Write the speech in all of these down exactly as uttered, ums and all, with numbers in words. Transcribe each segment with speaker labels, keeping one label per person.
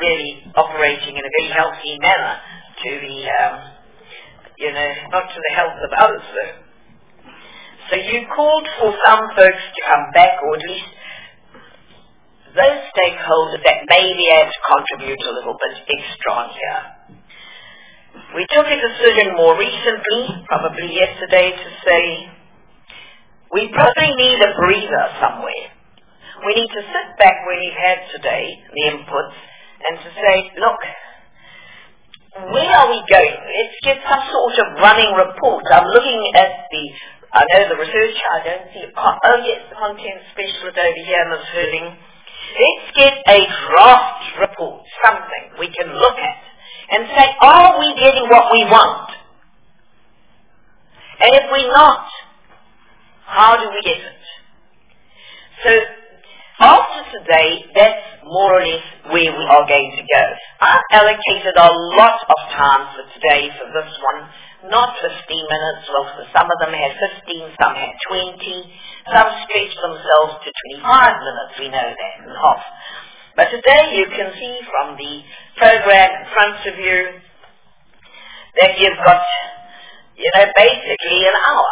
Speaker 1: clearly operating in a very healthy manner to the, um, you know, not to the health of others, though. So you called for some folks to come back, or at least those stakeholders that may be able to contribute a little bit extra on here. We took a decision more recently, probably yesterday, to say we probably need a breather somewhere. We need to sit back where we've had today, the inputs, and to say, look, where are we going? Let's get some sort of running report. I'm looking at the, I know the research, I don't see, oh yes, the content specialist over here, Miz Hurling. Let's get a draft report, something we can look at, and say, are we getting what we want? And if we're not, how do we get it? So, after today, that's more or less where we are going to go. I've allocated a lot of time for today for this one, not fifteen minutes. Well, some of them had fifteen, some had twenty, some stretched themselves to twenty-five minutes, we know that, and half. But today you can see from the program in front of you that you've got, you know, basically an hour.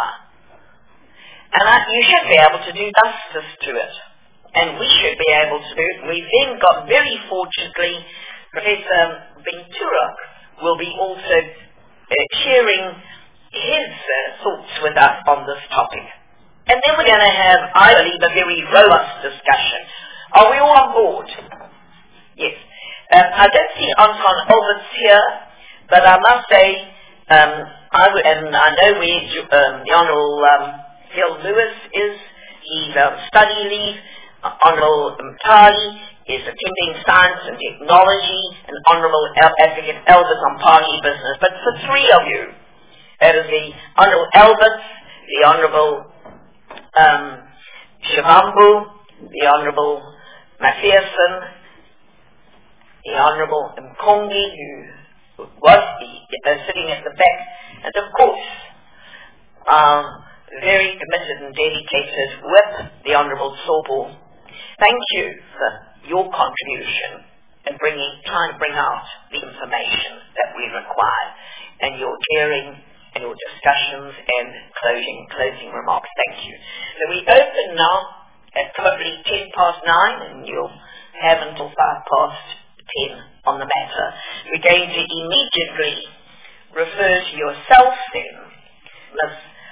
Speaker 1: And I, you should be able to do justice to it. And we should be able to do it. We then got, very fortunately, Professor Benturuk will be also uh, sharing his uh, thoughts with us on this topic. And then we're going to have, I believe, a very robust discussion. Are we all on board? Yes. Um, I don't see Anton Alberts here, but I must say, um, I would, and I know where um, the Honourable um, Hill Lewis is. He's on study leave. Honourable Mtali is attending science and technology, and Honourable Advocate Albert on party business. But for three of you, that is the Honourable Albert, the Honourable um, Shavambu, the Honourable Macpherson, the Honourable Mkongi, who was the, uh, sitting at the back, and of course, um, very committed and dedicated Whip, the Honourable Sobel. Thank you for your contribution in bringing, trying to bring out the information that we require, and your caring and your discussions and closing closing remarks. Thank you. So we open now at probably ten past nine, and you'll have until five past ten on the matter. We're going to immediately refer to yourself then, Miz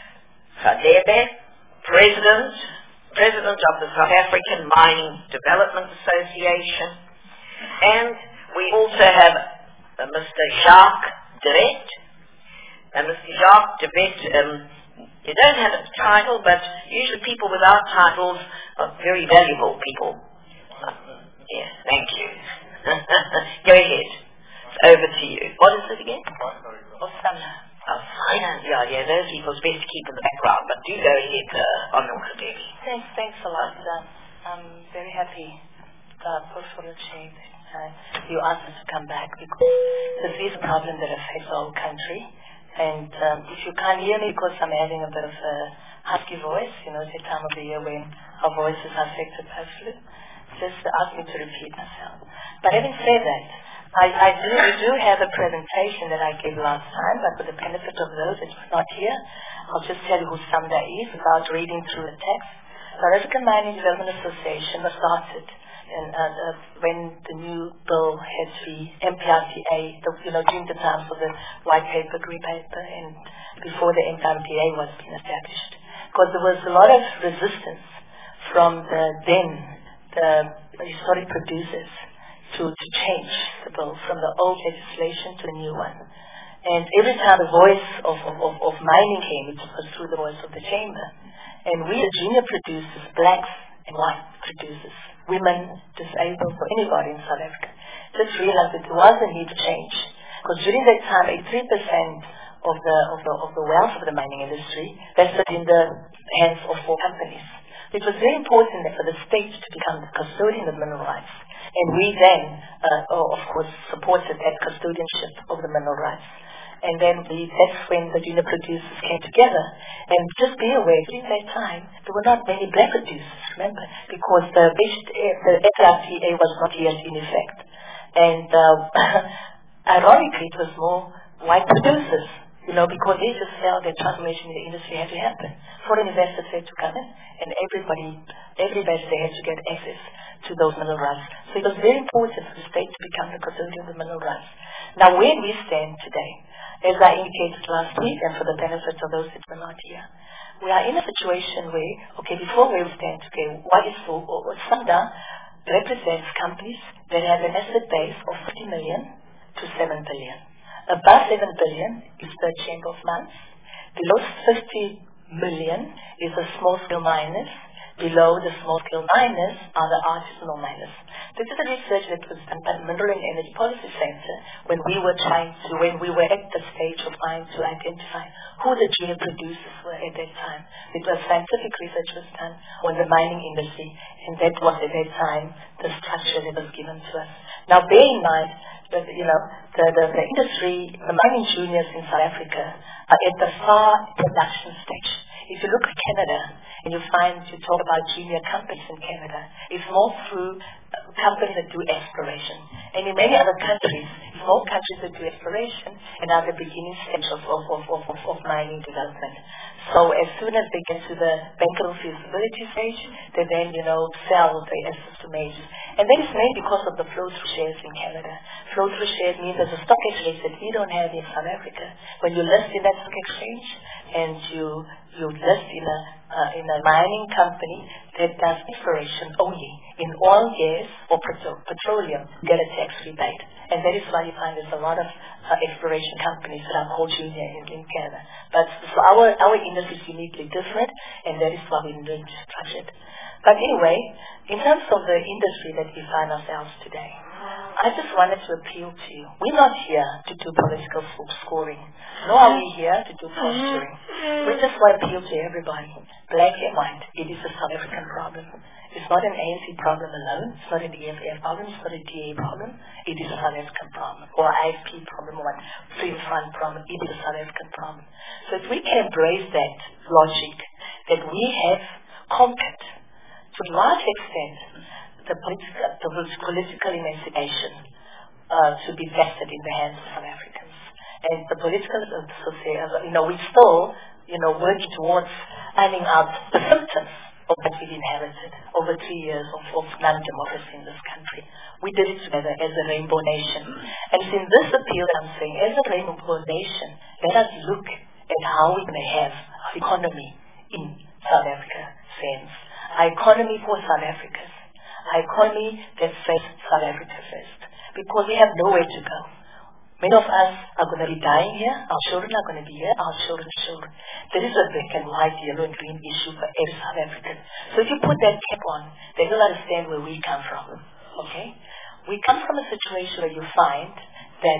Speaker 1: Hadebe, President, President of the South African Mining Development Association, and we also have uh, Mister Jacques Devet. And Mister Jacques Devet, um, you don't have a title, but usually people without titles are very valuable people. Uh, yeah, thank you. Go ahead. It's over to you. What is it again? Osana. Oh, finance. Yeah, yeah, those people's best to keep in the background, but do go ahead, uh, Honourable Hadebe.
Speaker 2: Thanks, thanks a lot. Uh, I'm very happy, uh, Portfolio Chief, uh, you asked us to come back because this is a problem that affects our country. And um, if you can't hear me because I'm having a bit of a husky voice, you know, it's the time of the year when our voices are affected by flu, just ask me to repeat myself. But having said that, I, I do, we do have a presentation that I gave last time, but for the benefit of those that were not here, I'll just tell you who SAMDA is without reading through the text. South African Mining Development Association was started in, uh, uh, when the new bill had the M P R T A, the, you know, during the time for the white paper, green paper, and before the M P R T A was being established. Because there was a lot of resistance from the then, the historic producers to, to change the bill from the old legislation to the new one. And every time the voice of, of, of, of mining came, it was through the voice of the chamber. And we as junior producers, blacks and white producers, women, disabled, or anybody in South Africa, just realized that there was a need to change. Because during that time, eighty-three percent of the, of the, of the wealth of the mining industry rested in the hands of four companies. It was very important that for the state to become the custodian of mineral rights. And we then, uh, oh, of course, supported that custodianship of the mineral rights. And then the, that's when the junior producers came together. And just be aware, during that time, there were not many black producers, remember, because the, the F R T A was not yet in effect. And uh, ironically, it was more white producers, you know, because they just felt that transformation in the industry had to happen. Foreign investors had to come in, and everybody, every investor had to get access to those mineral rights. So it was very important for the state to become the custodian of the mineral rights. Now, where we stand today, as I indicated last week, and for the benefit of those that were not here, we are in a situation where, okay, before we stand, okay, what is for, or SAMDA represents companies that have an asset base of fifty million to seven billion. Above seven billion is the Chamber of Mines. Below fifty million is the small-scale miners. Below the small-scale miners are the artisanal miners. This is the research that was done by the Mineral and Energy Policy Center when we were trying to, when we were at the stage of trying to identify who the junior producers were at that time. It was scientific research was done on the mining industry, and that was at that time the structure that was given to us. Now, bear in mind that, you know, the, the, the industry, the mining juniors in South Africa are at the far production stage. If you look at Canada, and you find, you talk about junior companies in Canada, it's more through uh, companies that do exploration. And in many other countries, small countries that do exploration and are the beginning stage of, of, of, of, of mining development. So as soon as they get to the bankable feasibility stage, they then, you know, sell the assets to majors. And that is mainly because of the flow-through shares in Canada. Flow-through shares means there's a stock exchange that we don't have in South Africa. When you list in that stock exchange and you you list in a uh, in a mining company that does exploration only in oil, gas, or petro- petroleum, you get a tax rebate. And that is why you find there's a lot of uh, exploration companies that are called junior in, in Canada. But so our, our industry is uniquely different, and that is why we need to structure it. But anyway, in terms of the industry that we find ourselves today, I just wanted to appeal to you. We're not here to do political scoring, nor are we here to do posturing. We just want to appeal to everybody, black and white. It is a South African problem. It's not an A N C problem alone. It's not an E F F problem. It's not a D A problem. It is a South African problem, or I F P problem, or a Freedom Fund problem. It is a South African problem. So if we can embrace that logic that we have conquered, to a large extent, the political, the political emancipation uh, to be vested in the hands of South Africans. And the political association, you know, we still, you know, working towards finding out the symptoms of what we've inherited over three years of, of non-democracy in this country. We did it together as a Rainbow Nation. And it's in this appeal I'm saying, as a Rainbow Nation, let us look at how we may have our economy in South Africa sense. Our economy for South Africans. Our economy that says South Africa first. Because we have nowhere to go. Many of us are going to be dying here. Our children are going to be here. Our children's children. There is a black and white, yellow and green issue for every South African. So if you put that cap on, then you'll understand where we come from. Okay? We come from a situation where you find that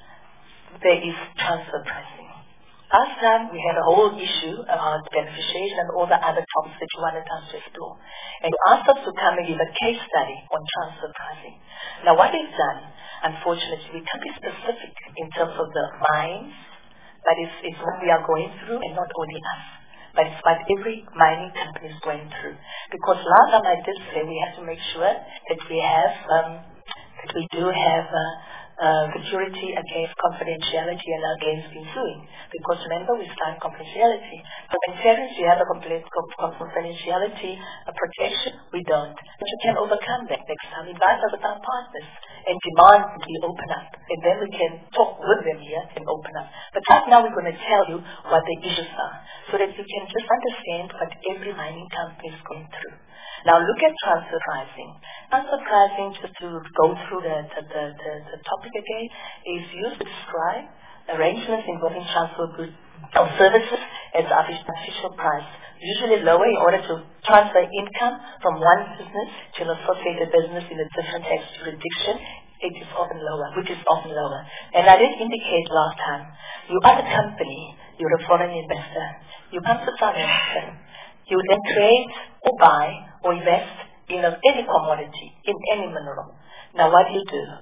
Speaker 2: there is transfer pricing. Last time we had a whole issue about beneficiation and all the other topics that you wanted us to explore. And you asked us to come and give a case study on transfer pricing. Now what we've done, unfortunately, we can't be specific in terms of the mines, but it's, it's what we are going through, and not only us, but it's what every mining company is going through. Because last time I did say we have to make sure that we have, um, that we do have uh, Uh, security against confidentiality and against being suing. Because remember, we start confidentiality. But when parents, you have a complete confidentiality uh, protection, we don't. But you can overcome that next time. Invite us with our partners and demand that we open up. And then we can talk with them here and open up. But right now we're going to tell you what the issues are so that you can just understand what every mining company is going through. Now look at transfer pricing. Transfer pricing, just to go through the, the, the, the, the topic again, is used to describe arrangements involving transfer of goods or services as artificial price, usually lower in order to transfer income from one business to an associated business in a different tax jurisdiction. It is often lower, which is often lower. And I did indicate last time, you are a company, you're a foreign investor, you come to South Africa, you then trade or buy or invest in a, any commodity, in any mineral. Now what do you do?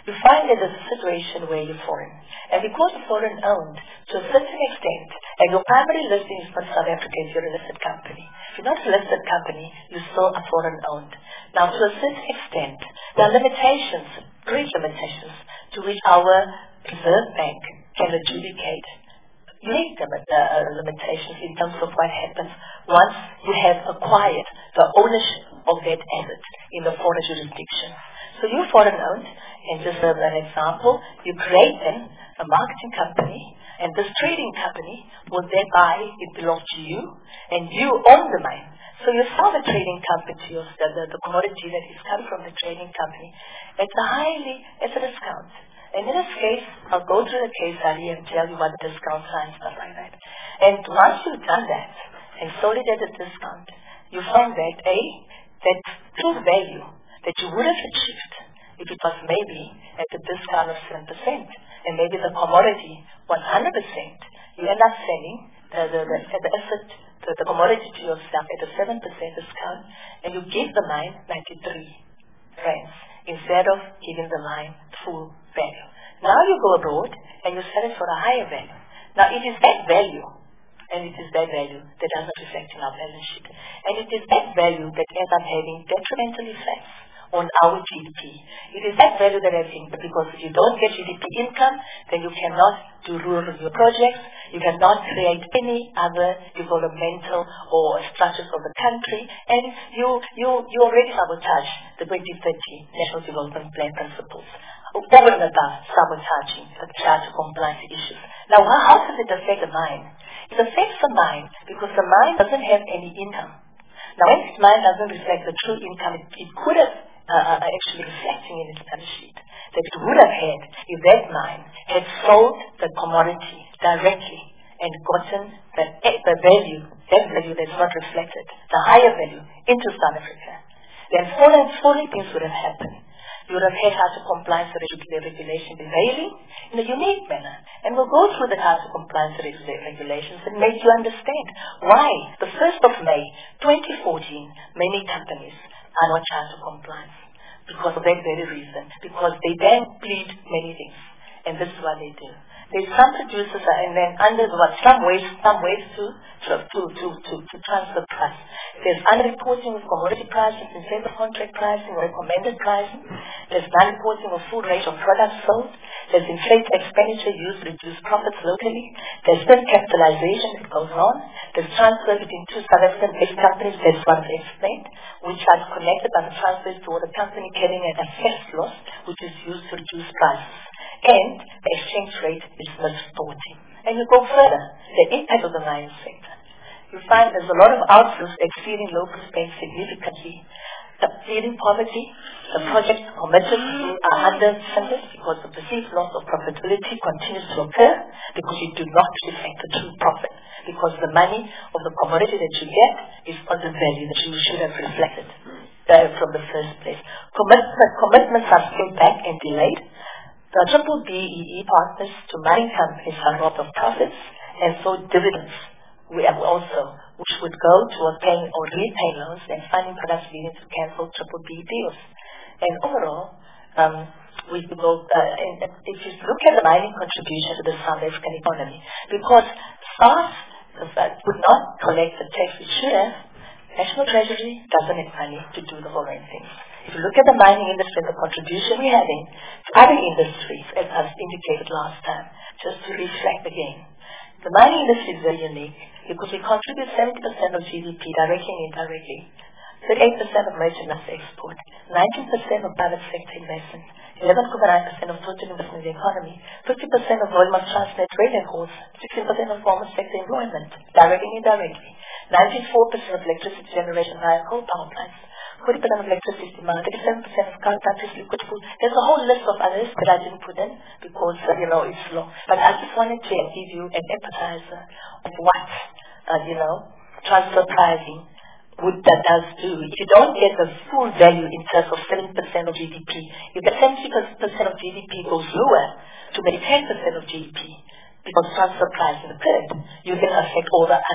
Speaker 2: you find that there's a situation where you're foreign. And because you're foreign owned, to a certain extent, and your primary listing is not South Africa, if you're a listed company. If you're not a listed company, you still are foreign owned. Now, to a certain extent, there are limitations, great limitations, to which our Reserve Bank can adjudicate unique uh, limitations in terms of what happens once you have acquired the ownership of that asset in the foreign jurisdiction. So you're foreign owned, and just as an example, you create then a marketing company, and this trading company will thereby, it belongs to you, and you own the mine. So you sell the trading company to your, the, the, the commodity that is coming from the trading company at a highly, at a discount. And in this case, I'll go through the case study and tell you what the discount are and stuff like that. And once you've done that and sold it at a discount, you find that A, that true value that you would have achieved if it was maybe at a discount of seven percent, and maybe the commodity was one hundred percent, you end up selling the, the, the, the asset, the, the commodity to yourself at a seven percent discount, and you give the mine ninety-three rands instead of giving the mine full value. Now you go abroad and you sell it for a higher value. Now it is that value, and it is that value that does not reflect in our balance sheet. And it is that value that ends up having detrimental effects on our G D P. It is that value that I think, because if you don't get G D P income, then you cannot do rural renewal projects, you cannot create any other developmental or structures of the country, and you you you already sabotage the twenty thirty National Development Plan principles. Over and above sabotaging the charter compliance issues. Now, how, how does it affect the mine? It affects the mine because the mine doesn't have any income. Now, when this mine doesn't reflect the true income, it, it could have uh, actually reflecting in its balance sheet that it would have had if that mine had sold the commodity directly and gotten the, the value, that value that's not reflected, the higher value, into South Africa. Then following, following things would have happened. You would have had how to comply with the regulation prevailing in a unique manner. And we'll go through the how to comply with the regulations and make you understand why the first of May twenty fourteen many companies are not charged to compliance. Because of that very reason. Because they then plead many things. And this is what they do. There's some producers are, and then under what some ways some ways to to to to, to, to transfer price. There's unreporting of commodity prices, incentive contract pricing, or recommended pricing. There's non-reporting of full range of products sold. There's inflated expenditure used to reduce profits locally. There's still capitalization that goes on. There's transfer between two South African-based companies, that's what I explained, which are connected by the transfers toward a company carrying an assessed loss, which is used to reduce prices. And the exchange rate is misreporting. And you go further, the impact of the mining sector. You find there's a lot of outflows exceeding local spend significantly. The pleading poverty, the projects committed are underfunded because the perceived loss of profitability continues to occur because you do not reflect the true profit. Because the money of the commodity that you get is not the value that you should have reflected uh, from the first place. Commitment, commitments are scaled back and delayed. The triple B E E partners to mining companies are robbed of profits, and so dividends we have also, which would go toward paying or repaying loans and funding products leading to cancelled triple B deals. And overall, um, we go, uh, and if you look at the mining contribution to the South African economy, because SARS would not collect the tax it should have, National Treasury doesn't have money to do the following things. If you look at the mining industry and the contribution we're having to other industries, as I indicated last time, just to reflect again, the mining industry is very unique because we contribute seventy percent of G D P directly and indirectly, thirty-eight percent of merchandise export, nineteen percent of private sector investment, eleven point nine percent of total investment in the economy, fifty percent of volume of Transnet rail and horse, sixteen percent of formal sector employment, directly and indirectly, ninety-four percent of electricity generation via coal power plants, forty percent of electricity demand, thirty-seven percent of car countries liquid food. There's a whole list of others that I didn't put in because, uh, you know, it's long. But I just wanted to give you an appetizer of what, uh, you know, transfer pricing would that does do. If you don't get the full value in terms of seventy percent of G D P, if the seventy percent of G D P goes lower to maybe ten percent of G D P, because transfer pricing occurred, you can affect all the other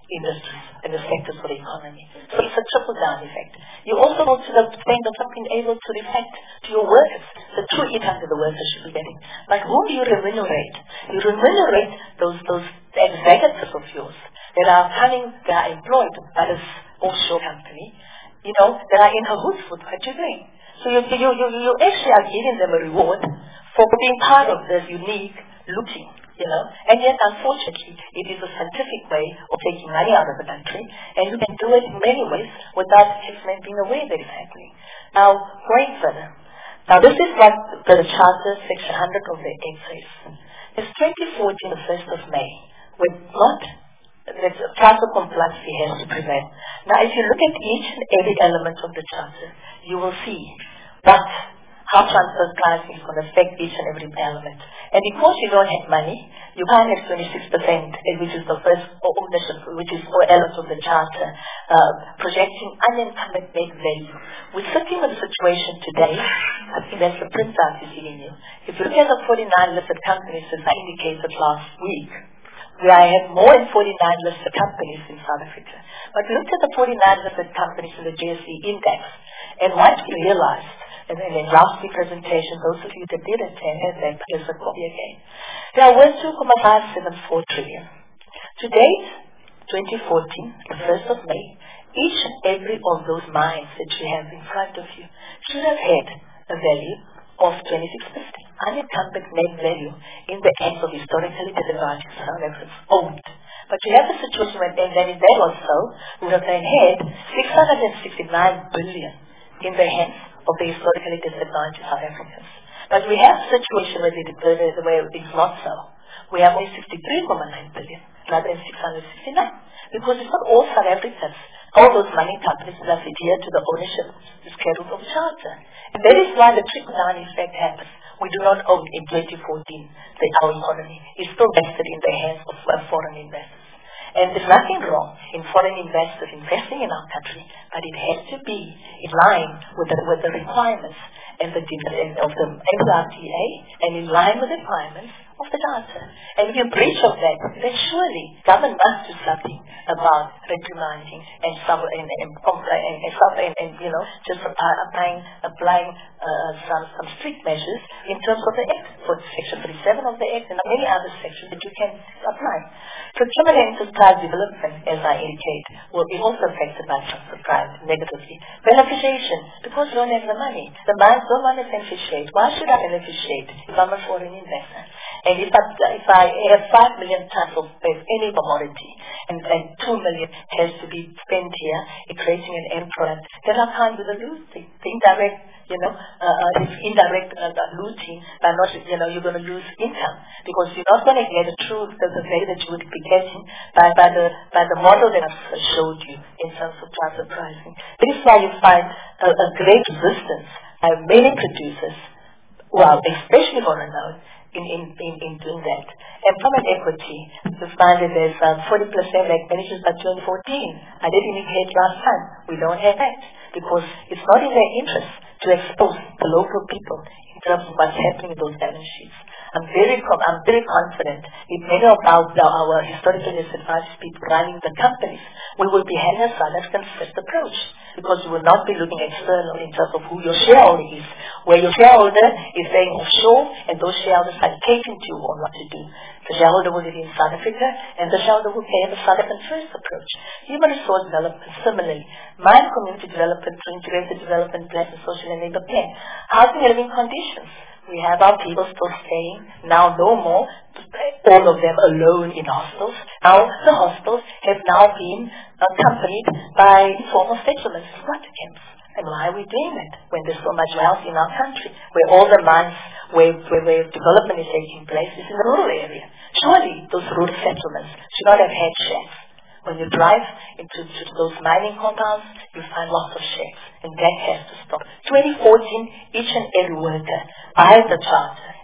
Speaker 2: industries and the sectors for the economy. So it's a trickle-down effect. You also go to the point of not being able to reflect to your workers the true income that the workers should be getting. But who do you remunerate? You remunerate those those executives of yours that are coming, they are employed by this offshore company, you know, that are in cahoots with what you're doing. So you, you, you, you actually are giving them a reward for being part of this unique looting, you know. And yet, unfortunately, it is a scientific way of taking money out of the country, and you can do it in many ways without the taxman being aware that it's happening. Now, going further. Now, this is what the Charter, Section one hundred of the Act says. It's twenty fourteen, the first of May, with not the Charter complexity has to prevail. Now, if you look at each and every element of the Charter, you will see what, how transfer pricing is going to affect each and every element. And because you don't have money, you can't have twenty-six percent, which is the first ownership, which is four elements of the Charter, uh, projecting unencumbered net value. We're sitting with a situation today, I think that's the printout you're giving you. If you look at the forty-nine listed companies, as I indicated last week, where I have more than forty-nine listed companies in South Africa. But look at the forty-nine listed companies in the J S E index, and what we realized, and then in last week's presentation, those of you that did attend, and then here's a copy again. They are worth two point five seven four trillion. To date, twenty fourteen, the first of May, each and every of those mines that you have in front of you should have had a value of twenty-six percent. Unencumbered net value in the hands of historically disadvantaged South Africans owned. But you have a situation where then if that was so, we would have then had six hundred sixty-nine billion in the hands of the historically disadvantaged South Africans. But we have a situation where, the, where it's not so. We have only sixty-three point nine billion rather than six hundred sixty-nine. Because it's not all South Africans, all those mining companies that adhere to the ownership schedule of the Charter. And that is why the trickle-down effect happens. We do not own in twenty fourteen the, our economy. It's still vested in the hands of uh, foreign investors. And there's nothing wrong in foreign investors investing in our country, but it has to be in line with the, with the requirements and the and of the N R T A and in line with the requirements of the Charter. And if you breach of that, then surely government must do something about reprimanding and sub and and, and, and, and, and you know just applying applying uh, some some strict measures in terms of the Act, for Section thirty-seven of the Act and many other sections that you can apply. Procurement and enterprise development, as I indicate, will be also affected by transfer price negatively. Beneficiation, because we don't have the money. The banks don't want to beneficiate. Why should I beneficiate if I'm a foreign investor? And if I, if I have five million tons of any commodity and, and two million has to be spent here in creating an end product, then I can't do the looting, the indirect, you know, uh, uh, this indirect uh, looting by not, you know, you're going to lose income because you're not going to get the true, the, the value that you would be getting by, by the by the model that I've showed you in terms of transfer pricing. This is why you find a, a great resistance by many producers, well, especially foreign now, In, in, in, in doing that. And from an equity, you find that there's uh, forty percent like managers by twenty fourteen. I did indicate last time, we don't have that because it's not in their interest to expose the local people in terms of what's happening in those balance sheets. I'm very, I'm very confident if many of our, our historically disadvantaged people running the companies, we will be having a South African first approach because we will not be looking external in terms of who your shareholder is, where your shareholder is staying offshore and those shareholders are catering to you on what to do. The shareholder will live in South Africa and the shareholder will pay the South African first approach. Human resource development, similarly. Mine community development through integrated development plans and social and labor plan. Housing and living conditions. We have our people still staying, now no more, all of them alone in hostels. Now the hostels have now been accompanied by formal settlements, squatter camps. And why are we doing that when there's so much wealth in our country, where all the mines, where, where, where development is taking place is in the rural area? Surely those rural settlements should not have had shacks. When you drive into to those mining compounds, you find lots of shacks, and that has to stop. twenty fourteen, each and every worker, by the Charter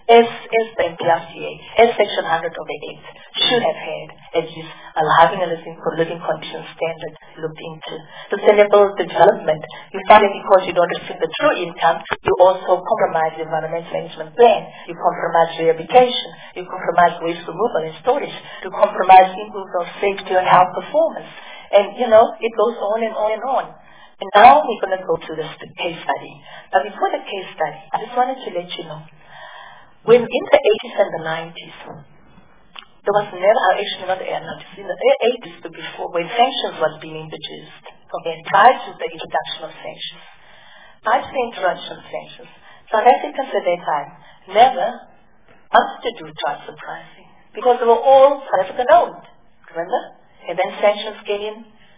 Speaker 2: as, as the M P R C A, as Section one hundred of the Act, should have had at least a having a living, living conditions standard looked into. Sustainable development, you find that because you don't receive the true income, you also compromise the environmental management plan, you compromise rehabilitation, you compromise waste removal and storage, you compromise improvement of safety and health performance. And, you know, it goes on and on and on. And now we're going to go to this case study. But before the case study, I just wanted to let you know, when in the eighties and the nineties, there was never, actually not the nineties, in the eighties but before, when sanctions was being introduced, okay, prior to the introduction of sanctions, prior to the introduction of sanctions, South Africans at that time never wanted to do transfer pricing because they were all South African owned, remember? And then sanctions came in,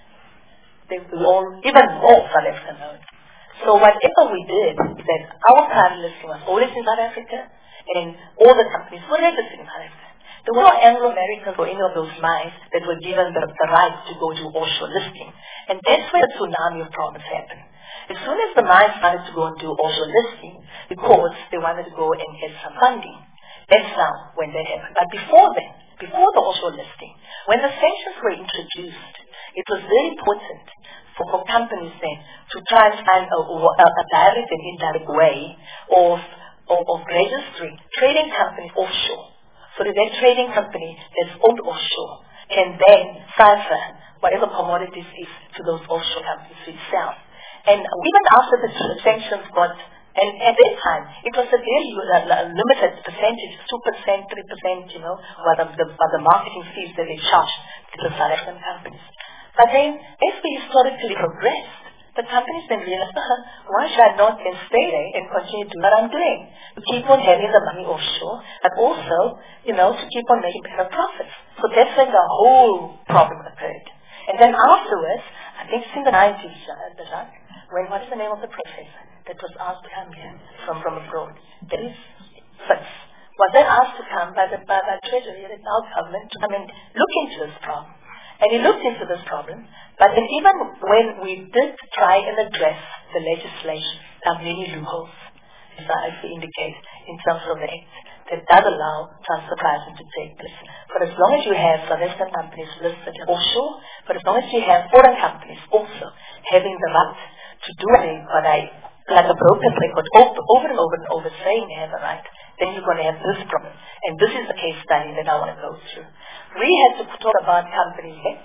Speaker 2: they were all even more South African owned. So whatever we did is that our private listing was always in South Africa, and all the companies were registered in South Africa. There were no Anglo-Americans or any of those mines that were given the, the right to go to offshore listing. And that's where the tsunami of problems happened. As soon as the mines started to go and do offshore listing, because they wanted to go and get some funding, that's now when that happened. But before then, before the offshore listing, when the sanctions were introduced, it was very important for, for companies then to try and find a, a, a direct and indirect way of, of, of registering trading companies offshore. So that that trading company that's owned offshore can then transfer whatever commodities is to those offshore companies to itself. And even after the sanctions got, and at that time, it was a very uh, limited percentage, two percent, three percent, you know, what the, the, what the marketing fees that they charged to the South African companies. But then, as we historically progressed, the companies then realized, uh, why should I not then stay there and continue to do what I'm doing? To keep on having the money offshore, but also, you know, to keep on making better profits. So that's when the whole problem occurred. And then afterwards, I think it's in the nineties, uh, Jacques, when, what is the name of the professor that was asked to come here from, from abroad? That is Fitz. Was then asked to come by the, by the Treasury and our government to come and look into this problem. And he looked into this problem, but then even when we did try and address the legislation, there are many loopholes, as I indicate, in terms of the act that does allow transfer pricing to take place. For as long as you have South African companies listed offshore, for as long as you have foreign companies also having the right to do what I, like a broken record, over, over and over and over saying they have a right, then you're going to have this problem. And this is the case study that I want to go through. We had to talk about company head.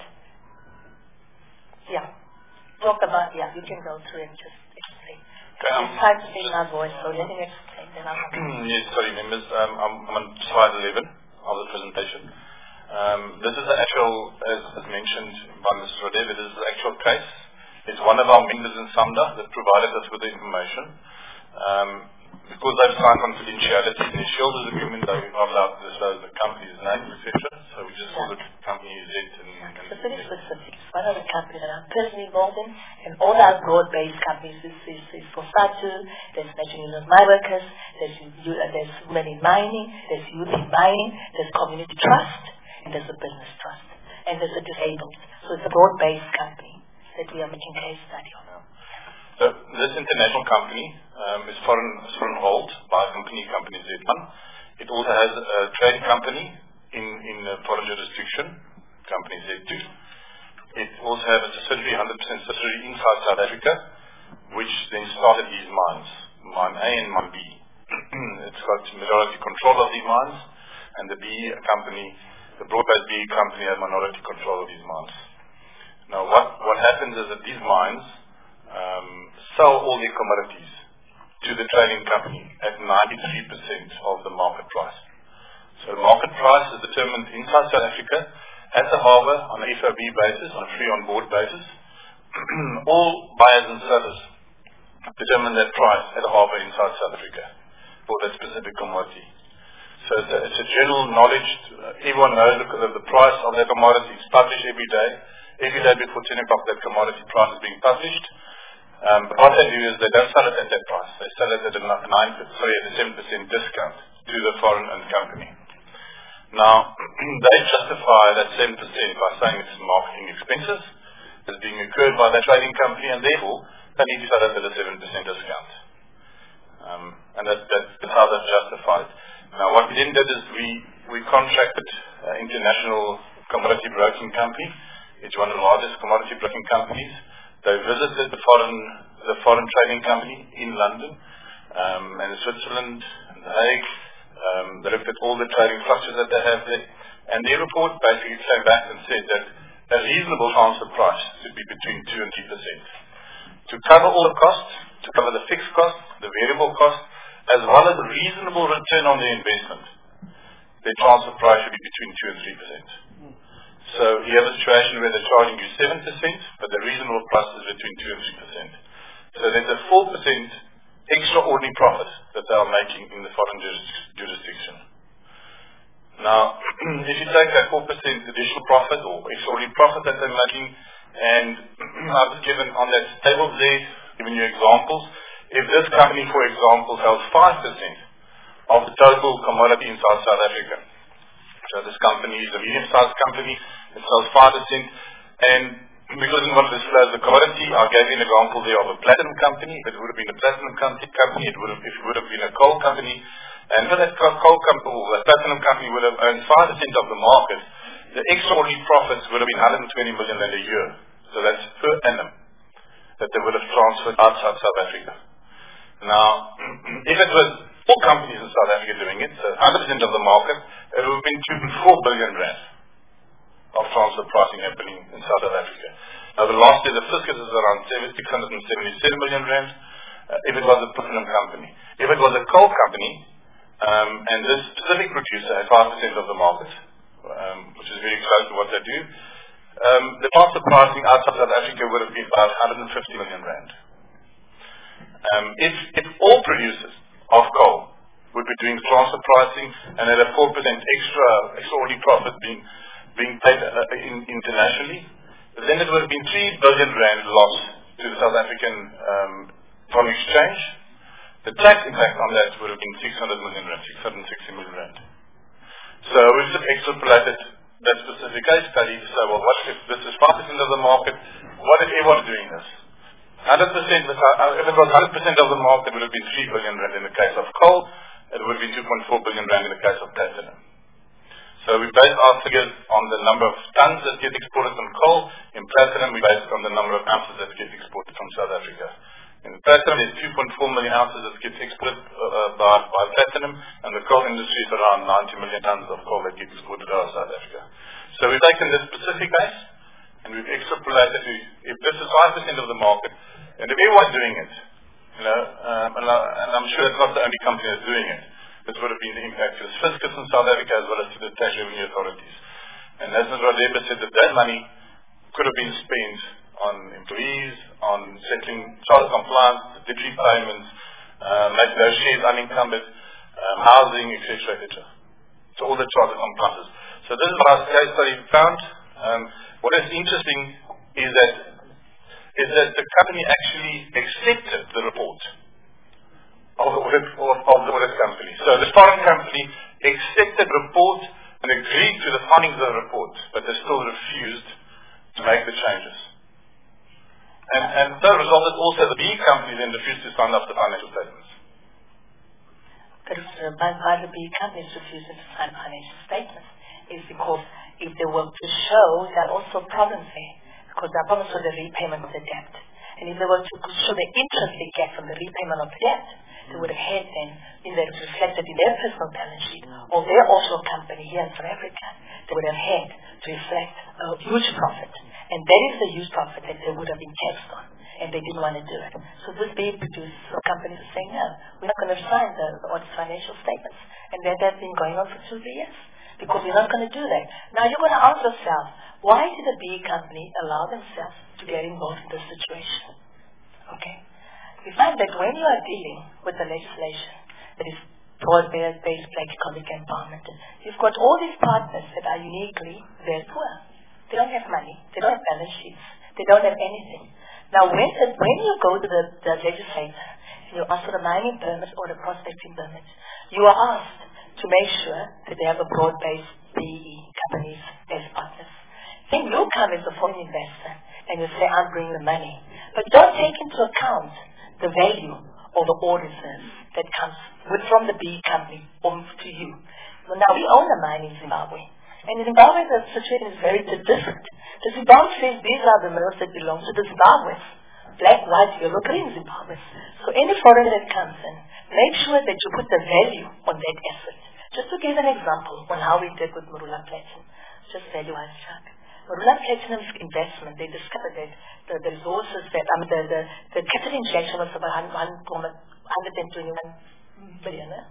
Speaker 2: Yeah. Talk about, yeah, you can go through and just explain. Um, it's hard to say my voice, so let me explain. Then I'll
Speaker 3: yes, sorry, members. Um, I'm, I'm on slide eleven of the presentation. Um, this is the actual, as, as mentioned by Mister Radebe, this is the actual case. It's one of our members in SAMDA that provided us with the information. Um, because they've signed confidentiality in the shareholders agreement, they are allowed to disclose the company's name, et cetera. So we just call the company Z and, and
Speaker 2: so very specific. It's one of the companies that I'm personally involved in, and all our broad-based companies. This is, is FOSATU, there's National Union of Mine Workers, there's, there's Women in Mining, there's Youth in Mining, there's Community Trust, and there's a Business Trust, and there's a Disabled. So it's a broad-based company that we are making case study on.
Speaker 3: So this international company um, is foreign, is foreign hold by a company, company Z one. It also has a trading company in, in a foreign jurisdiction, company Z two. It also has a subsidiary, one hundred percent subsidiary inside South Africa, which then started these mines, Mine A and Mine B. It's got majority control of these mines, and the B company, the broad-based B company has minority control of these mines. Now what, what happens is that these mines um, sell all their commodities to the trading company at ninety-three percent of the market price. So the market price is determined inside South Africa at the harbour on an F O B basis, on a free on board basis. All buyers and sellers determine that price at the harbour inside South Africa for that specific commodity. So it's a, it's a general knowledge, uh, everyone knows the, the price of that commodity is published every day. Every day before ten o'clock that commodity price is being published. Um, but what they do is they don't sell it at that price. They sell it at a nine, sorry, at a seven percent discount to the foreign-owned company. Now, they justify that seven percent by saying it's marketing expenses as being incurred by that trading company, and therefore they need to sell it at a seven percent discount. Um, and that, that, that's how they've justified it. Now, what we then did is we, we contracted uh, International Commodity Broking Company. It's one of the largest commodity broking companies. They visited the foreign, the foreign trading company in London, um, and in Switzerland, and The Hague. Um, they looked at all the trading structures that they have there. And their report basically came back and said that a reasonable transfer price should be between two and three percent. To cover all the costs, to cover the fixed costs, the variable costs, as well as a reasonable return on the investment, the transfer price should be between two and three percent. So you have a situation where they're charging you seven percent, but the reasonable price is between two and three percent. So there's a four percent extraordinary profit that they are making in the foreign jurisdiction. Now, if you take that four percent additional profit or extraordinary profit that they're making, and I've given on that table there, given you examples, if this company, for example, sells five percent of the total commodity inside South Africa, so this company is a medium-sized company, it sells five percent, and because we want to disclose the commodity, I gave you an example there of a platinum company. If it would have been a platinum company, it would have, if it would have been a coal company, and for that coal company, or that platinum company would have owned five percent of the market, the extraordinary profits would have been one hundred twenty million rand a year. So that's per annum that they would have transferred outside South Africa. Now, if it was four companies in South Africa doing it, so one hundred percent of the market, it would have been two point four billion rand of transfer pricing happening in South Africa. Now, the last year, the fiscus is around six hundred seventy-seven million rand. Uh, if it was a platinum company. If it was a coal company, um, and this specific producer had five percent of the market, um, which is very close to what they do, um, the transfer pricing outside South Africa would have been about one hundred fifty million rand. Um, if, if all producers of coal would be doing transfer pricing and at a four percent extra extraordinary profit being being paid uh, in, internationally, then it would have been three billion rand loss to the South African um, foreign exchange. The tax impact on that would have been six hundred million rand, six hundred sixty million rand. So we've just extrapolated that specific case study to say, well, what if this is five percent of the market? What if everyone's doing this? one hundred percent, if it was one hundred percent of the market, it would have been three billion rand in the case of coal. It would have been two point four billion rand in the case of platinum. So we base our figures on the number of tons that get exported from coal. In platinum, we base it on the number of ounces that get exported from South Africa. In platinum, there's two point four million ounces that get exported uh, by, by platinum, and the coal industry is around ninety million tons of coal that get exported out of South Africa. So we've taken this specific case, and we've extrapolated to, if this is five percent of the market, and if everyone's doing it, you know, um, and, I, and I'm sure it's not the only company that's doing it, this would have been the impact to the fiscus in South Africa as well as to the tax revenue authorities. And as Mister Radebe said, that that money could have been spent on employees, on settling charter compliance, statutory payments, uh, making those shares unencumbered, um, housing, et cetera, et cetera. So all the charter compliances. So this is what our case study found. Um, what is interesting is that is that the company actually accepted the report of the audit, of, of the audit company. So the foreign company accepted the report and agreed to the findings of the report, but they still refused to make the changes. And, and the result is also the B company then refused to sign up the financial statements.
Speaker 2: The reason why the B companies refused to sign financial statements is because if they were to show there are also problems there, because there are problems with the repayment of the debt. And if they were to show the interest they get from the repayment of the debt, they would have had then, in that reflected in their personal balance sheet or their offshore company here in South Africa, they would have had to reflect a huge profit. And that is the huge profit that they would have been taxed on. And they didn't want to do it. So this being produced, so companies are saying, no, we're not going to sign the, the audit financial statements. And that has been going on for two years. Because we're not going to do that. Now you're going to ask yourself, why did the B company allow themselves to get involved in this situation? Okay? We find that when you are dealing with the legislation that is broad-based black economic empowerment, you've got all these partners that are uniquely very poor. They don't have money. They don't have balance sheets. They don't have anything. Now, when, when you go to the, the legislator and you ask for the mining permit or the prospecting permit, you are asked to make sure that they have a broad-based B E companies as partners. Then you come as a foreign investor and you say, I'm bringing the money. But don't take into account the value of the auditors that comes with, from the B E company on to you. Well, now, we own the mine in Zimbabwe. And in Zimbabwe, the situation is very different. The Zimbabwe says these are the minerals that belong to the Zimbabweans. Black, white, yellow, green Zimbabweans. So any foreigner that comes in, make sure that you put the value on that asset. Just to give an example on how we did with Marula Platinum, just value-wise, Chuck. Marula Platinum's investment, they discovered that the, the resources that, I mean, the, the, the capital injection was about one hundred twenty-one billion, eh?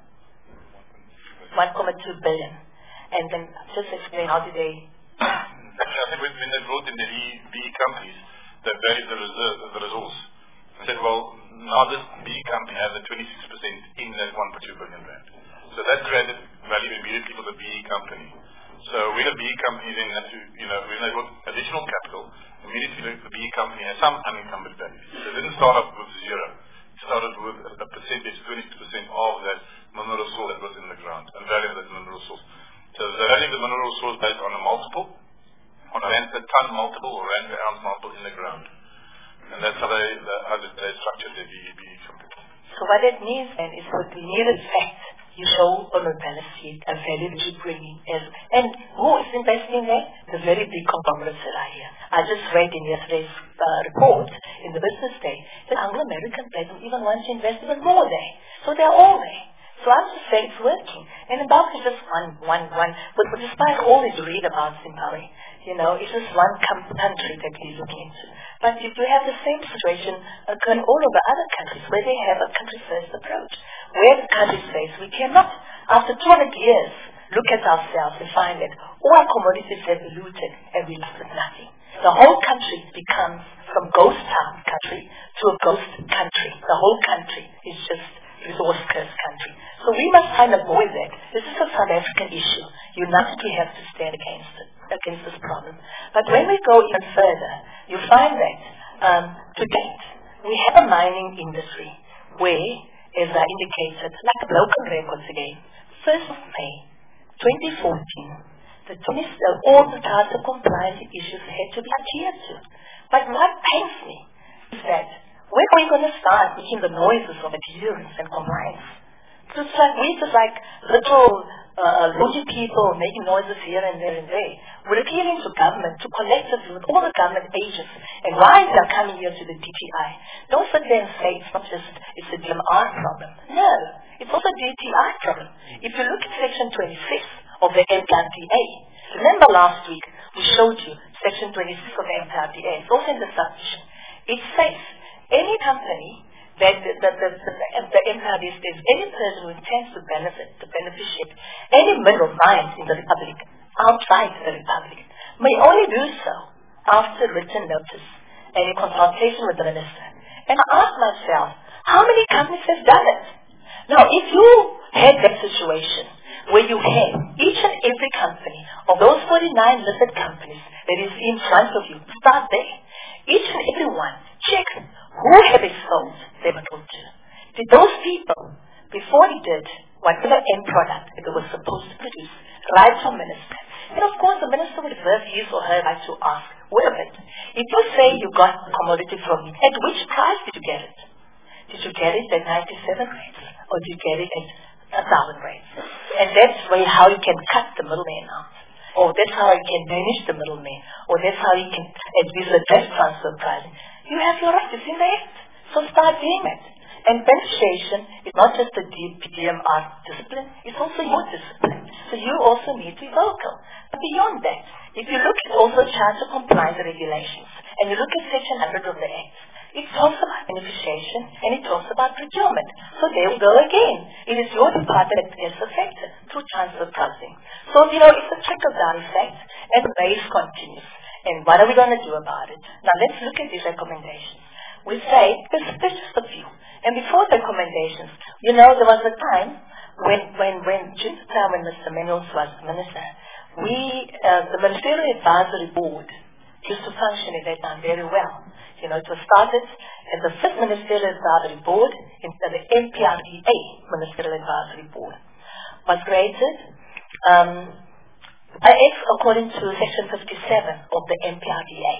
Speaker 2: one point two billion. And then just explain how did they...
Speaker 3: Actually, I think when they brought in the B E companies, they valued the, reserve, the resource. And said, well, now this B E company has a twenty-six percent in that one point two billion rand. So that created value immediately for the B E company. So when a B E company then had to, you know, when they got additional capital, immediately the B E company has some unencumbered value. So it didn't start off with zero. It started with a percentage, twenty percent of that mineral source that was in the ground, and value of that mineral source. So the value of the mineral source based on a multiple, on a rand per ton multiple or rand per ounce multiple in the ground. And that's how they, the, how they structured their B E company.
Speaker 2: So what that means then is that the nearest fact you show on a balance sheet a value that you're bringing as, and who is investing there? The very big conglomerates that are here. I just read in yesterday's uh, report in the Business Day that Anglo American Platinum even wants to invest even more there. So they're all there. So I'm just saying it's working. And Zimbabwe is just one, one, one. But, but despite all that you read about Zimbabwe, you know, it's just one country that we're looking into. But if we have the same situation occurring all over other countries where they have a country-first approach, where the country says we cannot, after two hundred years, look at ourselves and find that all our commodities have been looted and we left with nothing. The whole country becomes from ghost town country to a ghost country. The whole country is just resource cursed country. So we must try and avoid that. This is a South African issue. United we have to stand against it, against this problem. But when we go even further, you find that um, to date, we have a mining industry where, as I indicated, like a broken records again, first of May twenty fourteen, the twenty, uh, all the charter compliance issues had to be adhered to. But what pains me is that when are we going to start making the noises of adherence and compliance? It's like we just like little uh, logy people making noises here and there and there. We're appealing to government, to collectively with all the government agents, and why they're coming here to the D T I. Don't sit there and say it's not just it's a D M R problem. No, it's also a D T I problem. If you look at Section twenty-six of the M P R D A, remember last week we showed you Section twenty-six of the M P R D A. It's also in the submission. It says any company that the, the, the, the, the M P R D A says any person who intends to benefit, to beneficiate any mineral mines in the Republic, outside the Republic, may only do so after written notice and in consultation with the minister. And I ask myself, how many companies have done it? Now, if you had that situation where you had each and every company of those forty-nine listed companies that is in front of you, start there. Each and every one, check who have they sold their metal to. Did those people, before they did whatever end product that they were supposed to produce, write to a minister? And of course, the minister would reserve his or her right to ask, wait a minute, if you say you got a commodity from me, at which price did you get it? Did you get it at ninety-seven rates? Or did you get it at one thousand rates? And that's way how you can cut the middleman out. Or that's how you can manage the middleman. Or that's how you can at least address transfer pricing. You have your right, it's in the act. So start doing it. And beneficiation is not just a D M R discipline, it's also your discipline. So you also need to be vocal. But beyond that, if you look at also charter compliance regulations, and you look at Section one hundred of the Act, it talks about beneficiation and it talks about procurement. So there we go again. It is your department that gets affected through transfer pricing. So, you know, it's a trickle-down effect and the base continues. And what are we going to do about it? Now let's look at these recommendations. We say, there's just a few. And before the recommendations, you know, there was a time when, when, when during the time when Mister Menels was minister, we, uh, the Ministerial Advisory Board used to function at that time very well. You know, it was started as the fifth Ministerial Advisory Board instead of the M P R D A Ministerial Advisory Board. Was created um, according to Section fifty-seven of the M P R D A.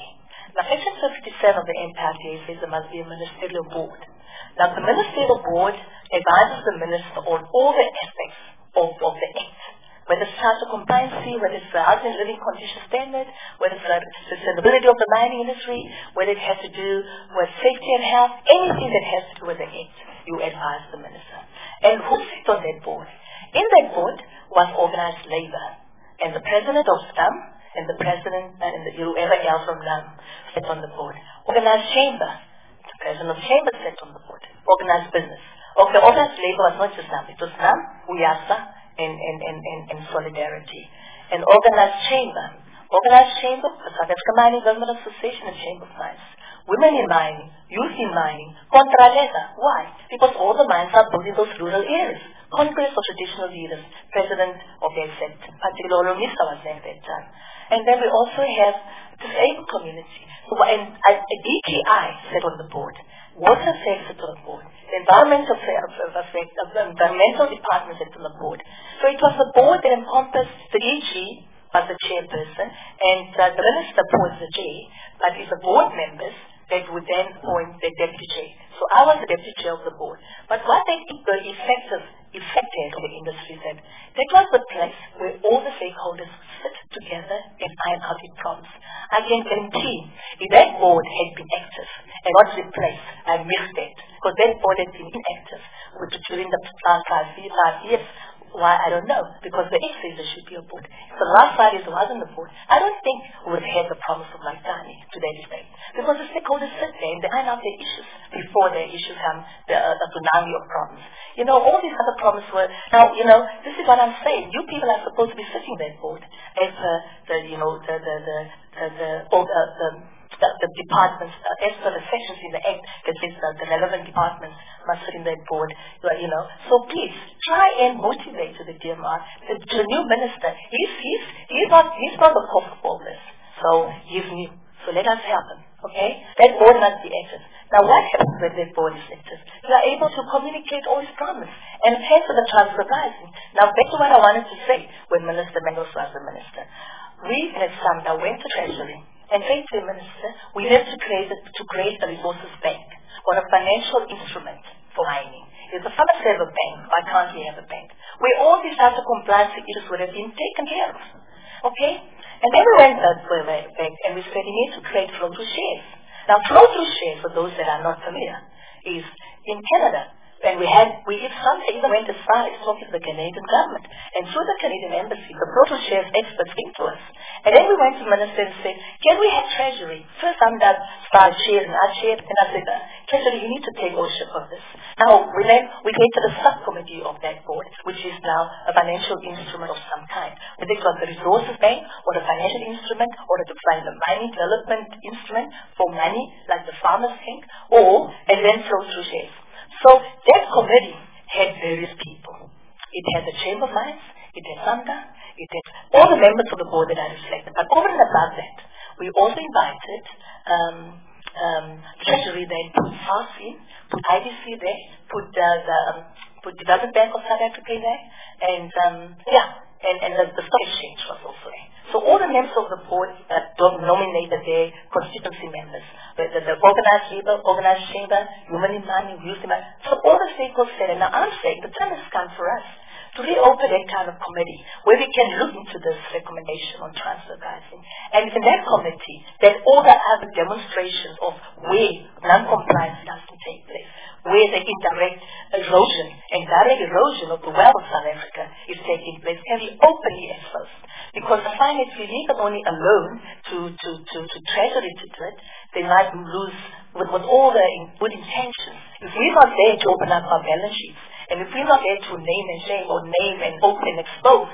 Speaker 2: Now, Section fifty-seven of the Impact Act says there must be a ministerial board. Now, the ministerial board advises the minister on all the aspects of, of the Act, whether it's social compliancy, whether it's the housing and living condition standard, whether it's the sustainability of the mining industry, whether it has to do with safety and health, anything that has to do with the Act, you advise the minister. And who sits on that board? In that board was organized labor, and the president of S T U M and the president and the, whoever else from N U M sat on the board. Organized chamber, the president of chamber sat on the board. Organized business. Okay, organized labor was not just N U M, it was N U M, UYASA, and, and, and, and, and Solidarity. And organized chamber. Organized chamber, the South African Mining Government Association and Chamber of Mines. Women in mining, youth in mining, contra leather. Why? Because all the mines are built in those rural areas. Congress of traditional leaders, president of their sector, particularly Olomisa was there at that time. And then we also have the disabled community. So, and a, a D G I sat on the board. Water affairs sat on the board. The environmental affairs, the environmental department sat on the board. So it was a board that encompassed the D G as the chairperson, and uh, the minister appoints the J, but it's the board members that would then appoint the deputy chair. So I was the deputy chair of the board. But what they did, the effective effected of the industry said, that was the place where all the stakeholders sit together and iron out the problems. I can guarantee if that board had been active and not replaced, I missed it. Because that board had been inactive during the past five years. Why? I don't know. Because the X says there should be a board. So the last five years there wasn't a board. I don't think we would have had the promise of Maitani to that extent. Because the stakeholders sit there and they iron out their issues before their issues come, the, uh, the tsunami of problems. You know, all these other problems were, now, you know, this is what I'm saying. You people are supposed to be sitting on that board as uh, the, you know, the, the, the, the, the, oh, uh, the The, the departments, uh, as per the sections in the Act that says that the relevant departments must sit in that board, you know. So please, try and motivate to the D M R, the, the new minister. He's, he's, he's not, he's not the cause of all this. So he's new. So let us help him, okay? That board must be active. Now what happens when that board is active? You are able to communicate all his problems and pay for the transfer pricing. Now back to what I wanted to say when Minister Mengels was the minister. We at SAMDA went to Treasury and said to the minister, we have to create a, to create a resources bank or a financial instrument for mining. If the farmers have a bank, why can't we have a bank? Where all these types of compliance issues would have been taken care of. Okay? And then we went back and we said we need to create flow-through shares. Now flow-through shares, for those that are not familiar, is in Canada. And we had, we some even went as far as talking to the Canadian government. And through the Canadian embassy, the flow-through shares experts came to us. And then we went to the minister and said, can we have Treasury? First I'm that started sharing, I shared, and I said, uh, Treasury, you need to take ownership of this. Now, we then, we came to the subcommittee of that board, which is now a financial instrument of some kind. Whether it was the resources bank, or the financial instrument, or the, the mining development instrument for money, like the farmers think, or, and then flow-through shares. So that committee had various people. It had the Chamber of Mines, it had SAMDA, it had all the members of the board that I reflected. But over and above that, we also invited um, um, Treasury there, put S A R S in, put I B C there, put uh, the um, put Development Bank of South Africa there, and um, yeah, and, and the, the stock exchange was also there. So all the members of the board uh, nominated their constituency members. The, the, the organized labor, organized chamber, human in mining, youth in mining. So all the stakeholders said, and now I'm saying the time has come for us to reopen that kind of committee where we can look into this recommendation on transfer pricing. And in that committee, that all the other demonstrations of where non-compliance doesn't take place, where the indirect erosion and direct erosion of the wealth of South Africa is taking place, can be openly exposed. Because I find if we leave it only alone to, to, to, to Treasury to do it, they might lose with, with all the good intentions. If we're not there to open up our balance sheets, and if we're not there to name and shame or name and open and expose,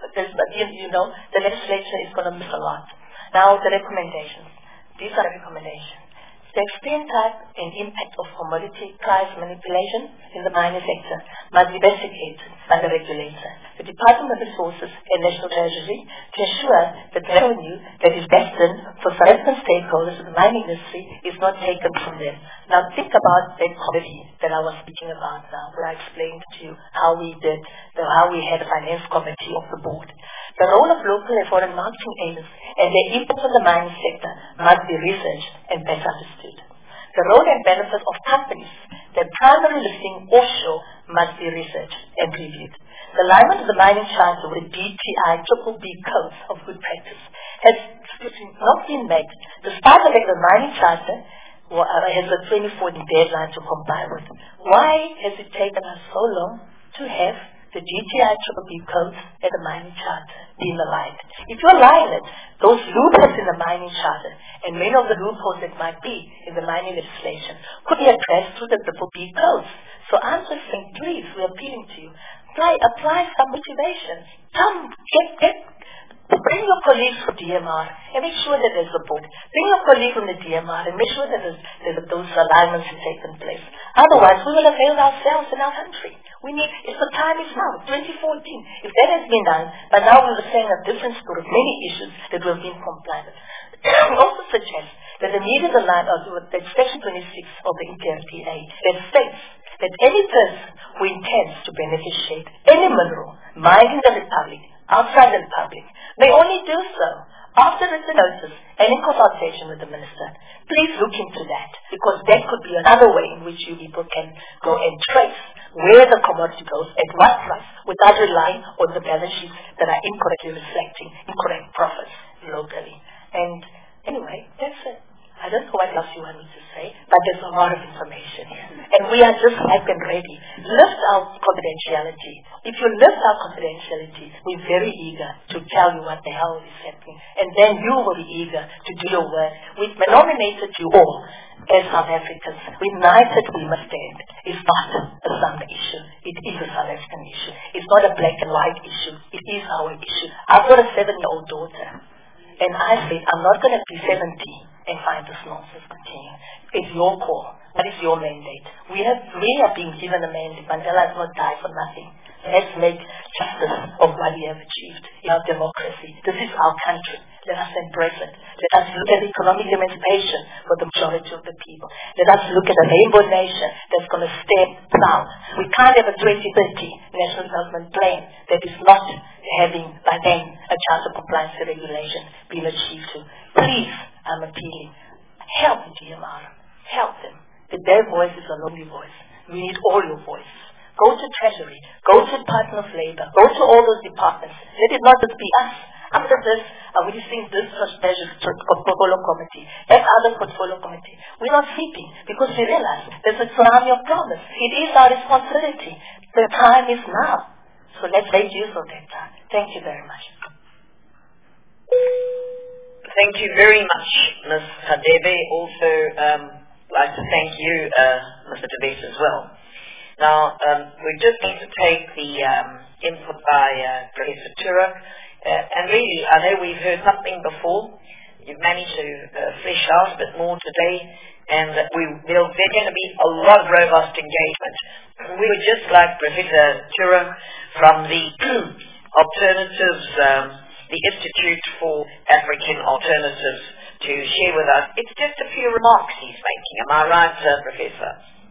Speaker 2: you know, the legislature is going to miss a lot. Now the recommendations. These are the recommendations. The extent, type, and impact of commodity price manipulation in the mining sector must be investigated by the regulator, the Department of Resources, and National Treasury to ensure that the revenue that is destined for South African stakeholders in the mining industry is not taken from them. Now think about that committee that I was speaking about now, where I explained to you how we did, the, how we had a finance committee of the board. The role of local and foreign marketing agents and their input on the mining sector must be researched and better understood. The role and benefits of companies that primarily listing offshore must be researched and reviewed. The alignment of the mining charter with the D T I triple B codes of good practice has not been met, despite the fact the mining charter has a twenty fourteen deadline to comply with. Why has it taken us so long to have the D T I triple B codes and the mining charter being aligned? If you align it, those loopholes in the mining charter and many of the loopholes that might be in the mining legislation could be addressed through the triple B codes. So I'm just saying, please, we're appealing to you. Apply, apply some motivation. Come, get, get, bring your colleagues from D M R and make sure that there's support. Bring your colleague from the D M R and make sure that there's, that those alignments have taken place. Otherwise, we will have failed ourselves in our country. We need, if the time is now, twenty fourteen. If that has been done, but now we were saying a different story of many issues that will be compliant. We also suggest that the needed alignment of that Section twenty-six of the E P F T A that states that any person who intends to beneficiate any mineral mined in the Republic, outside the Republic, may only do so after written notice and in consultation with the Minister. Please look into that, because that could be another way in which you people can go and trace where the commodity goes, at what price, without relying on the balance sheets that are incorrectly reflecting incorrect profits locally. And anyway, that's it. I don't know what else you want me to say, but there's a lot of information here. And we are just ripe and ready. Lift our confidentiality. If you lift our confidentiality, we're very eager to tell you what the hell is happening. And then you will be eager to do your work. We nominated you all as South Africans. United we must stand. It's not a Sunday issue. It is a South African issue. It's not a black and white issue. It is our issue. I've got a seven-year-old daughter. And I said, I'm not going to be seventy and find this nonsense continue. It's your call. That is your mandate. We have, we have been given a mandate. Mandela has not died for nothing. Let's make justice of what we have achieved in our democracy. This is our country. Let us embrace it. Let us look at economic emancipation for the majority of the people. Let us look at a rainbow nation that's going to stand proud. We can't have a twenty thirty national development plan that is not having, by then, a charter compliance regulation being achieved to. Please, I'm appealing. Help the D M R. Help them. Their voice is a lonely voice. We need all your voices. Go to Treasury. Go to Department of Labor. Go to all those departments. Let it not just be us. After this, uh, we think this first measure portfolio committee, that other portfolio committee. We're not sleeping because we realize there's a tsunami of problems. It is our responsibility. The time is now. So let's make use of that time. Thank you very much.
Speaker 1: Thank you very much, Miz Hadebe. Also, um, I'd like to thank you, uh, Mister DeVes, as well. Now, um, we're just going to take the um, input by uh, Professor Turek. Uh, and really, I know we've heard something before. You've managed to uh, flesh out a bit more today. And uh, we, there'll, there's going to be a lot of robust engagement. We would just like Professor Turek from the Alternatives, um, the Institute for African Alternatives, to share with us. It's just a few remarks he's making. Am I right, uh, Professor?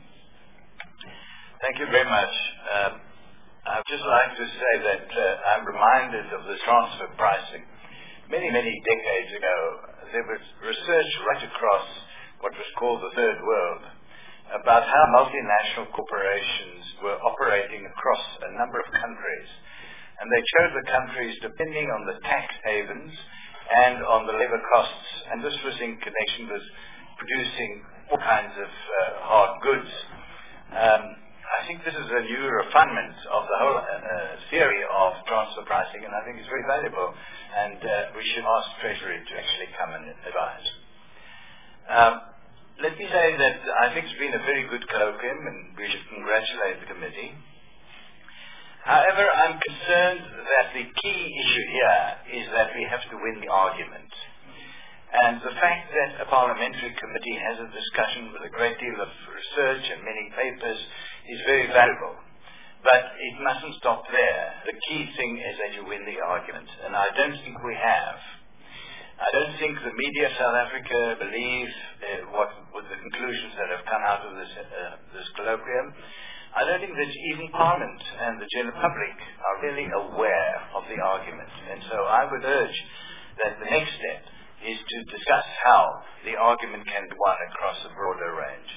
Speaker 4: Thank you very much. Um, I'd just like to say that uh, I'm reminded of the transfer pricing. Many, many decades ago, there was research right across what was called the Third World about how multinational corporations were operating across a number of countries. And they chose the countries depending on the tax havens and on the labor costs. And this was in connection with producing all kinds of uh, hard goods. Um, I think this is a new refinement of the whole uh, theory of transfer pricing, and I think it's very valuable. And uh, we should ask Treasury to actually come and advise. Um, let me say that I think it's been a very good colloquium, and we should congratulate the committee. However, I'm concerned that the key issue here is that we have to win the argument. And the fact that a parliamentary committee has a discussion with a great deal of research and many papers is very valuable. But it mustn't stop there. The key thing is that you win the argument. And I don't think we have. I don't think the media of South Africa believe uh, what, what the conclusions that have come out of this, uh, this colloquium. I don't think that even Parliament and the general public are really aware of the argument. And so I would urge that the next step is to discuss how the argument can be won across a broader range.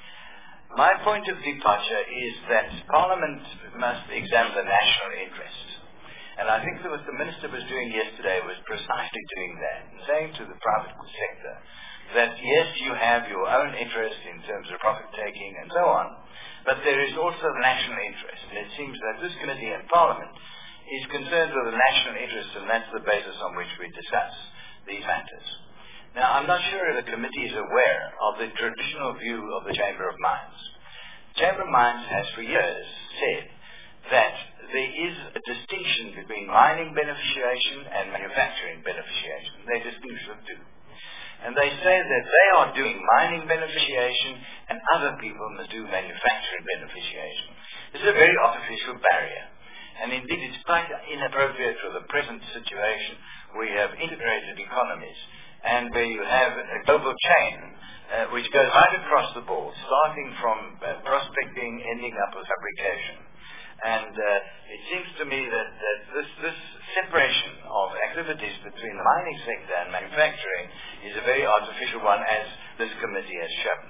Speaker 4: My point of departure is that Parliament must examine the national interest. And I think that what the Minister was doing yesterday was precisely doing that, saying to the private sector that yes, you have your own interest in terms of profit-taking and so on, but there is also the national interest. And it seems that this committee and Parliament is concerned with the national interest, and that's the basis on which we discuss these matters. Now, I'm not sure if the committee is aware of the traditional view of the Chamber of Mines. The Chamber of Mines has for years said that there is a distinction between mining beneficiation and manufacturing beneficiation. They distinguish the two. And they say that they are doing mining beneficiation and other people must do manufacturing beneficiation. This is a very artificial barrier. And indeed, it's quite inappropriate for the present situation where you have integrated economies and where you have a global chain uh, which goes right across the board, starting from uh, prospecting, ending up with fabrication. And uh, it seems to me that, that this, this separation of activities between the mining sector and manufacturing is a very artificial one, as this committee has shown.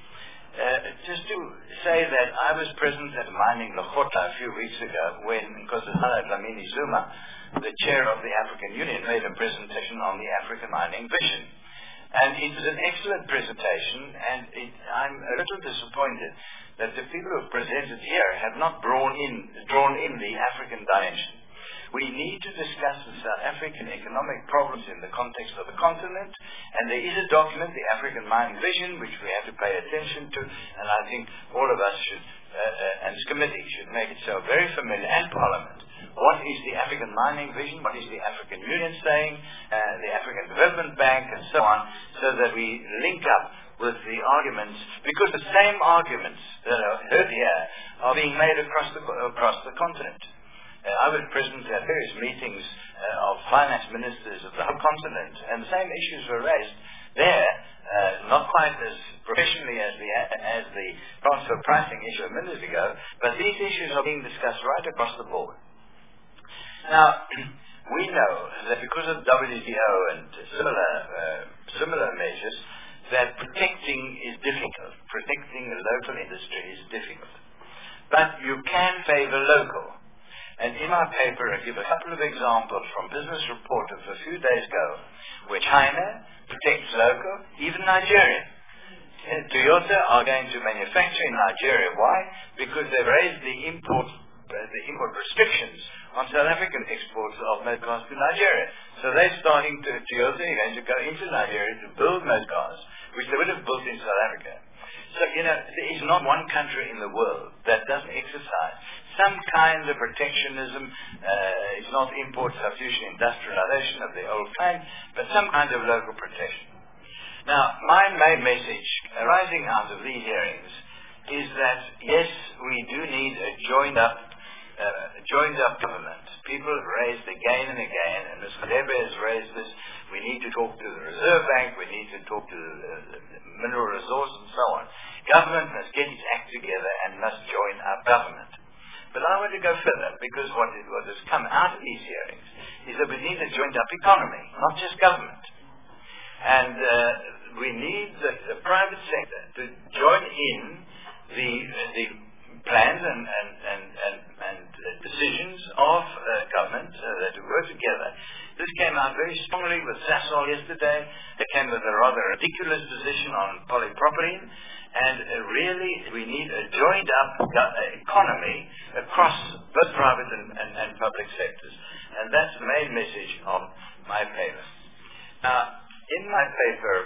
Speaker 4: Uh, just to say that I was present at mining Lekgotla a few weeks ago when Nkosazana Dlamini Zuma, the chair of the African Union, made a presentation on the African mining vision. And it was an excellent presentation, and it, I'm a little disappointed that the people who have presented here have not drawn in, drawn in the African dimension. We need to discuss the South African economic problems in the context of the continent, and there is a document, the African Mining Vision, which we have to pay attention to, and I think all of us should, uh, uh, and this committee should make itself very familiar, and Parliament. What is the African Mining Vision? What is the African Union saying? Uh, the African Development Bank, and so on, so that we link up with the arguments, because the same arguments that are heard here are being made across the, across the continent. Uh, I was present at various meetings uh, of finance ministers of the whole continent, and the same issues were raised there, uh, not quite as professionally as the, as the transfer pricing issue a minute ago, but these issues are being discussed right across the board. Now, we know that because of W T O and similar, uh, similar measures, that protecting is difficult. Protecting a local industry is difficult. But you can favor local. And in my paper, I give a couple of examples from Business Report of a few days ago, where China protects local, even Nigeria. And Toyota are going to manufacture in Nigeria. Why? Because they've raised the import, uh, the import restrictions on South African exports of motor cars to Nigeria. So they're starting to, Toyota are going to go into Nigeria to build motor cars, which they would have built in South Africa. So, you know, there is not one country in the world that doesn't exercise some kind of protectionism. Uh, it's not import substitution, industrialization of the old kind, but some kind of local protection. Now, my main message arising out of these hearings is that, yes, we do need a joined up, uh, joined up government. People have raised again and again, and Miz Radebe has raised this. We need to talk to the Reserve Bank, we need to talk to the, the mineral resources and so on. Government must get its act together and must join our government. But I want to go further, because what, it, what has come out of these hearings is that we need a joined-up economy, not just government. And uh, we need the, the private sector to join in the, the plans and, and, and, and, and decisions of uh, government uh, that to work together. This came out very strongly with Sasol yesterday. They came with a rather ridiculous position on polypropylene. And uh, really, we need a joined-up economy across both private and, and, and public sectors. And that's the main message of my paper. Now, in my paper,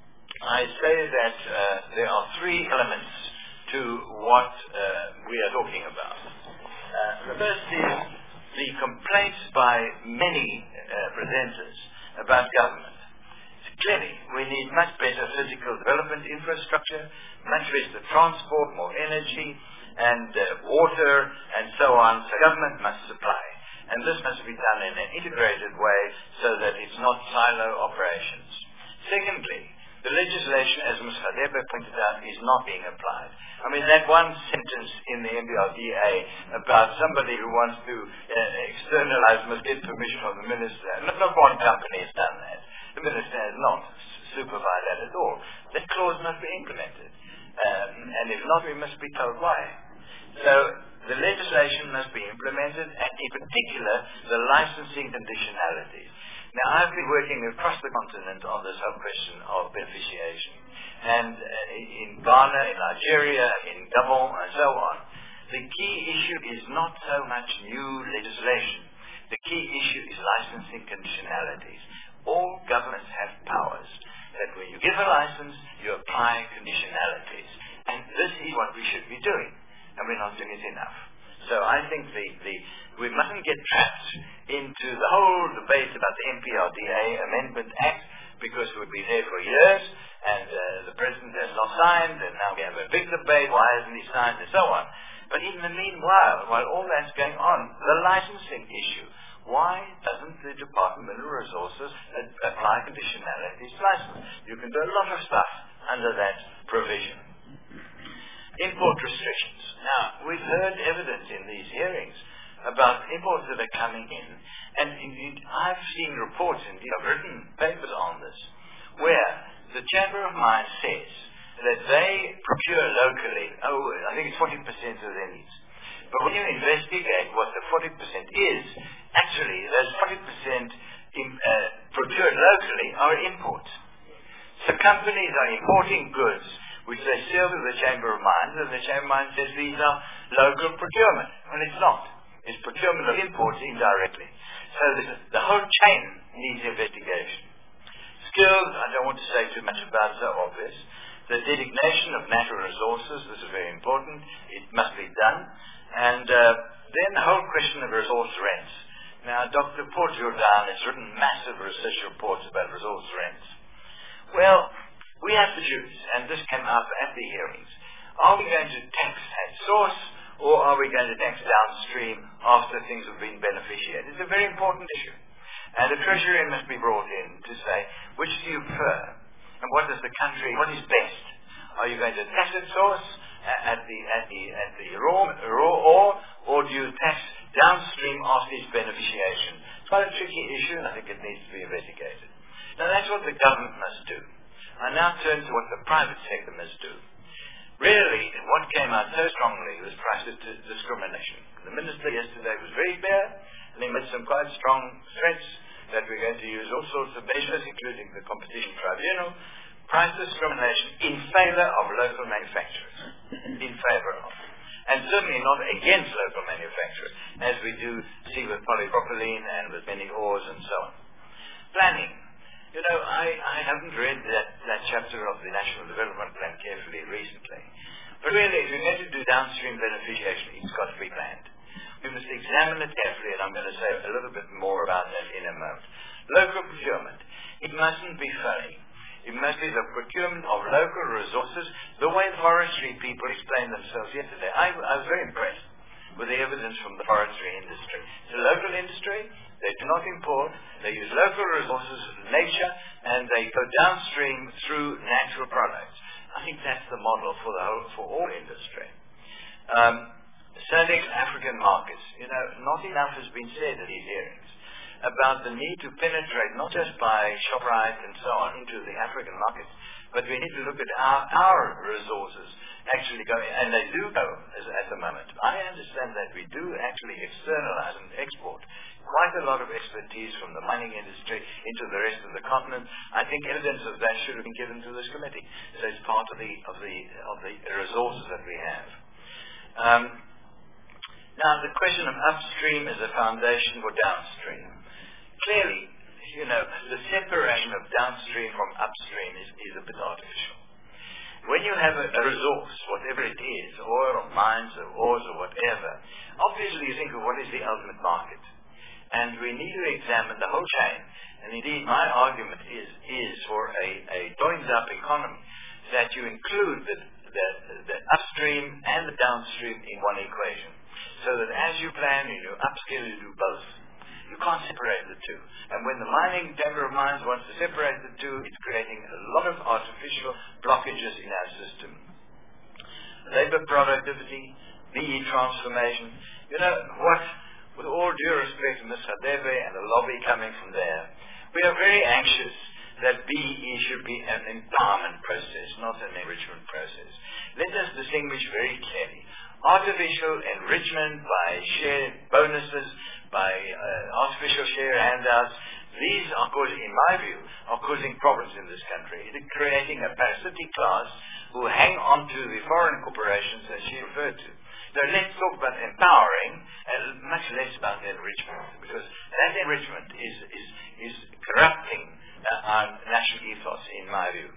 Speaker 4: I say that uh, there are three elements to what uh, we are talking about. Uh, the first is the complaints by many uh, presenters about government. Clearly, we need much better physical development infrastructure, much better transport, more energy, and uh, water, and so on. So government must supply. And this must be done in an integrated way so that it's not silo operations. Secondly, the legislation, as Miz Radebe pointed out, is not being applied. I mean, that one sentence in the M B R D A about somebody who wants to uh, externalize must get permission from the minister. Not, not one company has done that. The minister has not supervised that at all. That clause must be implemented. Um, and if not, we must be told why. So the legislation must be implemented, and in particular, the licensing conditionalities. Now, I've been working across the continent on this whole question of beneficiation. And uh, in Ghana, in Nigeria, in Gabon, and so on, the key issue is not so much new legislation. The key issue is licensing conditionalities. All governments have powers that when you give a license, you apply conditionalities. And this is what we should be doing. And we're not doing it enough. So I think the, the we mustn't get trapped into the whole debate about the M P R D A Amendment Act, because we've been there for years, and uh, the President has not signed, and now we have a big debate, why hasn't he signed, and so on. But in the meanwhile, while all that's going on, the licensing issue, why doesn't the Department of Mineral Resources uh, apply conditionalities to license? You can do a lot of stuff under that provision. Import restrictions. Now, we've heard evidence in these hearings about imports that are coming in, and indeed I've seen reports, indeed I've written papers on this, where the Chamber of Mines says that they procure locally, oh, I think it's forty percent of their needs. But when you investigate what the forty percent is, actually those forty percent in, uh, procured locally are imports. So companies are importing goods which they sell to the Chamber of Mines, and the Chamber of Mines says these are local procurement. Well, it's not. It's procurement of imports indirectly. So the, the whole chain needs investigation. Skills, I don't want to say too much about, so obvious. The designation of natural resources, this is very important. It must be done. And uh, then the whole question of resource rents. Now, Doctor Port-Jourdain has written massive research reports about resource rents. Well, we have to choose, and this came up at the hearings. Are we going to tax at source, or are we going to tax downstream after things have been beneficiated? It's a very important issue. And the Treasury must be brought in to say, which do you prefer? And what does the country, what is best? Are you going to tax at source, at the, at the, at the raw, raw ore, or do you tax downstream after its beneficiation? It's quite a tricky issue, and I think it needs to be investigated. Now, that's what the government must do. I now turn to what the private sector must do. Really, what came out so strongly was price discrimination. The minister yesterday was very clear, and he made some quite strong threats that we're going to use all sorts of measures, including the Competition Tribunal, price discrimination in favor of local manufacturers. In favor of. And certainly not against local manufacturers, as we do see with polypropylene and with many ores and so on. Planning. You know, I, I haven't read that, that chapter of the National Development Plan carefully recently. But really, if you're going to do downstream beneficiation, it's got to be planned. We must examine it carefully, and I'm going to say a little bit more about that in a moment. Local procurement. It mustn't be funny. It must be the procurement of local resources, the way the forestry people explained themselves yesterday. I, I was very impressed with the evidence from the forestry industry. It's a local industry. They do not import. They use local resources, nature, and they go downstream through natural products. I think that's the model for the whole, for all industry. Um, Selling African markets. You know, not enough has been said at these hearings about the need to penetrate, not just by ShopRite and so on, into the African markets, but we need to look at our, our resources actually going, and they do go as, at the moment. I understand that we do actually externalize and export quite a lot of expertise from the mining industry into the rest of the continent. I think evidence of that should have been given to this committee. So it's part of the of the of the resources that we have. Um, now the question of upstream as a foundation for downstream. Clearly, you know, the separation of downstream from upstream is, is a bit artificial. When you have a, a resource, whatever it is, oil or mines or ores or whatever, obviously you think of what is the ultimate market. And we need to examine the whole chain. And indeed, my argument is, is for a, a joined-up economy that you include the, the, the upstream and the downstream in one equation. So that as you plan, you do upscale, you do both. You can't separate the two. And when the mining Chamber of Mines wants to separate the two, it's creating a lot of artificial blockages in our system. Labor productivity, B E transformation. You know what? With all due respect to Miz Hadebe and the lobby coming from there, we are very anxious that B E E should be an empowerment process, not an enrichment process. Let us distinguish very clearly. Artificial enrichment by share bonuses, by uh, artificial share handouts, these are causing, in my view, are causing problems in this country. It is creating a parasitic class who hang on to the foreign corporations that she referred to. So let's talk about empowering and much less about enrichment, because that enrichment is, is, is corrupting uh, our national ethos, in my view.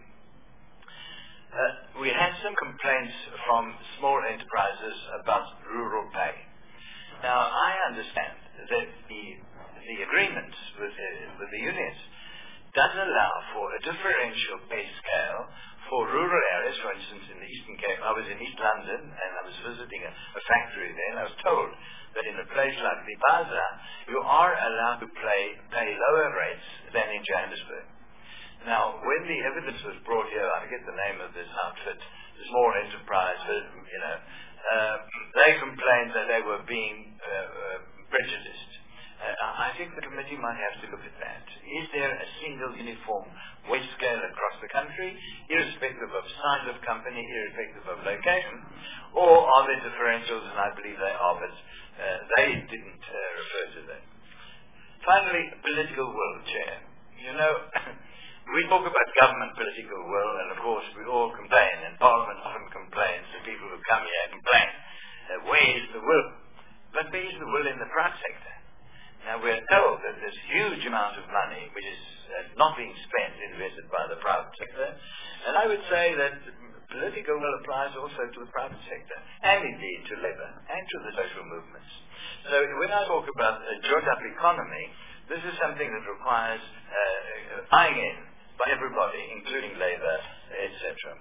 Speaker 4: Uh, we had some complaints from small enterprises about rural pay. Now, I understand that the, the agreements with the, with the unions does allow for a differential pay scale for rural areas. For instance, in the Eastern Cape, I was in East London and I was visiting a, a factory there, and I was told that in a place like the Bazaar, you are allowed to pay, pay lower rates than in Johannesburg. Now, when the evidence was brought here, I forget the name of this outfit, the small enterprise, you know, uh, they complained that they were being uh, uh, prejudiced. Uh, I think the committee might have to look at that. Is there a single uniform wage scale across the country, irrespective of size of company, irrespective of location, or are there differentials? And I believe they are, but uh, they didn't uh, refer to that. Finally, political will, Chair. You know, we talk about government political will, and of course we all complain, and Parliament often complains to people who come here and complain. Uh, where is the will? But where is the will in the private sector? Now, we're told that there's huge amount of money which is uh, not being spent, invested by the private sector. And I would say that political will applies also to the private sector, and indeed to labour, and to the social movements. So when I talk about a joined-up economy, this is something that requires uh, buying in by everybody, including labour, et cetera.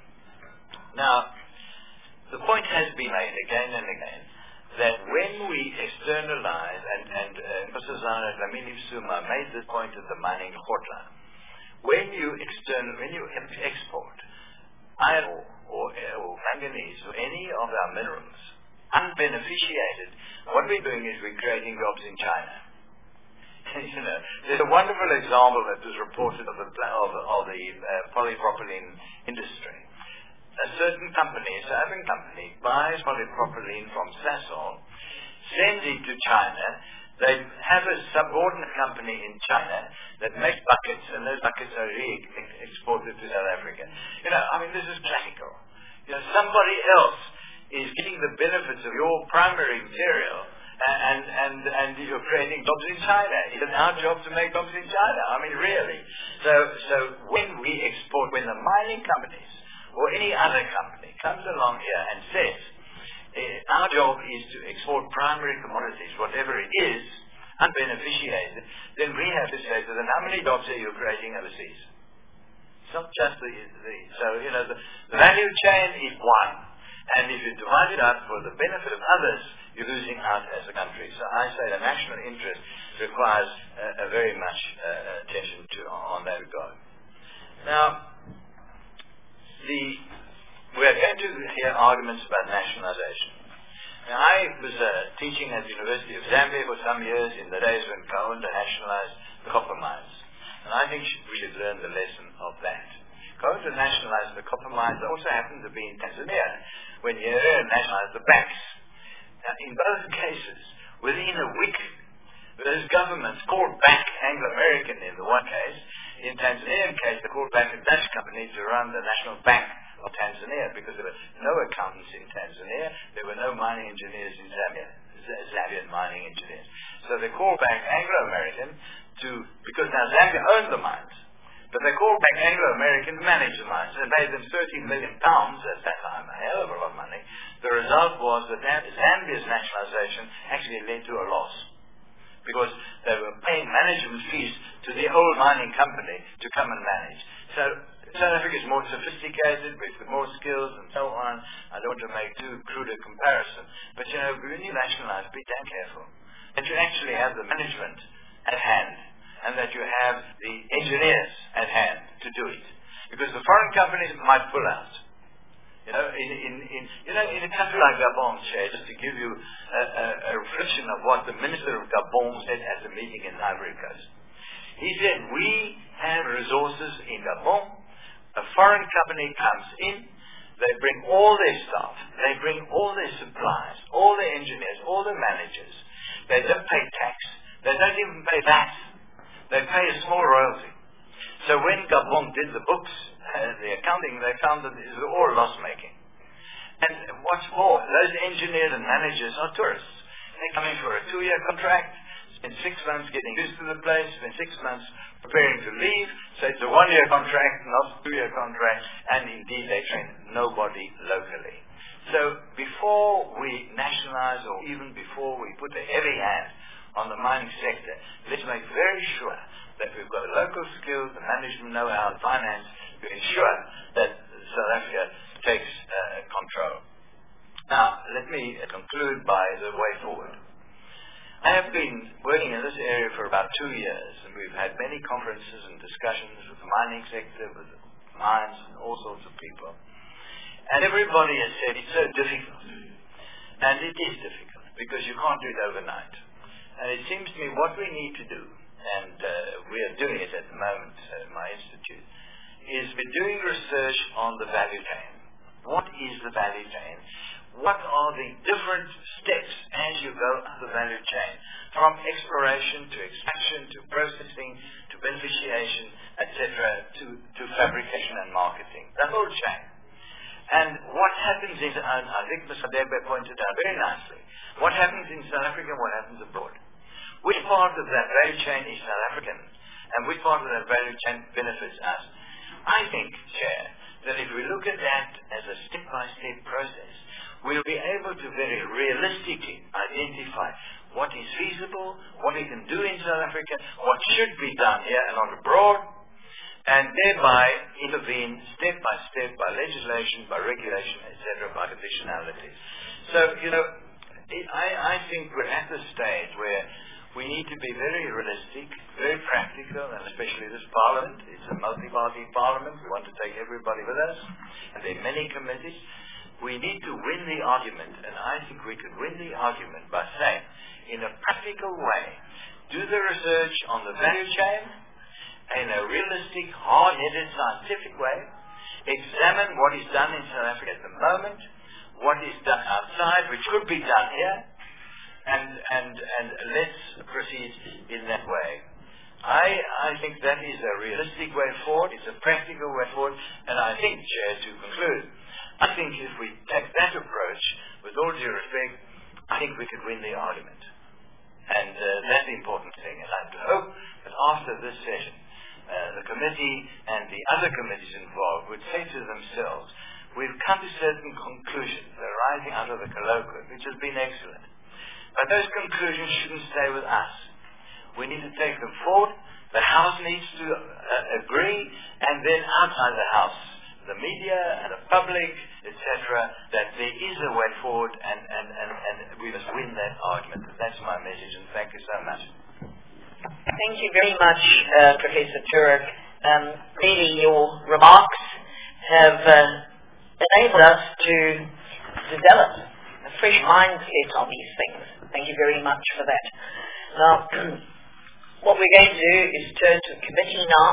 Speaker 4: Now, the point has been made again and again that when we externalize, and, and uh, Mister Zana Dlamini Zuma made this point at the mining hotline, when you external, when you export iron ore or, or manganese or any of our minerals unbeneficiated, what we're doing is we're creating jobs in China. You know, there's a wonderful example that was reported of the, of, of the uh, polypropylene industry. A certain company, a South African company, buys polypropylene from Sasol, sends it to China. They have a subordinate company in China that makes buckets, and those buckets are re-exported to South Africa. You know, I mean, this is classical. You know, somebody else is getting the benefits of your primary material, and and and you're creating jobs in China. Is it our job to make jobs in China? I mean, really. So, so when we export, when the mining companies or any other company comes along here and says, uh, our job is to export primary commodities, whatever it is, unbeneficiated, then we have to say to them, how many jobs are you creating overseas? It's not just the, the so, you know, the, the value chain is one. And if you divide it up for the benefit of others, you're losing out as a country. So I say the national interest requires uh, a very much uh, attention to on that regard. Now, The, we are going to hear arguments about nationalization. Now, I was uh, teaching at the University of Zambia for some years in the days when Kaunda nationalized the copper mines. And I think we should learn the lesson of that. Kaunda nationalized the copper mines. It also happened to be in Tanzania when Nyerere nationalized the banks. Now, in both cases, within a week, those governments called back Anglo-American in the one case. In Tanzanian case, they called back a Dutch company to run the National Bank of Tanzania because there were no accountants in Tanzania. There were no mining engineers in Zambia, Zambian mining engineers. So they called back Anglo-American to, because now Zambia owned the mines, but they called back Anglo-American to manage the mines and paid them thirty million pounds at that time, a hell of a lot of money. The result was that Zambia's nationalization actually led to a loss, because they were paying management fees to the old mining company to come and manage. So South Africa is more sophisticated, with more skills and so on. I don't want to make too crude a comparison. But, you know, when you nationalize, be damn careful that you actually have the management at hand and that you have the engineers at hand to do it. Because the foreign companies might pull out. You know, in, in, in, you know, in a country like Gabon, Chair, just to give you a, a, a reflection of what the Minister of Gabon said at the meeting in Ivory Coast. He said, we have resources in Gabon. A foreign company comes in, they bring all their staff, they bring all their supplies, all their engineers, all their managers. They don't pay tax, they don't even pay V A T. They pay a small royalty. So when Gabon did the books, uh, the accounting, they found that it was all loss-making. And what's more, those engineers and managers are tourists. They're coming for a two-year contract, spend six months getting used to the place, spend six months preparing to leave. So it's a one-year contract, not a two-year contract, and indeed they train nobody locally. So before we nationalize, or even before we put a heavy hand on the mining sector, let's make very sure that we've got local skills, the management know-how, and finance to ensure that South Africa takes uh, control. Now, let me conclude by the way forward. I have been working in this area for about two years, and we've had many conferences and discussions with the mining sector, with the mines, and all sorts of people. And everybody has said it's so difficult. And it is difficult, because you can't do it overnight. And it seems to me what we need to do, and uh, we are doing it at the moment at my institute, is we're doing research on the value chain. What is the value chain? What are the different steps as you go up the value chain, from exploration to extraction to processing to beneficiation, et cetera, to, to fabrication and marketing, the whole chain. And what happens in, and I think Mister Debe pointed out very nicely, what happens in South Africa and what happens abroad. Which part of that value chain is South African, and which part of that value chain benefits us? I think, Chair, that if we look at that as a step-by-step process, we'll be able to very realistically identify what is feasible, what we can do in South Africa, what should be done here and not abroad, and thereby intervene step by step by legislation, by regulation, et cetera, by conditionalities. So, you know, it, I, I think we're at the stage where we need to be very realistic, very practical, and especially this Parliament. It's a multi-party Parliament. We want to take everybody with us, and there are many committees. We need to win the argument, and I think we could win the argument by saying, in a practical way, do the research on the value chain in a realistic, hard-headed, scientific way, examine what is done in South Africa at the moment, what is done outside, which could be done here, and, and, and let's proceed in that way. I, I think that is a realistic way forward, it's a practical way forward, and I think, Chair, to conclude, I think if we take that approach, with all due respect, I think we could win the argument. And uh, that's the important thing. And I hope that after this session, uh, the committee and the other committees involved would say to themselves, we've come to certain conclusions arising out of the colloquium, which has been excellent. But those conclusions shouldn't stay with us. We need to take them forward. The House needs to uh, agree, and then outside the House, the media and the public, et cetera, that there is a way forward, and, and, and, and we must win that argument. That's my message, and thank you so much.
Speaker 1: Thank you very much, uh, Professor Turek. Um, really, your remarks have uh, enabled us to develop a fresh mindset on these things. Thank you very much for that. Now, what we're going to do is turn to committee now,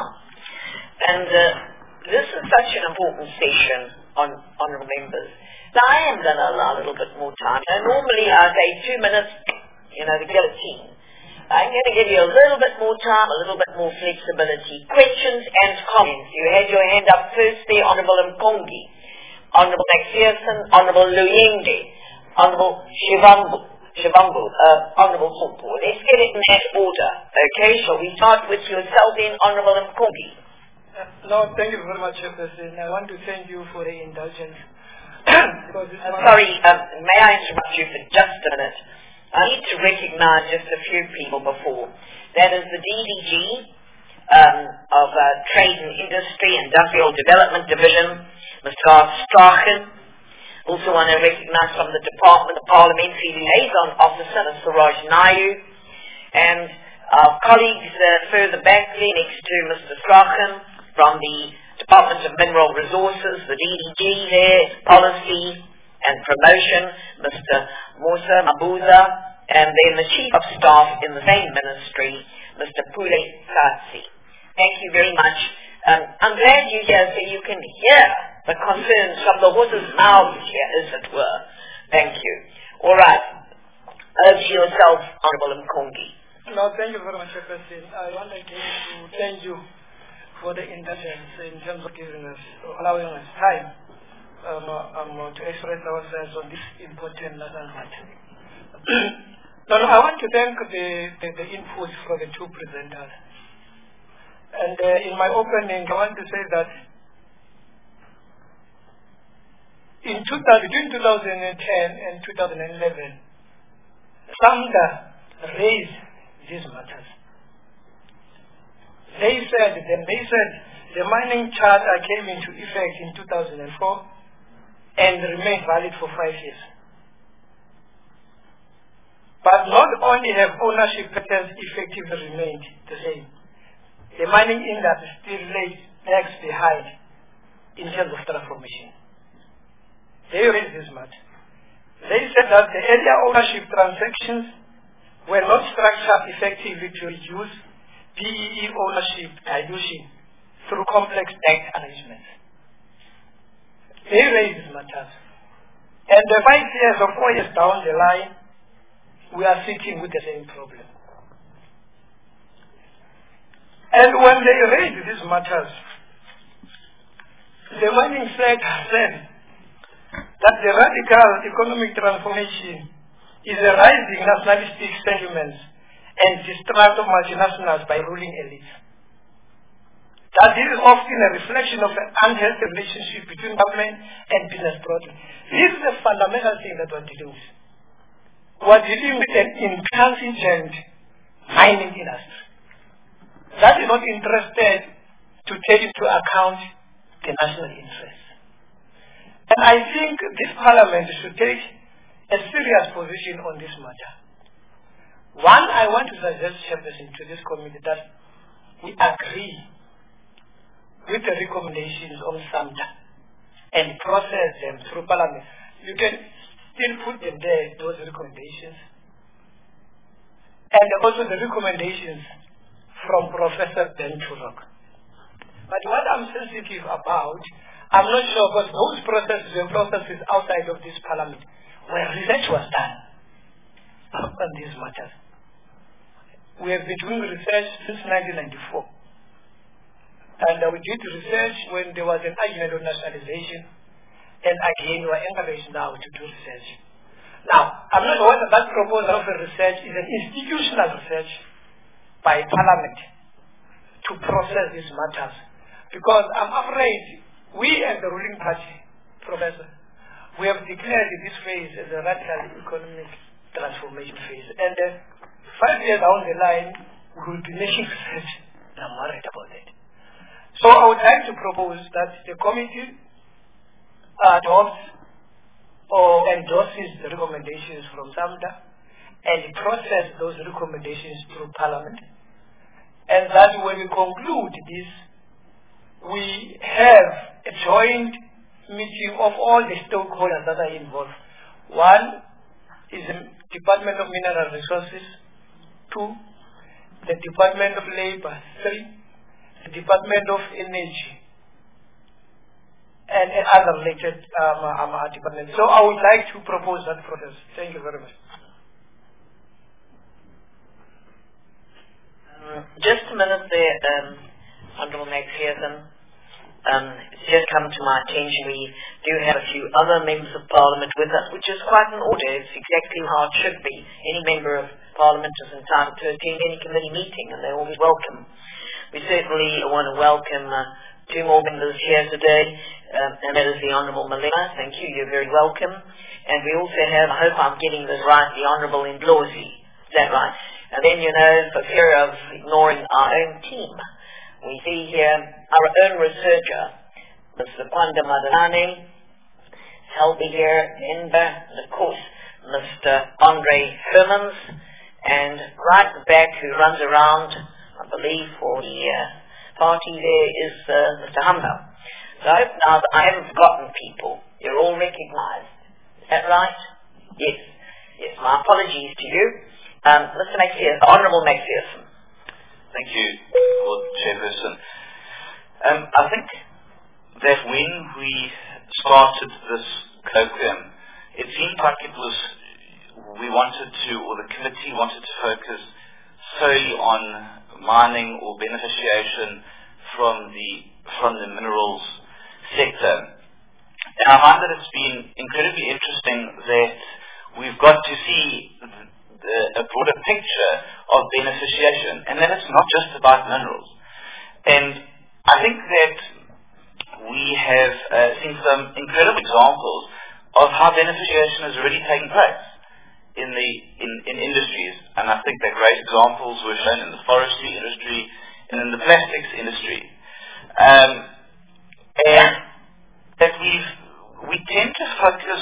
Speaker 1: and uh, this is such an important session on honourable members. Now, I am going to allow a little bit more time. Now, normally I say two minutes, you know, the guillotine. I'm going to give you a little bit more time, a little bit more flexibility. Questions and comments. You had your hand up first there, Honourable Mkongi, Honourable McPherson, Honourable Luyenge, Honourable Shivambu, Shivambu, uh, Honourable Humpo. Let's get it in that order. Okay, shall we start with yourself then, Honourable Mkongi?
Speaker 5: Uh, Lord, thank you very much, President. I want to thank you for the indulgence.
Speaker 1: because this uh, sorry, um, may I interrupt you for just a minute? I need to recognize just a few people before. That is the D D G um, of uh, Trade and Industry, Industrial Development Division, Mister Garth Strachan. Also want to recognize from the Department, the Parliamentary Liaison Officer, Mister Raj Nayu, and our colleagues uh, further back there next to Mister Strachan from the Department of Mineral Resources, the D D G there, Policy and Promotion, Mister Musa Mabuza, and then the Chief of Staff in the same ministry, Mister Pule Tsatsi. Thank you very much. Um, I'm glad you're here so you can hear the concerns from the horse's mouth here, as it were. Thank you. All right. Over to yourself, Honorable Mkongi.
Speaker 5: No, thank you very much, President. I want again to thank you for the indulgence in terms of giving us, allowing us time um, um, to express ourselves on this important national matter. Now, I want to thank the, the, the inputs from the two presenters. And uh, in my opening, I want to say that in two thousand, between two thousand ten and two thousand eleven, SAMDA raised these matters. They said, then they said the mining charter came into effect in two thousand four and remained valid for five years. But not only have ownership patterns effectively remained the same, the mining industry still lags behind in terms of transformation. They raised this matter. They said that the earlier ownership transactions were not structured effectively to reduce B E E ownership dilution through complex tax arrangements. They raised these matters. And the five years or four years down the line, we are sitting with the same problem. And when they raised these matters, the mining sector said that the radical economic transformation is a rising nationalistic sentiments and distrust of multinationals by ruling elites. That this is often a reflection of an unhealthy relationship between government and business broadly. This is a fundamental thing that we're dealing with. We're dealing with an intransigent mining industry that is not interested to take into account the national interest. And I think this parliament should take a serious position on this matter. One, I want to suggest, Chairperson, to this committee that we agree with the recommendations of SAMDA and process them through parliament. You can still put them there, those recommendations. And also the recommendations from Professor Ben Turok. But what I'm sensitive about, I'm not sure, because those processes were processes outside of this parliament where research was done on these matters. We have been doing research since nineteen ninety-four. And uh, we did research when there was an argument on nationalization. And again, we are encouraged now to do research. Now, I'm not sure whether that proposal of a research is an institutional research by Parliament to process these matters. Because I'm afraid we as the ruling party, Professor, we have declared this phase as a radical economic transformation phase. And uh, five years down the line, we will be making research. I'm worried about that. So I would like to propose that the committee adopts or endorses the recommendations from SAMDA and process those recommendations through Parliament. And that when we conclude this, we have a joint meeting of all the stakeholders that are involved. One is the Department of Mineral Resources. Two, the Department of Labor. Three, the Department of Energy. And, and other related um, um, departments. So I would like to propose that process. Thank you very much.
Speaker 1: Um, just a minute there, um, Honourable Maxfield. Um, it's just come to my attention we do have a few other members of Parliament with us, which is quite an order. It's exactly how it should be. Any member of Parliament is entitled to attend any committee meeting, and they're always welcome. We certainly want to welcome uh, two more members here today, um, and that is the Honourable Malema. Thank you, you're very welcome. And we also have, I hope I'm getting this right, the Honourable Ndlozi. Is that right? And then, you know, for fear of ignoring our own team, we see here our own researcher, Mister Kwanda Madalane, Helby here, Enba, and of course, Mister Andre Hermans, and right at the back who runs around, I believe, for the uh, party there is uh, Mister Humber. So I hope now that I haven't forgotten people. You're all recognized. Is that right? Yes. Yes, my apologies to you. Um, Mister Maxfield, Honourable Maxfield.
Speaker 4: Thank you, Lord Chairperson. Um, I think that when we started this colloquium, it seemed like it was, we wanted to, or the committee wanted to focus solely on mining or beneficiation from the, from the minerals sector. And I find that it's been incredibly interesting that we've got to see the, a broader picture of beneficiation, and that it's not just about minerals. And I think that we have uh, seen some incredible examples of how beneficiation has already taken place in the in, in industries, and I think that great examples were shown in the forestry industry and in the plastics industry. Um, and that we've we tend to focus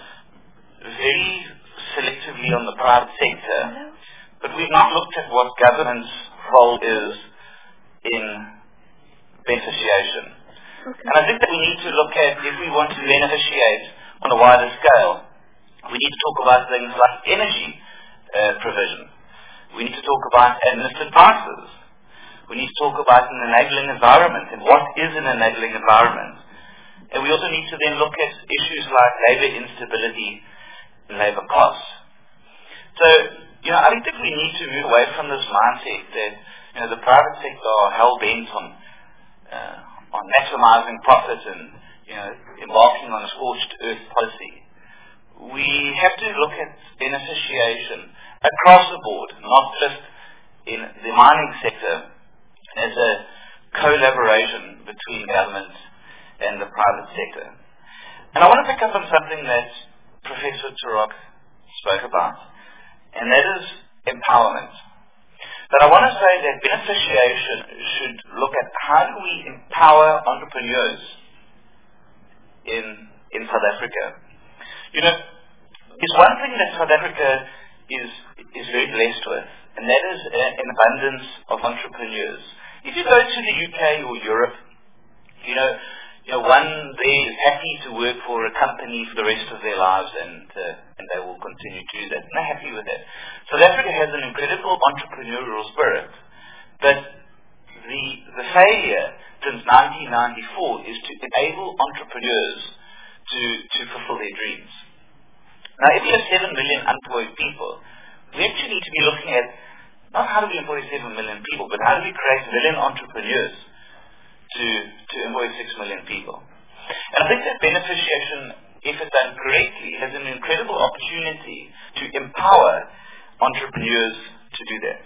Speaker 4: very selectively on the private sector, but we've not looked at what government's role is in beneficiation. Okay. And I think that we need to look at, if we want to beneficiate on a wider scale, we need to talk about things like energy uh, provision. We need to talk about administered prices. We need to talk about an enabling environment and what is an enabling environment. And we also need to then look at issues like labour instability and labour costs. So, you know, I think that we need to move away from this mindset that, you know, the private sector are hell-bent on, uh, on maximising profit and, you know, embarking on a scorched earth policy. We have to look at beneficiation across the board, not just in the mining sector, as a collaboration between government and the private sector. And I want to pick up on something that Professor Turok spoke about, and that is empowerment. But I want to say that beneficiation should look at how do we empower entrepreneurs in in South Africa. You know, there's one thing that South Africa is is very blessed with, and that is an abundance of entrepreneurs. If you go to the U K or Europe, you know, you know, one there is happy to work for a company for the rest of their lives, and uh, and they will continue to do that. And they're happy with that. South Africa has an incredible entrepreneurial spirit, but the the failure since nineteen ninety-four is to enable entrepreneurs to to fulfill their dreams. Now, if we have seven million unemployed people, we actually need to be looking at not how do we employ seven million people, but how do we create a million entrepreneurs to, to employ six million people. And I think that beneficiation, if it's done correctly, has an incredible opportunity to empower entrepreneurs to do that.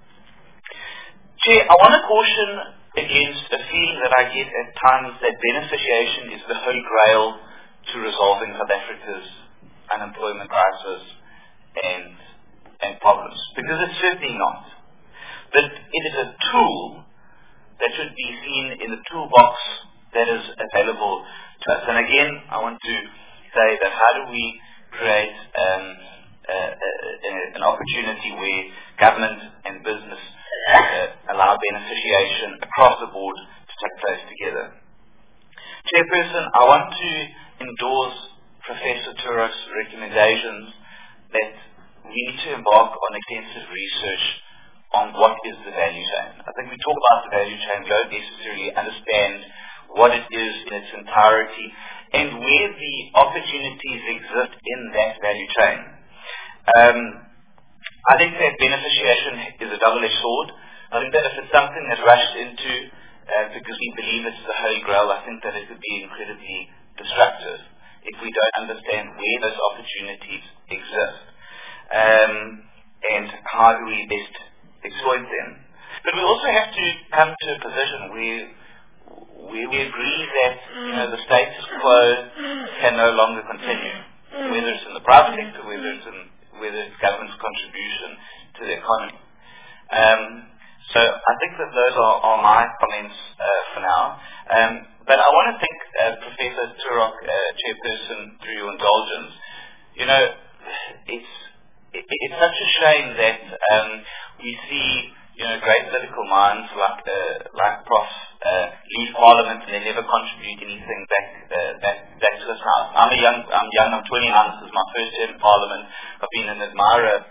Speaker 4: Chair, I want to caution against a feeling that I get at times that beneficiation is the holy grail to resolving South Africa's unemployment crisis and and problems, because it's certainly not. But it is a tool that should be seen in the toolbox that is available to us. And again, I want to say that how do we create um, uh, uh, an opportunity where government and business uh, allow beneficiation across the board to take place together. Chairperson, I want to endorse Professor Turok's recommendations that we need to embark on extensive research on what is the value chain. I think we talk about the value chain, we don't necessarily understand what it is in its entirety and where the opportunities exist in that value chain. Um, I think that beneficiation is a double-edged sword. I think that if it's something that's rushed into uh, because we believe it's the holy grail, I think that it could be incredibly destructive if we don't understand where those opportunities exist. Um, and how do we best exploit them. But we also have to come to a position where, where we agree that, you know, the status quo can no longer continue, whether it's in the private sector, whether it's in whether it's government's contribution to the economy. Um, so I think that those are, are my comments uh, for now. Um, but I want to thank uh, Professor Turok, uh, Chairperson, through your indulgence. You know, it's It, it's such a shame that um, we see, you know, great political minds like uh, like Professor Uh, leave Parliament and they never contribute anything back uh, back back to us. Now, I'm a young, I'm young. I'm twenty-nine. This is my first term in Parliament. I've been an admirer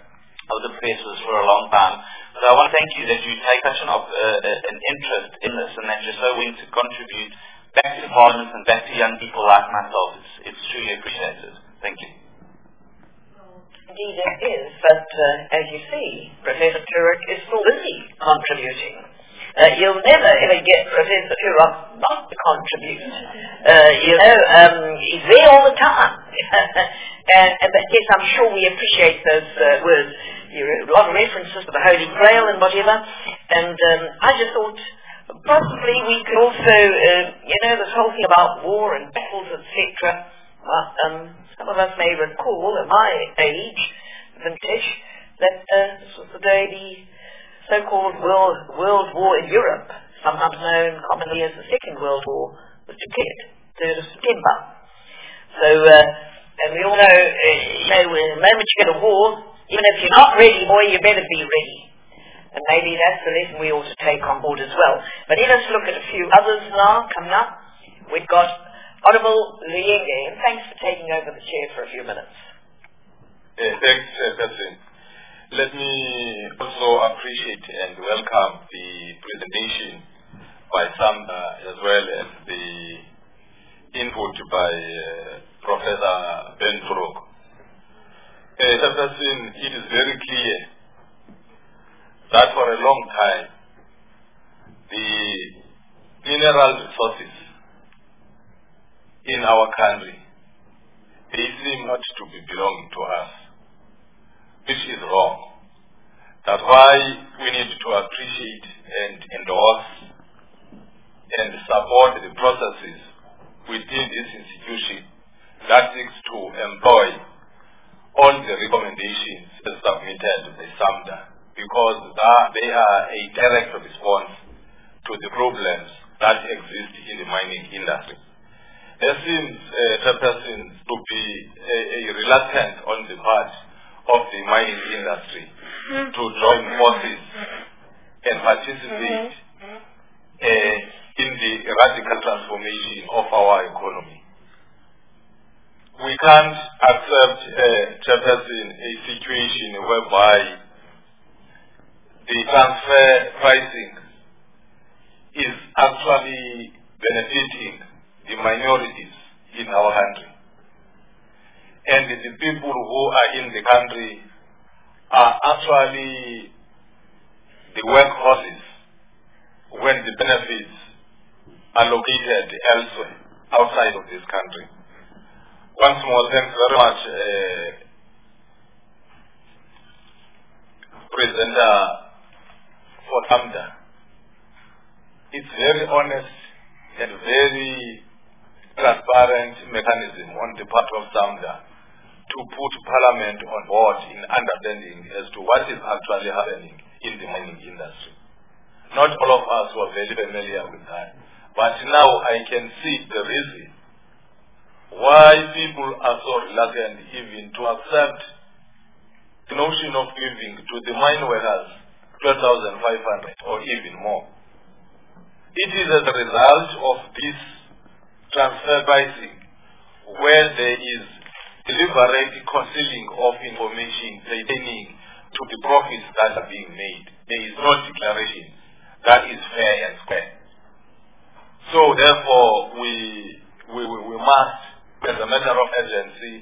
Speaker 6: of the professors for a long time. So I want to thank you that you take such an, op- uh, an interest in this and that you're so willing to contribute back to Parliament and back to young people like myself. It's, it's truly appreciated. Thank you.
Speaker 1: Indeed it is, but uh, as you see, Professor Turek is still busy contributing. Uh, you'll never ever get Professor Turek not to contribute. Uh, you know, um, he's there all the time. and, and but yes, I'm sure we appreciate those uh, words. You a lot of references to the Holy Grail and whatever. And um, I just thought possibly we could also, uh, you know, this whole thing about war and battles, et cetera. Well, um, some of us may recall at my age, vintage, that uh, this was the day the so-called World, World War in Europe, sometimes known commonly as the Second World War, was declared, third of September. So, uh, and we all know, uh, you know, the moment you go to war, even if you're not ready, boy, you better be ready. And maybe that's the lesson we ought to take on board as well. But let us look at a few others now coming up. We've got Honourable Luyenge, and thanks for taking over the chair for a few minutes.
Speaker 7: Uh, thanks, uh, President. Let me also appreciate and welcome the presentation by Samda as well as the input by uh, Professor Ben Turok. Uh, President, it is very clear that for a long time the mineral resources in our country, they seem not to be belonging to us, which is wrong. That's why we need to appreciate and endorse and support the processes within this institution that seeks to employ all the recommendations submitted by SAMDA, because they are a direct response to the problems that exist in the mining industry. There seems uh, to be a, a reluctance on the part of the mining industry mm-hmm. to join forces and participate uh, in the radical transformation of our economy. We can't accept uh, a situation whereby the transfer pricing is actually benefiting the minorities in our country. And the people who are in the country are actually the workhorses when the benefits are located elsewhere, outside of this country. Once more, thanks very much, uh, Presenter for SAMDA. It's very honest and very transparent mechanism on the part of SAMDA to put Parliament on board in understanding as to what is actually happening in the mining industry. Not all of us were very familiar with that, but now I can see the reason why people are so reluctant even to accept the notion of giving to the mine workers twelve thousand five hundred or even more. It is as a result of this transfer pricing where there is deliberate concealing of information pertaining to the profits that are being made. There is no declaration that is fair and square. So therefore we we, we, we must, as a matter of urgency,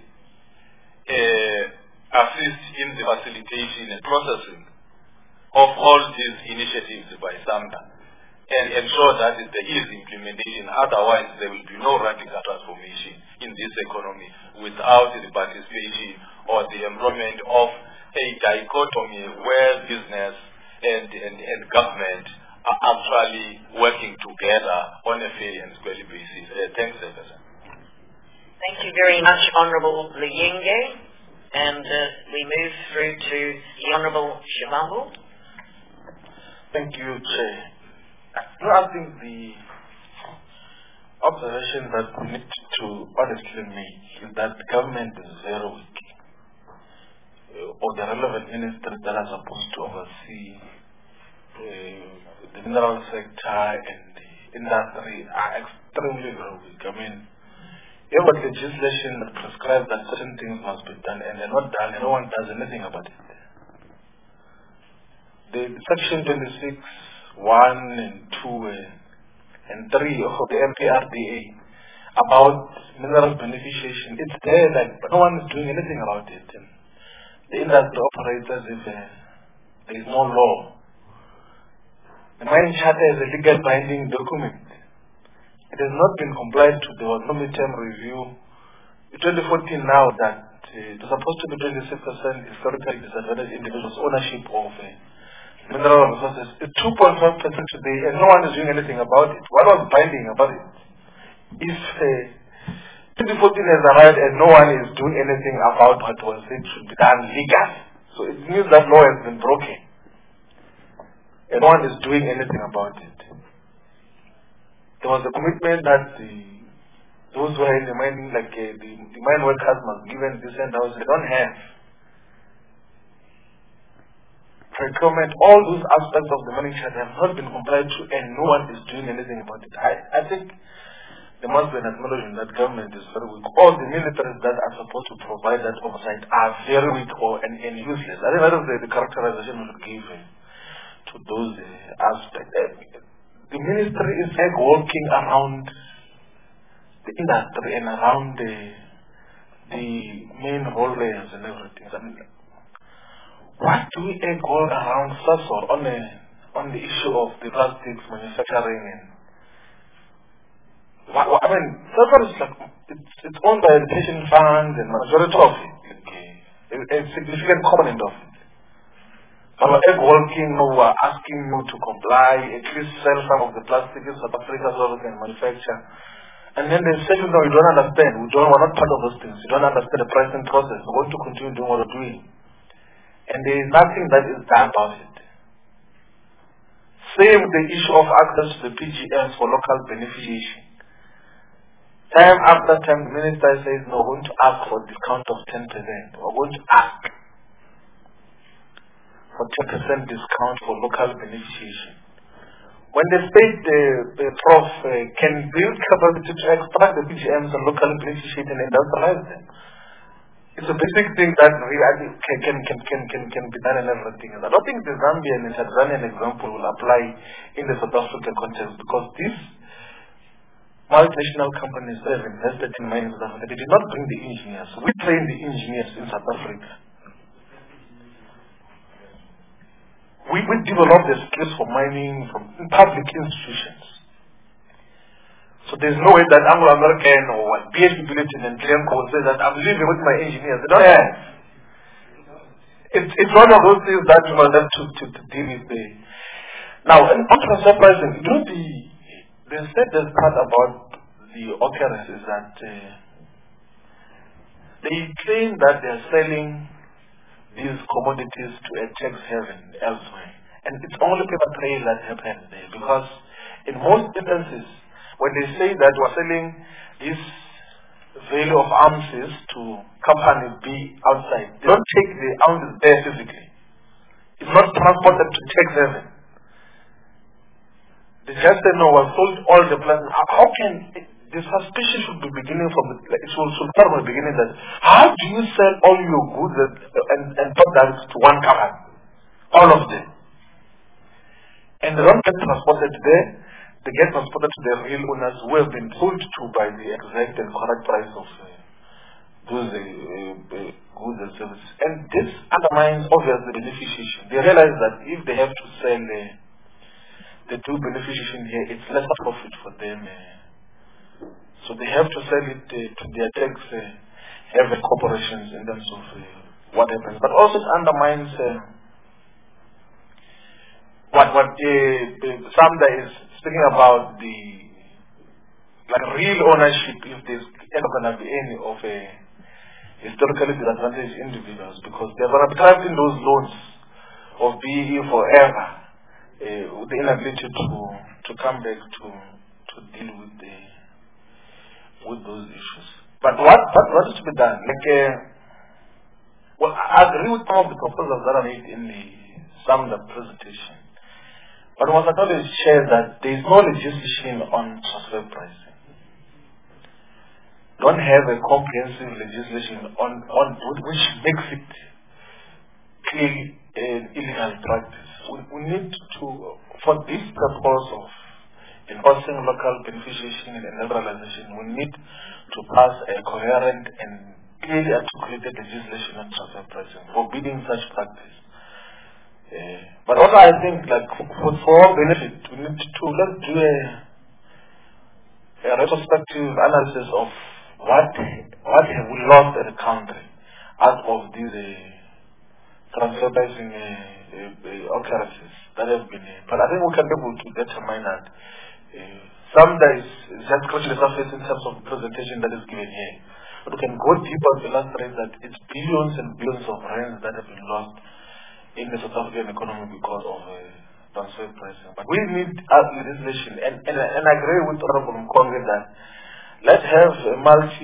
Speaker 7: uh, assist in the facilitation and processing of all these initiatives by SAMDA and ensure that there is implementation. Otherwise, there will be no radical transformation in this economy without the participation or the employment of a dichotomy where business and, and, and government are actually working together on a fair and square basis. Uh, thanks, Professor.
Speaker 1: Thank you very much, Honourable Luyenge. And uh, we move through to the Honourable Shivambu.
Speaker 8: Thank you, Chair. I think the observation that we need to honestly make is that the government is very weak, uh, or the relevant ministers that are supposed to oversee uh, the mineral sector and the industry are extremely very weak. I mean, you have legislation that prescribes that certain things must be done and they're not done and no one does anything about it. the Section twenty-six, one and two uh, and three of the M P R D A about mineral beneficiation. It's there, like, but no one is doing anything about it. And the industry operates as if uh, there is no law. The Mining Charter is a legal binding document. It has not been complied to. There was no midterm review. In twenty fourteen now that uh, it was supposed to be twenty-six percent historically disadvantaged individuals' ownership of uh, mineral resources. It's two point five percent today and no one is doing anything about it. What was binding about it? If uh, twenty fourteen has arrived and no one is doing anything about what was said should be done legally. So it means that law has been broken. And no one is doing anything about it. There was a commitment that the, those who are in the mining, like uh, the, the mine workers must give them decent houses. They don't have procurement. All those aspects of the mining charter have not been complied to and no one is doing anything about it. I, I think there must be an acknowledgement that government is very weak. All the militaries that are supposed to provide that oversight are very weak or and, and useless. I think that is the, the characterization we should give uh, to those uh, aspects. Uh, the ministry is like walking around the industry and around the, the main rollers and everything. I mean, what do we egg all around Sasol on the, on the issue of the plastics manufacturing and what, what, I mean, Sasol is like, it's, it's owned by the pension funds and majority of it, okay, a, a significant component of it. Our egg walking, no, we are asking you to comply, at least sell some of the plastic in South Africa so we can manufacture. And then they say, no, you don't understand, we don't, we're not part of those things, you don't understand the pricing process, we want to continue doing what we're doing. And there is nothing that is done about it. Same with the issue of access to the P G Ms for local beneficiation. Time after time, the minister says, no, we're going to ask for a discount of ten percent. We're going to ask for ten percent discount for local beneficiation. When the state, uh, the prof, uh, can build capacity to extract the P G Ms and locally beneficiate and industrialize them, it's a basic thing that really can, can, can, can, can, can be done and everything. I don't think the Zambian and Tanzanian example will apply in the South African context because these multinational companies that have invested in mining in South Africa, they did not bring the engineers. We train the engineers in South Africa. We, we develop the skills for mining from public institutions. So there's no way that Anglo-American or what, B H P Billiton and Glencore will say that I'm living with my engineers. They don't have. It's, it's one of those things that you must have to, to, to deal with. The, now, and transfer pricing, you know, the, the saddest part about the occurrence is that uh, they claim that they're selling these commodities to a tax haven elsewhere. And it's only paper trail that happens there because in most instances, when they say that we're selling this value of ounces to company B outside, they don't take the ounces there physically. It's not transported to tax haven. They just say, no, we've sold all the plastic. How can, it, the suspicion should be beginning from the, it should, should start from the beginning that, how do you sell all your goods and, and, and products to one company? All of them. And they don't get transported there. They get transported to their real owners who have been told to by the exact and correct price of uh, those uh, uh, goods and services. And this undermines obviously the beneficiation. They realize that if they have to sell uh, the two beneficiation here, it's less profit for them. Uh, so they have to sell it uh, to their tax uh, haven corporations in terms of uh, what happens. But also it undermines uh, what what uh, Samda is speaking about, the like real ownership, if there's ever going to be any of a historically disadvantaged individuals, because they're going to be trapped in those loans of B E E forever, uh, with the inability to to come back to to deal with the with those issues. But what what, what is to be done? Like, uh, well, I agree with some of the proposals that are made in the Samda presentation. But what I thought is share that there is no legislation on transfer pricing. Don't have a comprehensive legislation on, on which makes it clearly uh, illegal practice. We, we need to, for this purpose of enforcing local beneficiation and liberalization, we need to pass a coherent and clearly articulated legislation on transfer pricing, forbidding such practice. Uh, but also I think, like, for, for our benefit, we need to let's do a, a retrospective analysis of what what have we lost as a country out of these uh, transfer pricing uh, uh, uh, occurrences that have been. Uh, but I think we can be able to determine that uh, some that is just scratching the surface in terms of presentation that is given here. But we can go deeper to illustrate that it's billions and billions of rands that have been lost in the South African economy because of uh, transfer pricing. But we need our legislation, and, and, and I agree with Honorable Mkonge that let's have a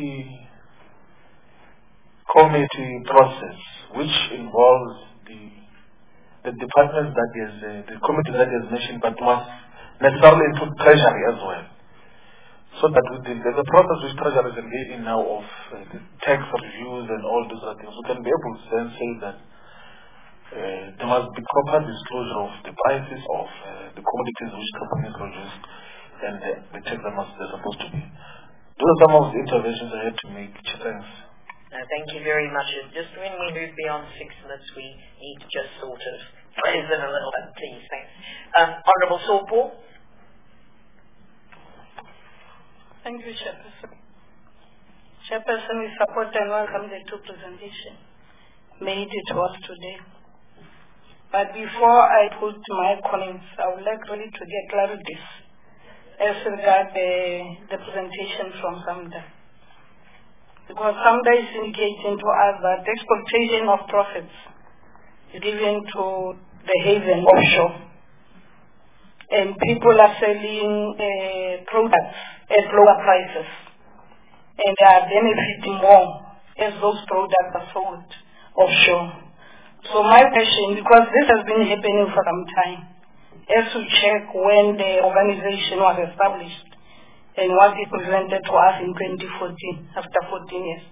Speaker 8: multi-committee process which involves the the departments that is, uh, the committee that is mentioned, but must necessarily include Treasury as well. So that with the, there's a process which Treasury is engaged in now of uh, the tax reviews and all those other things. We can be able to then say that uh, there must be proper disclosure of the prices of uh, the commodities which companies produce and the, the tax that must they're supposed to be. Those are some of the interventions I had to make. Thanks.
Speaker 1: No, thank you very much. Just when we move beyond six minutes, we need to just sort of phrase it a little bit, please. Thanks. Um, Honourable Sopo.
Speaker 9: Thank you, Chairperson. Chairperson, we support and welcome the two presentations made to us today. But before I put my comments, I would like really to get clarity as regards the, the presentation from SAMDA. Because SAMDA is indicating to us that the exploitation of profits is given to the haven offshore. And people are selling uh, products at lower prices. And they are benefiting more as those products are sold offshore. So my question, because this has been happening for some time, as we check when the organization was established and what it presented to us in twenty fourteen, after fourteen years.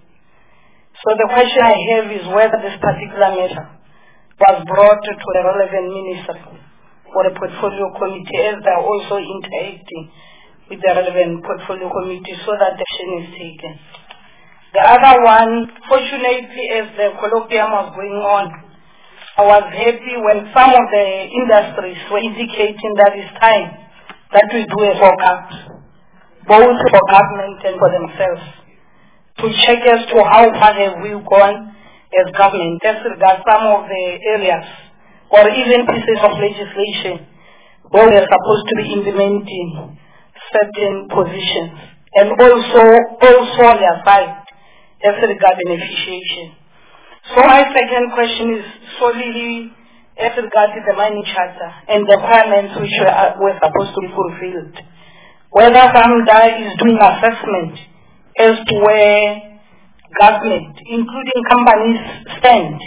Speaker 9: So the question I have is whether this particular measure was brought to the relevant ministry or a portfolio committee, as they are also interacting with the relevant portfolio committee so that action is taken. The other one, fortunately, as the colloquium was going on, I was happy when some of the industries were indicating that it's time that we do a forecast, both for government and for themselves, to check as to how far have we gone as government as regards some of the areas or even pieces of legislation where we are supposed to be implementing certain positions, and also also on their side as regards beneficiation. So my second question is solely as regards the mining charter and the requirements which were, uh, were supposed to be fulfilled. Whether SAMDA is doing assessment as to where government, including companies, stand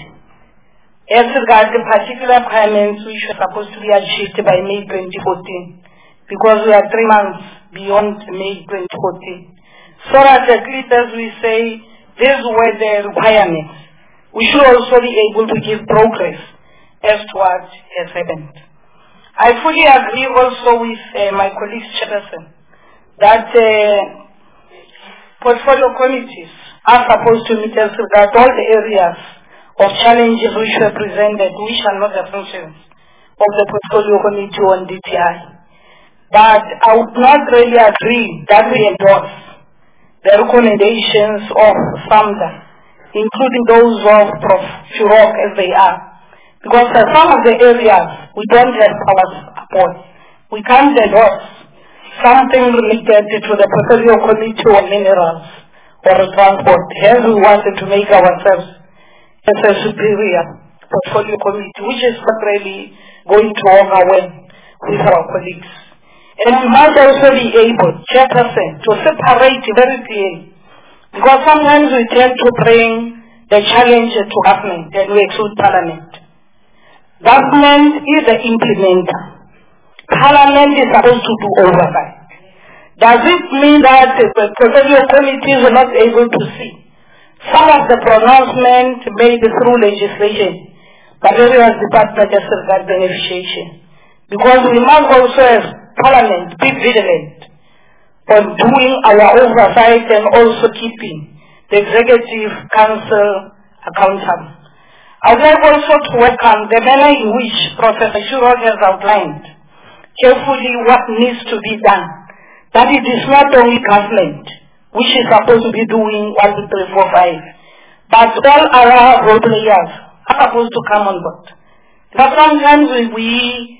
Speaker 9: as regards the particular requirements which were supposed to be achieved by May twenty fourteen, because we are three months beyond May twenty fourteen. So that at least as we say, these were the requirements. We should also be able to give progress as to what has happened. I fully agree also with uh, my colleagues, Chairperson, that uh, portfolio committees are supposed to meet as regards all the areas of challenges which were presented, which are not the functions of the portfolio committee on D T I. But I would not really agree that we endorse the recommendations of SAMDA, including those of Professor Chirok as they are. Because for some of the areas, we don't have our support. We can't endorse something related to the portfolio committee on minerals or transport. Hence, we wanted to make ourselves as a superior portfolio committee, which is not really going to overwhelm with our colleagues. And we must also be able, Chairperson, to separate very clearly. Because sometimes we tend to bring the challenge to government and we exclude Parliament. Government is the implementer. Parliament is supposed to do oversight. Does it mean that the portfolio committees are not able to see some of the pronouncements made through legislation but various departments as regard beneficiation. Because we must also as Parliament be vigilant on doing our oversight and also keeping the Executive Council accountable. I would like also to welcome the manner in which Professor Shurok has outlined carefully what needs to be done. That it is not only government which is supposed to be doing one, two, three, four, five, but all our role players are supposed to come on board. But sometimes we, we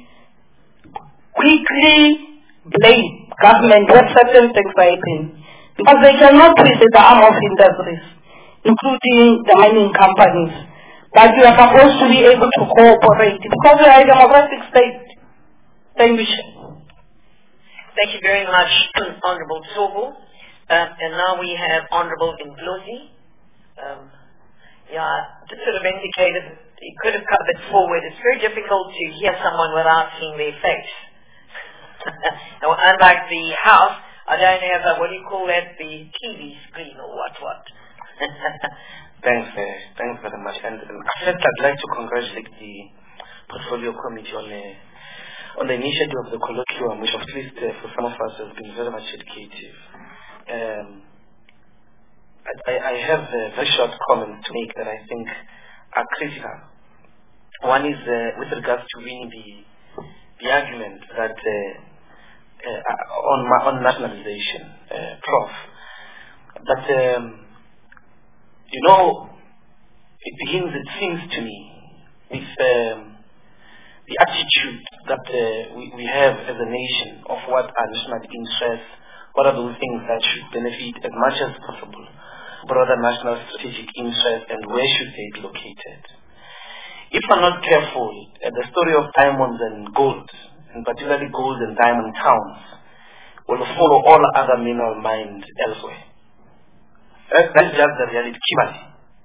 Speaker 9: quickly blame government when certain things are happening because they cannot twist the arm of industries, including the mining companies. But you are supposed to be able to cooperate because we are a democratic state. Thank you.
Speaker 1: Thank you very much, Honorable Tsobo. Um, and now we have Honorable Ndlozi. Um, yeah, just sort of indicated he could have come a bit forward. It's very difficult to hear someone without seeing their face. Now, unlike the house, I don't have a, what do you call that, the T V screen or what, what.
Speaker 10: Thanks, uh, thanks very much. And um, first, I'd like to congratulate the Portfolio Committee on, uh, on the initiative of the colloquium, which at least uh, for some of us has been very much educative. Um, I, I have a very short comments to make that I think are critical. One is uh, with regards to winning the, the argument that uh, uh, on, on nationalization, uh, Prof But um, you know, it begins, it seems to me, with um, the attitude that uh, we, we have as a nation of what are national interests, what are those things that should benefit as much as possible broader national strategic interests, and where should they be located. If we're not careful, uh, the story of diamonds and gold, and particularly gold and diamond towns, will follow all other mineral mines elsewhere. That, that's just the reality. Kimberley,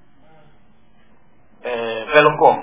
Speaker 10: uh, Velocom,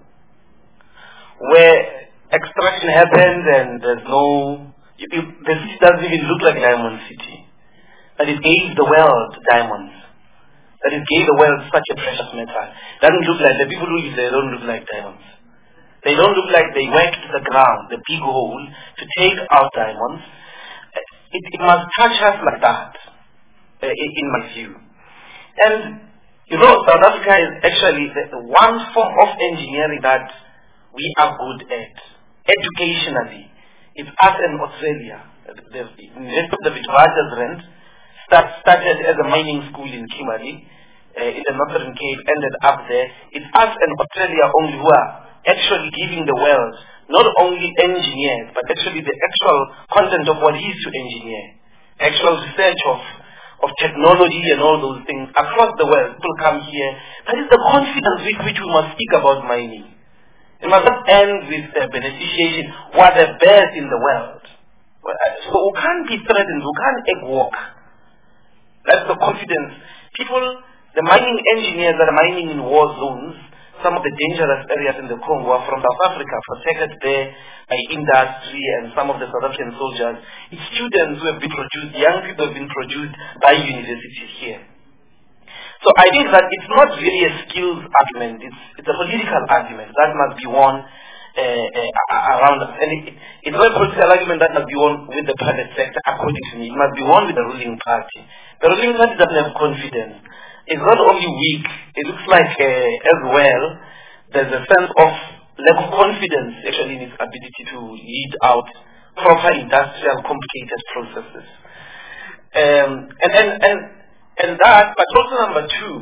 Speaker 10: where extraction happens and there's no, you, you, the city doesn't even look like Diamond City. But it gave the world diamonds. That it gave the world such a precious metal. Doesn't look like, the people who live there don't look like diamonds. They don't look like they worked the ground, the big hole, to take out diamonds. It, it must touch us like that, uh, in, in my view. And, you know, South Africa is actually the, the one form of engineering that we are good at. Educationally. It's us and Australia. The University of the Witwatersrand start, started as a mining school in Kimberley, uh, in the Northern Cape, ended up there. It's us and Australia only who are actually giving the world not only engineers, but actually the actual content of what is to engineer. Actual research of, of technology and all those things across the world. People come here. That is the confidence with which we must speak about mining. It must not end with uh, beneficiation, what the best in the world. So we can't be threatened, we can't egg walk. That's the confidence. People, the mining engineers that are mining in war zones, some of the dangerous areas in the Congo are from South Africa, protected there by industry and some of the South African soldiers. It's students who have been produced, young people have been produced by universities here. So I think that it's not really a skills argument, it's, it's a political argument that must be won uh, uh, around us. And it, it's not a political argument that must be won with the private sector, according to me. It must be won with the ruling party. The ruling party doesn't have confidence. It's not only weak, it looks like uh, as well, there's a sense of lack of confidence actually in its ability to lead out proper industrial complicated processes. Um, and, and, and, and that, but also number two,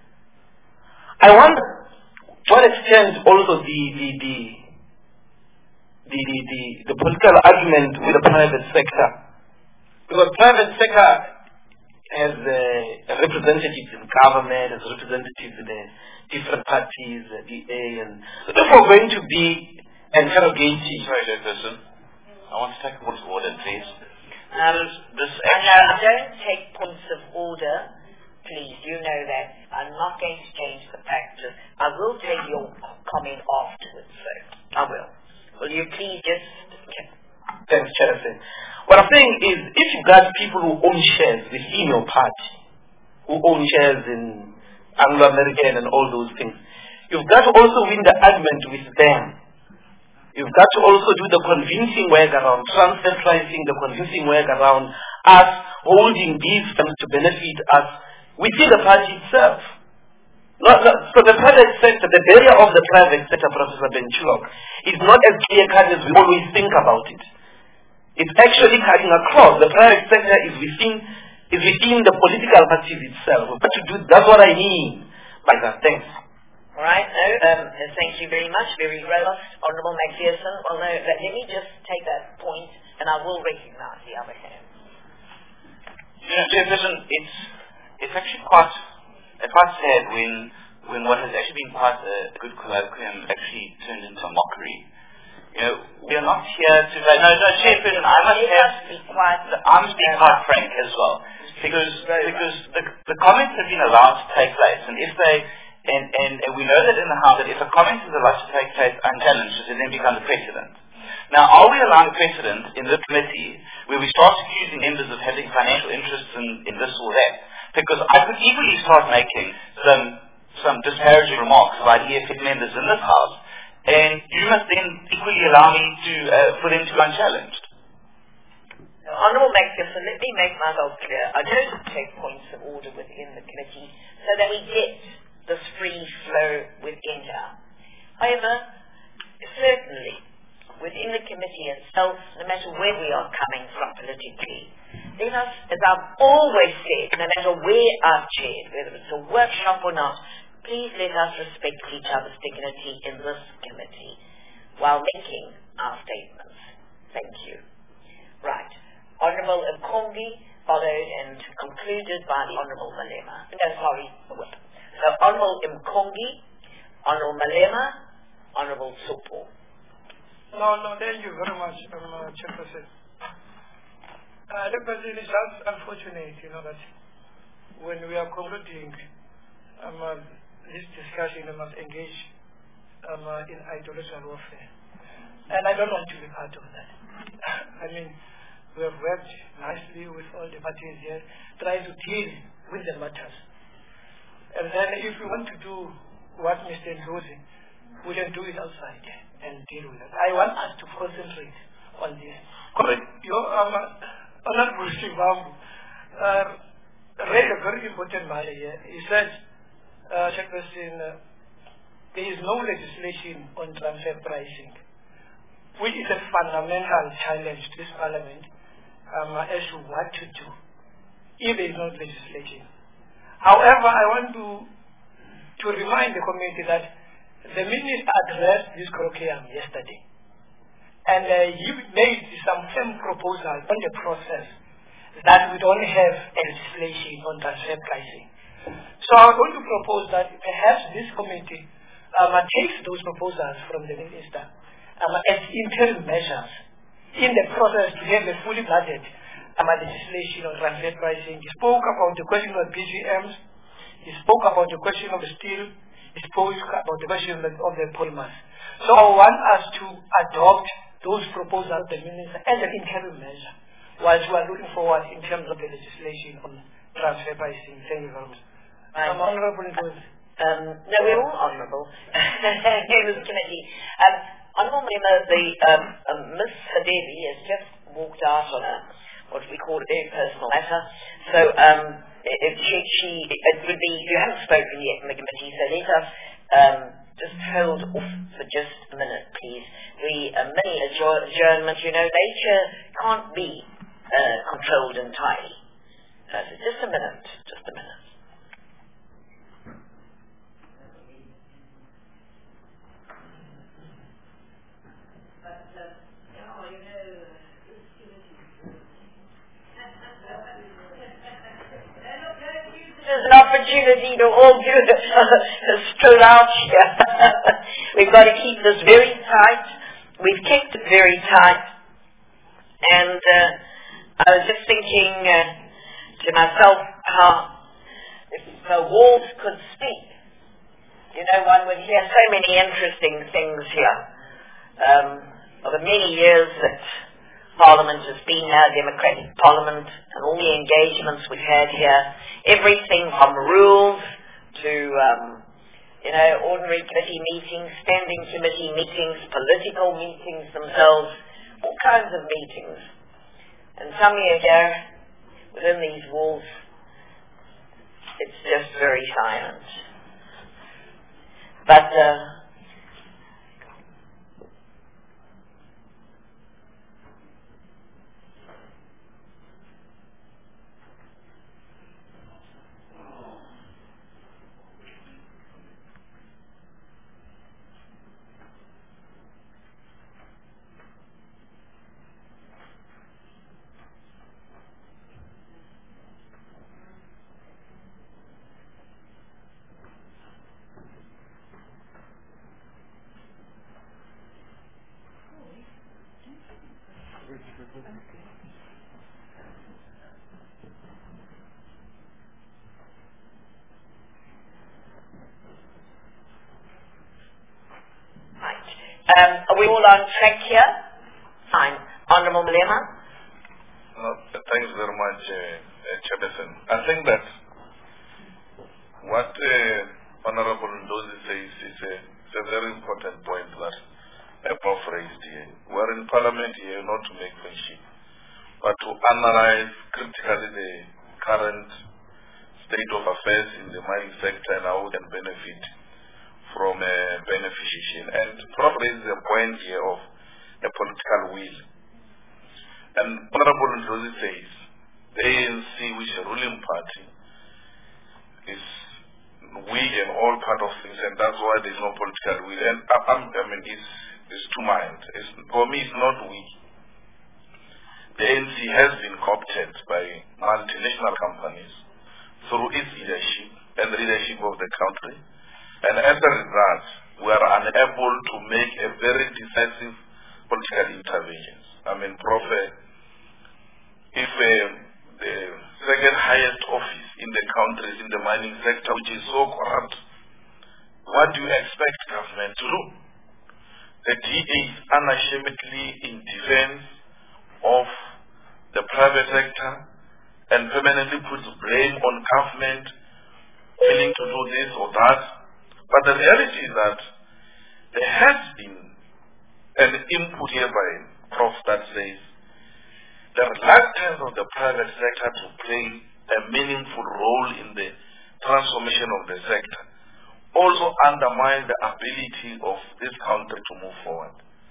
Speaker 10: I wonder to what extent also the, the, the, the, the, the, the political argument with the private sector. Because private sector has uh, representatives in government, has representatives in the different parties, the D A, and so therefore going to be interrogating.
Speaker 6: Sorry, Jefferson. I want to take a point of order, please.
Speaker 1: Um,
Speaker 6: this
Speaker 1: and uh, don't take points of order, please. You know that. I'm not going to change the practice. I will take your comment afterwards, so I will. Will you please just... Okay.
Speaker 10: Thanks, Chairman. What I'm saying is, if you've got people who own shares within your party, who own shares in Anglo-American and all those things, You've got to also win the argument with them. You've got to also do the convincing work around transfer pricing, the convincing work around us holding these firms to benefit us within the party itself. Not, not, so the private sector, the barrier of the private sector, Professor Benchulok, is not as clear-cut as we always think about it. It's actually cutting across. The private sector is within, is within the political parties itself. But to do, that's what I mean by that. Thanks.
Speaker 1: All right. No, um, thank you very much. Very robust, Honourable McPherson. Well, no, let me just take that point, and I will recognise the other hand.
Speaker 6: You know, Chairperson, it's it's actually quite uh, quite sad when when what has actually been quite a, a good colloquium actually turned into a mockery. You know, we are not here to say, no, no, Chairperson, I must have, I must be quite frank as well, because because the, the comments have been allowed to take place, and if they, and, and, and we know that in the House that if a comment is allowed to take place unchallenged, it then becomes a precedent. Now, are we allowing precedent in the committee where we start accusing members of having financial interests in, in this or that? Because I could equally start making some some disparaging remarks about E F F members in this House, and you must then equally allow me to uh, for them to be unchallenged.
Speaker 1: Honourable McPherson, let me make myself clear. I don't take points of order within the committee so that we get this free flow within here. However, certainly, within the committee itself, no matter where we are coming from politically, let us, as I've always said, no matter where I've chaired, whether it's a workshop or not, please let us respect each other's dignity in this committee while making our statements. Thank you. Right. Honourable Mkongi, followed and concluded by the Honourable Malema. No, sorry, the whip. So Honourable Mkongi, Honourable Malema, Honourable Supo.
Speaker 5: No, no, thank you very much, um, uh, Chairperson. Uh, the President, it's just unfortunate, you know, that when we are concluding um, uh, this discussion, we must engage um, uh, in ideological warfare. And I don't want to be part of that. I mean, we have worked nicely with all the parties here, trying to deal with the matters. And then if we want to do what Mister Ndlozi, we can do it outside and deal with it. I want us to concentrate on this. Your um, Honourable Shivambu uh, raised a very important matter here. He said, uh, Chairperson, uh, there is no legislation on transfer pricing, which is a fundamental challenge to this Parliament um, as to what to do if there is no legislation. However, I want to to remind the committee that the Minister addressed this colloquium yesterday, and uh, he made some firm proposal on the process that we don't have a legislation on transfer pricing. So I want to propose that perhaps this committee um, takes those proposals from the Minister um, as interim measures in the process to have a fully budgeted um, legislation on transfer pricing. He spoke about the question of B G Ms, he spoke about the question of steel, he spoke about the question of the polymers. So I want us to adopt those proposals of the Minister as an interim measure whilst we are looking forward in terms of the legislation on transfer pricing. Thank you very much. I'm honourable.
Speaker 1: Um, no, we're all honourable in this committee. Um, Honourable Member, the um, um, Miss Hadevi has just walked out on a what we call a very personal matter. So um, if she, she, it would be, you haven't spoken yet in the committee, so let us um, just hold off for just a minute, please. We uh, many adjournment, you know, nature can't be uh, controlled entirely. Uh, so just a minute, just a minute. There's an opportunity to all do a stroll out here. We've got to keep this very tight. We've kept it very tight. And uh, I was just thinking uh, to myself how if the walls could speak, you know, one would hear so many interesting things here. Um, over many years that Parliament has been a democratic parliament, and all the engagements we've had here, everything from rules to um, you know, ordinary committee meetings, standing committee meetings, political meetings themselves, all kinds of meetings. And some year ago, within these walls, it's just very silent. But uh, Um, are we all on track here? Fine. Honourable Malema?
Speaker 8: Uh, thanks very much, uh, uh, Chairperson. I think that what uh, Honourable Ndozi says is a, is a very important point that I have raised here. We're in Parliament here not to make friendship, but to analyze critically the current state of affairs in the mining sector and how we can benefit from a beneficiation. And Prof raises a point here of a political will. And Honorable Ndozi says the A N C, which is a ruling party, is weak and all part of things, and that's why there's no political will. And I, I'm, I mean, it's, it's two minds. It's, for me, it's not weak. The A N C has been co-opted by multinational companies through its leadership and the leadership of the country. And as a result, we are unable to make a very decisive political interventions. I mean, Prof, if uh, the second highest office in the country is in the mining sector, which is so corrupt, what do you expect government to do? The D A is unashamedly in defense of the private sector and permanently puts blame on government, willing to do this or that. But the reality is that there has been an input here by Prof that says the reluctance of the private sector to play a meaningful role in the transformation of the sector also undermines the ability of this country to move forward.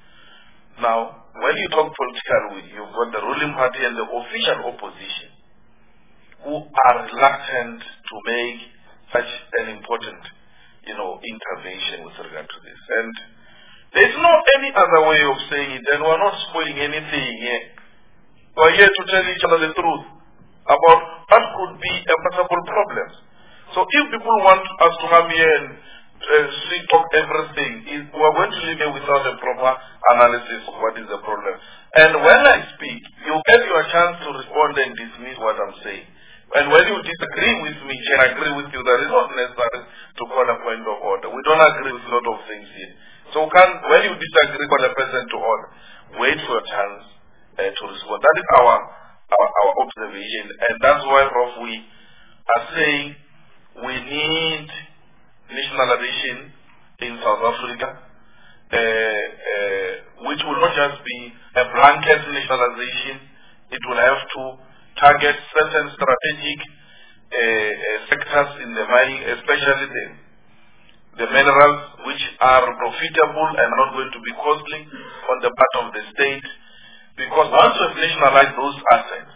Speaker 8: Now, when you talk political will, you've got the ruling party and the official opposition who are reluctant to make such an important you know, intervention with regard to this. And there's no any other way of saying it, and we're not spoiling anything here. We're here to tell each other the truth about what could be a possible problems. So if people want us to come here and uh, sweet talk everything, we're going to leave here without a proper analysis of what is the problem. And when I speak, you get your chance to respond and dismiss what I'm saying. And when you disagree with me, can I agree with you, that is not necessary to call a point of order. We don't agree with a lot of things here. So can, when you disagree, call a person to order. Wait for a chance uh, to respond. That is our, our our observation. And that's why, Prof, we are saying we need nationalization in South Africa, uh, uh, which will not just be a blanket nationalization. It will have to target certain strategic uh, uh, sectors in the mining, especially the, the minerals which are profitable and not going to be costly on the part of the state. Because once we've nationalized those assets,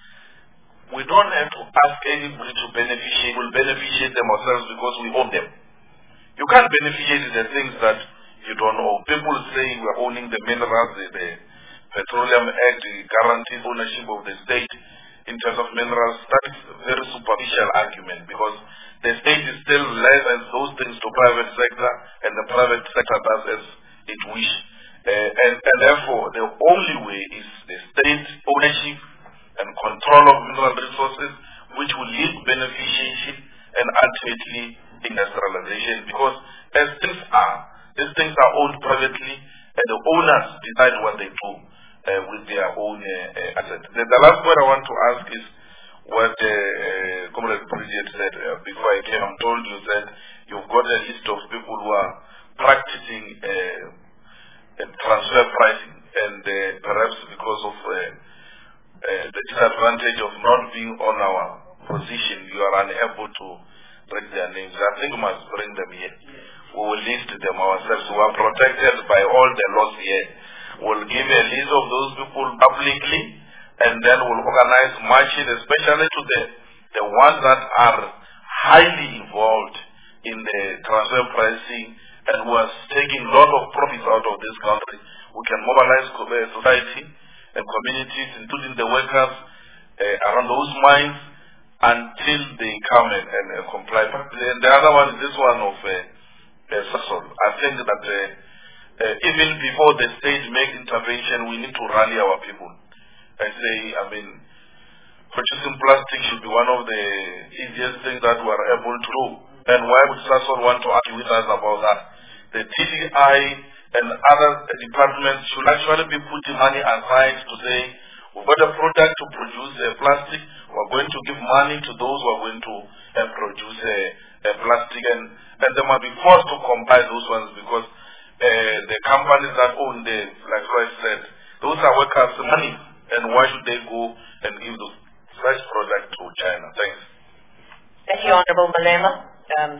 Speaker 8: we don't have to ask anybody to beneficiate, will beneficiate them ourselves because we own them. You can't beneficiate the things that you don't own. People say we're owning the minerals, the, the Petroleum Act, the guaranteed ownership of the state in terms of minerals. That is a very superficial argument because the state is still leaving those things to private sector and the private sector does as it wish. Uh, and, and therefore, the only way is the state ownership and control of mineral resources, which will lead beneficiation and ultimately industrialization. Because as things are, these things are owned privately, and the owners decide what they do uh, with their own uh, uh, assets. The, the last point I want to ask is,
Speaker 7: what uh, uh, Comrade Bridget said uh, before I came and told you that you've got a list of people who are practicing uh, uh, transfer pricing, and uh, perhaps because of uh, uh, the disadvantage of not being on our position, you are unable to read their names. I think we must bring them here. We will list them ourselves. We are protected by all the laws here. We'll give a list of those people publicly, and then we'll organize marches, especially to the, the ones that are highly involved in the transfer pricing and who are taking a lot of profits out of this country. We can mobilize society and communities, including the workers uh, around those mines, until they come and, and uh, comply. But the, the other one is this one of uh, uh, Sasol. I think that uh, uh, even before the state makes intervention, we need to rally our people. I say, I mean, purchasing plastic should be one of the easiest things that we are able to do. And why would Sasol want to argue with us about that? The T D I and other departments should actually be putting money aside to say, we've got a product to produce uh, plastic, we're going to give money to those who are going to uh, produce uh, uh, plastic, and, and they must be forced to comply those ones, because uh, the companies that own the, like I said, those are workers' money, and why should they go and give those such product to China? Thanks.
Speaker 1: Thank you, Honourable Malema. Um,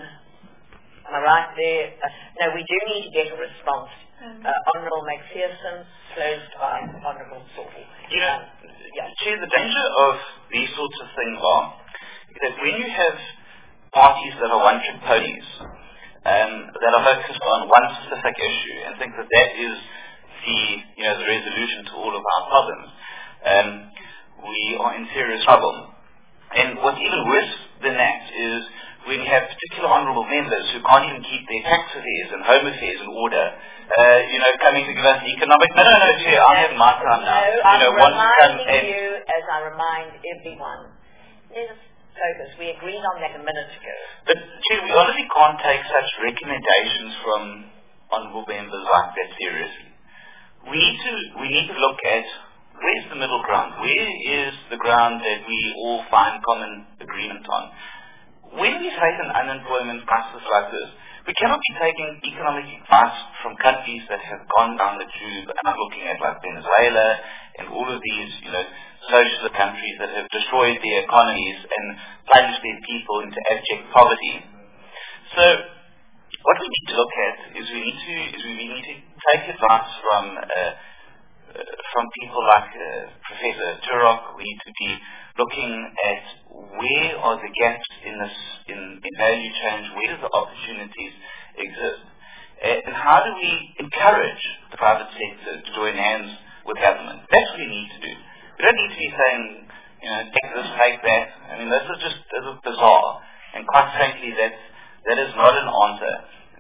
Speaker 1: am I right there? Uh, no, we do need to get a response. Uh, Honourable McPherson, closed by Honourable Sorby.
Speaker 6: You know, yeah. Chair, the danger of these sorts of things are that when you have parties that are one-trick ponies, um, that are focused on one specific issue and think that that is the, you know, the resolution to all of our problems, um, we are in serious trouble. And what's even worse than that is when you have particular honourable members who can't even keep their tax affairs and home affairs in order, uh, you know, coming to give us economic... No, no, no, Chair, I have my time now.
Speaker 1: No,
Speaker 6: you
Speaker 1: I'm
Speaker 6: know,
Speaker 1: reminding you, as I remind everyone, let us focus. We agreed on that a minute ago.
Speaker 6: But, Chair, we honestly can't take such recommendations from honourable members like that seriously. We need to, we need to look at where's the middle ground? Where is the ground that we all find common agreement on? When we face an unemployment crisis like this, we cannot be taking economic advice from countries that have gone down the tube, and I'm looking at like Venezuela and all of these, you know, socialist countries that have destroyed their economies and plunged their people into abject poverty. So, what we need to look at is we need to is we need to take advice from uh, uh, from people like uh, Professor Turok. We need to be looking at where are the gaps in this in, in value change, where do the opportunities exist, uh, and how do we encourage the private sector to join hands with government? That's what we need to do. We don't need to be saying, you know, take this, take that. I mean, this is just this is bizarre, and quite frankly, that that is not an answer.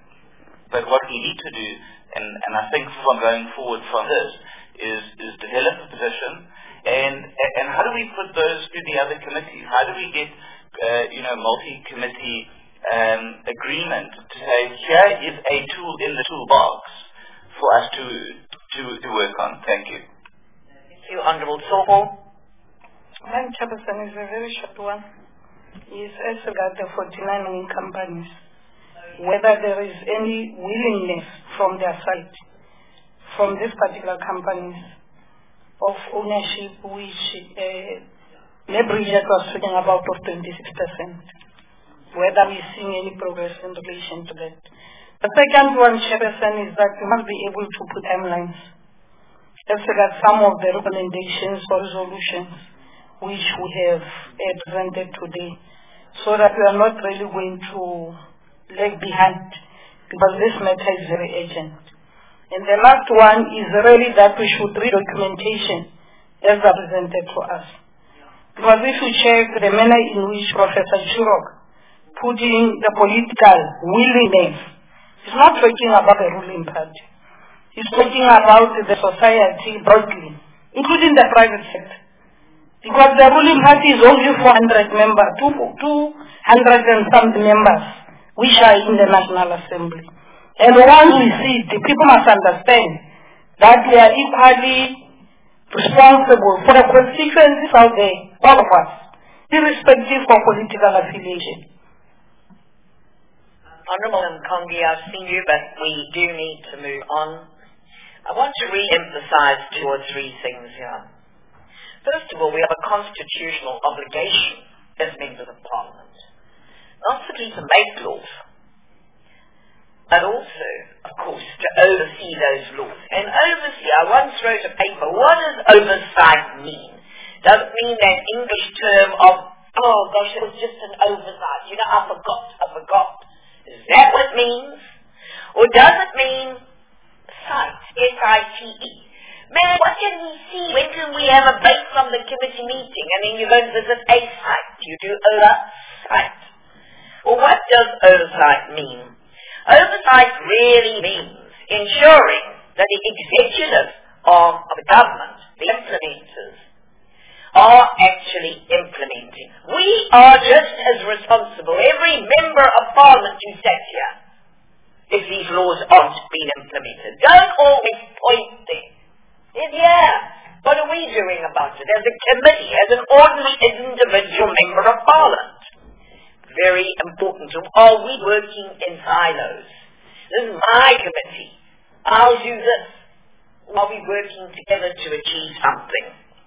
Speaker 6: But what we need to do, and, and I think from going forward from this, is is develop a position. And and how do we put those to the other committees? How do we get, uh, you know, multi-committee um, agreement to say, here is a tool in the toolbox for us to to, to work on? Thank you.
Speaker 1: Thank you, Honourable Sorbo.
Speaker 9: Madam Chairperson, is a very short one. Is as regards the forty-nine mining companies, whether there is any willingness from their side, from these particular companies, of ownership, which uh, Bridget was speaking about of twenty-six percent, whether we're seeing any progress in relation to that. The second one, Chairperson, is that we must be able to put timelines as regards some of the recommendations or resolutions which we have uh, presented today, so that we are not really going to lag behind, because this matter is very urgent. And the last one is really that we should read documentation as represented to us. Because if you check the manner in which Professor Turok put in the political willingness, he's not talking about the ruling party. He's talking about the society broadly, including the private sector. Because the ruling party is only four hundred members, two hundred and some members, which are in the National Assembly. And once we see it, the people must understand that we are equally responsible for the constituencies out there, all of us. irrespective of political affiliation.
Speaker 1: Honourable Mkongi, I've seen you, but we do need to move on. I want to re-emphasize two or three things here. First of all, we have a constitutional obligation as members of Parliament, not simply to make laws, but also, of course, to oversee those laws. And oversee, I once wrote a paper, what does oversight mean? Does it mean that English term of, oh gosh, it was just an oversight, you know, I forgot, I forgot. Is that what it means? Or does it mean sight, S I T E? Man, what can we see? When can we have a break from the committee meeting and then you go and visit a site? You do oversight. Well, what does oversight mean? Oversight really means ensuring that the executive arm of the government, the implementers, are actually implementing. We are just as responsible, every member of Parliament who sat here, if these laws aren't being implemented. Don't always point there. Yeah, what are we doing about it as a committee, as an ordinary individual member of Parliament? Very important. Are we working in silos? This is my committee. I'll do this. Are we working together to achieve something?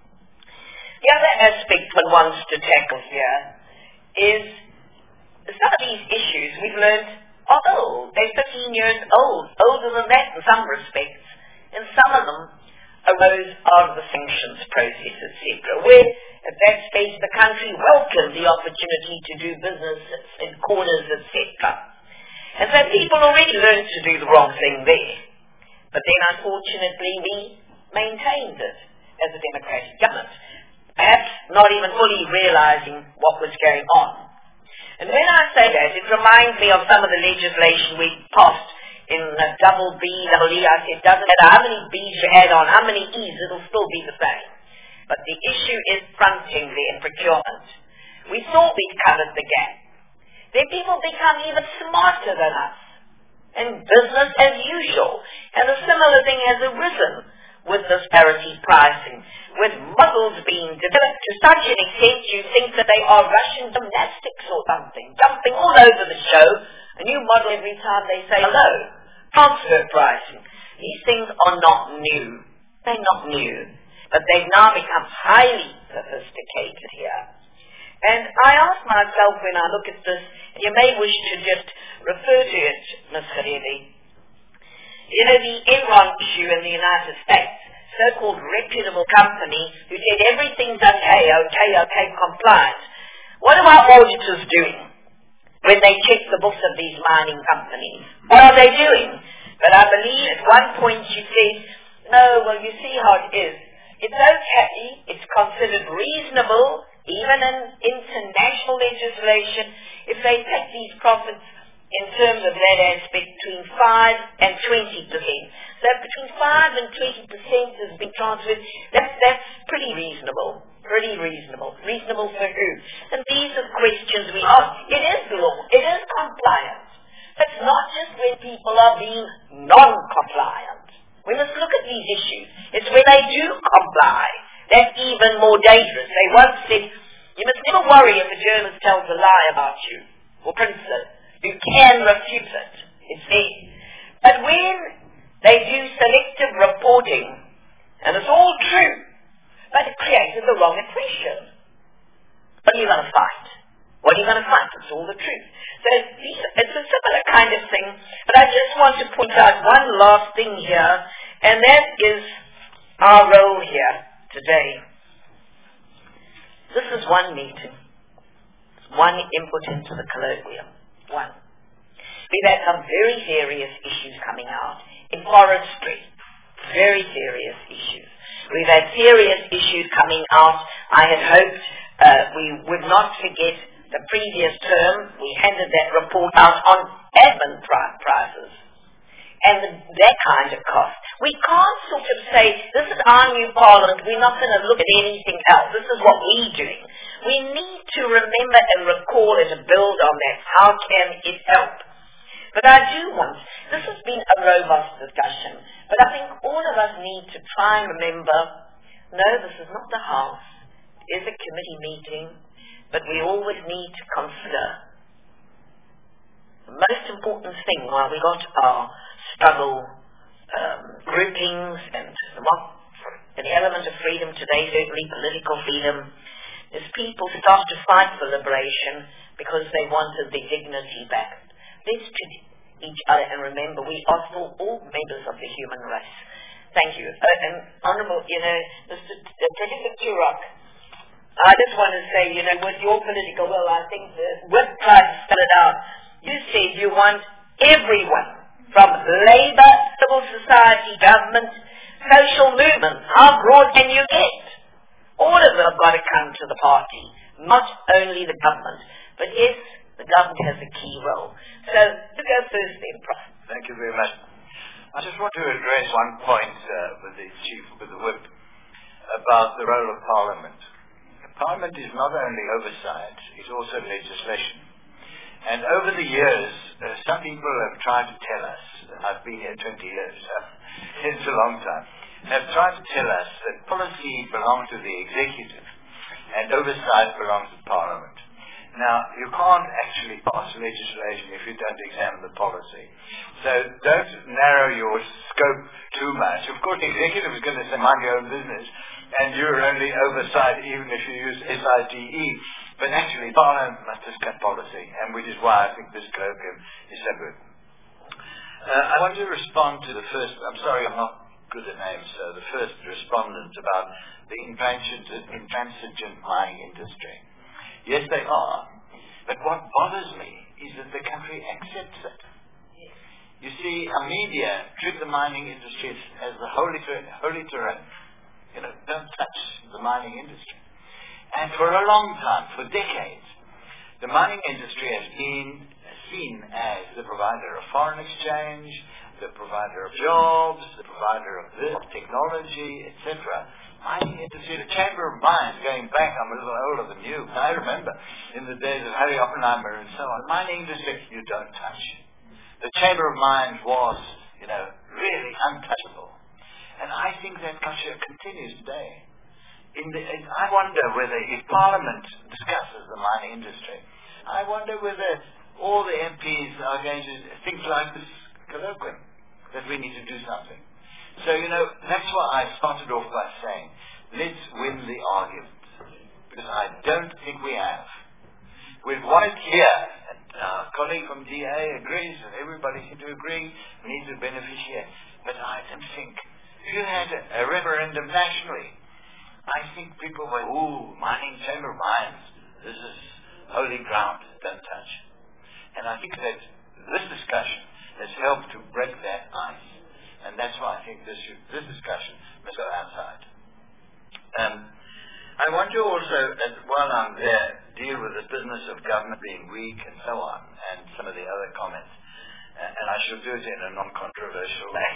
Speaker 1: The other aspect one wants to tackle here is some of these issues we've learned are old. They're fifteen years old, older than that in some respects. And some of them arose out of the sanctions process, et cetera, where at that stage the country welcomed the opportunity to do business in corners, et cetera. And so people already learned to do the wrong thing there. But then unfortunately we maintained it as a democratic government, perhaps not even fully realizing what was going on. And when I say that, it reminds me of some of the legislation we passed in a double B, double E. I said, doesn't matter how many B's you add on, how many E's, it'll still be the same. But the issue is fronting there in procurement. We thought we'd covered the gap. Then people become even smarter than us. And business as usual. And a similar thing has arisen with this parity pricing, with models being developed to such an extent you think that they are Russian gymnastics or something, jumping all over the show, a new model every time they say hello. Transfer pricing. These things are not new. They're not new. But they've now become highly sophisticated here. And I ask myself when I look at this, you may wish to just refer to it, Miz Kharedi. You know, the Enron issue in the United States, so-called reputable company who said everything's okay, okay, okay, compliant. What are our auditors doing when they check the books of these mining companies? What are they doing? But I believe at one point you said, no, well, you see how it is. It's okay, it's considered reasonable, even in international legislation, if they take these profits in terms of that aspect between five and twenty percent. So between five and twenty percent has been transferred. That's, that's pretty reasonable. Pretty reasonable. Reasonable for who? And these are questions we ask. It is law. It is compliance. It's not just when people are being non-compliant. We must look at these issues. It's when they do comply. That's even more dangerous. They once said, you must never worry if a journalist tells a lie about you, or Princeton. You can refute it. It's there. But when they do selective reporting, and it's all true, but it created the wrong impression, what are you going to fight? What are you going to fight? It's all the truth. So these, it's a similar kind of thing, but I just want to point out one last thing here, and that is our role here today. This is one meeting, one input into the colloquium. One. We've had some very serious issues coming out in forestry. Very serious issues. We've had serious issues coming out. I had hoped uh, we would not forget the previous term. We handed that report out on admin pri- prices and the, that kind of cost. We can't sort of say, this is our new parliament, we're not going to look at anything else. This is what we're doing. We need to remember and recall and to build on that. How can it help? But I do want, this has been a robust discussion, but I think all of us need to try and remember, no, this is not the House. It is a committee meeting. But we always need to consider the most important thing while we got our struggle um, groupings and the element of freedom today, certainly political freedom, is people start to fight for liberation because they wanted their dignity back. Let's treat each other and remember we are still all members of the human race. Thank you. Uh, and Honourable, you know, Mister Uh, Professor Turok, I just want to say, you know, with your political will, I think the whip tried to spell it out. You said you want everyone, from labour, civil society, government, social movement. How broad can you get? All of them have got to come to the party, not only the government. But yes, the government has a key role. So, you go first then, Prof.
Speaker 4: Thank you very much. I just want to address one point uh, with the Chief, with the Whip, about the role of Parliament. Parliament is not only oversight, it's also legislation. And over the years, uh, some people have tried to tell us, and I've been here twenty years, uh, it's a long time, have tried to tell us that policy belongs to the executive and oversight belongs to Parliament. Now, you can't actually pass legislation if you don't examine the policy. So don't narrow your scope too much. Of course, the executive is going to say, mind your own business, and you're only oversight even if you use S I T E. But actually, Parliament must discuss policy, and which is why I think this colloquium is so good. Uh, I want to respond to the first, I'm sorry I'm not good at names, so the first respondent about the intransigent, intransigent mining industry. Yes, they are. But what bothers me is that the country accepts it. You see, our media treat the mining industry as the holy, holy terrain. You know, don't touch the mining industry. And for a long time, for decades, the mining industry has been seen as the provider of foreign exchange, the provider of jobs, the provider of this, technology, et cetera. Mining industry, the Chamber of Mines, going back, I'm a little older than you, I remember in the days of Harry Oppenheimer and so on, mining industry, you don't touch. The Chamber of Mines was, you know, really untouchable. And I think that culture continues today. In the, I wonder whether, if Parliament discusses the mining industry, I wonder whether all the M Ps are going to think like this colloquium, that we need to do something. So, you know, that's why I started off by saying, let's win the argument. Because I don't think we have. We've won it here. And our colleague from D A agrees, and everybody seems to agree, we need to beneficiate. But I don't think, if you had a, a referendum nationally, I think people were, ooh, mining, Chamber of Mines, this is holy ground, don't touch. And I think that this discussion has helped to break that ice. And that's why I think this, should, this discussion must go outside. Um, I want to also, as, while I'm there, deal with the business of government being weak and so on, and some of the other comments. Uh, and I shall do it in a non-controversial way.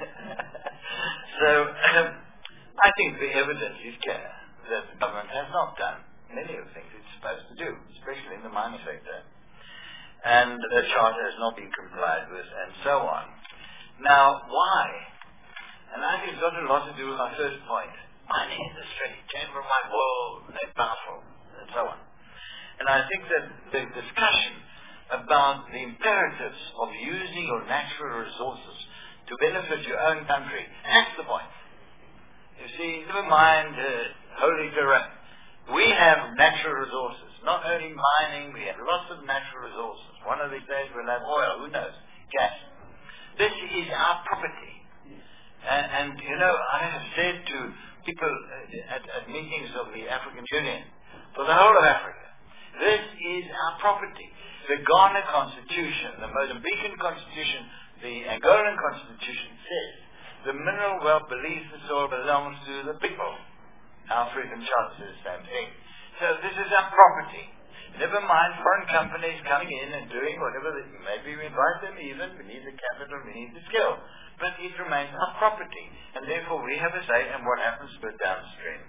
Speaker 4: so, um, I think the evidence is clear that the government has not done many of the things it's supposed to do, especially in the mining sector. And the charter has not been complied with, and so on. Now, why? And I think it's got a lot to do with my first point. Mining industry, Chamber of Mines, whoa, they're powerful, and so on. And I think that the discussion about the imperatives of using your natural resources to benefit your own country, that's the point. You see, never mind uh, holy terrain. We have natural resources. Not only mining, we have lots of natural resources. One of these days we'll have oil, who knows, gas. This is our property. And, and you know, I have said to people at, at meetings of the African Union, for the whole of Africa, this is our property. The Ghana Constitution, the Mozambican Constitution, the Angolan Constitution says the mineral wealth beneath the soil belongs to the people. Our Freedom Charter says the same thing. So this is our property. Never mind foreign companies coming in and doing whatever they, maybe we invite them even, we need the capital, we need the skill. But it remains our property, and therefore we have a say in what happens to it downstream.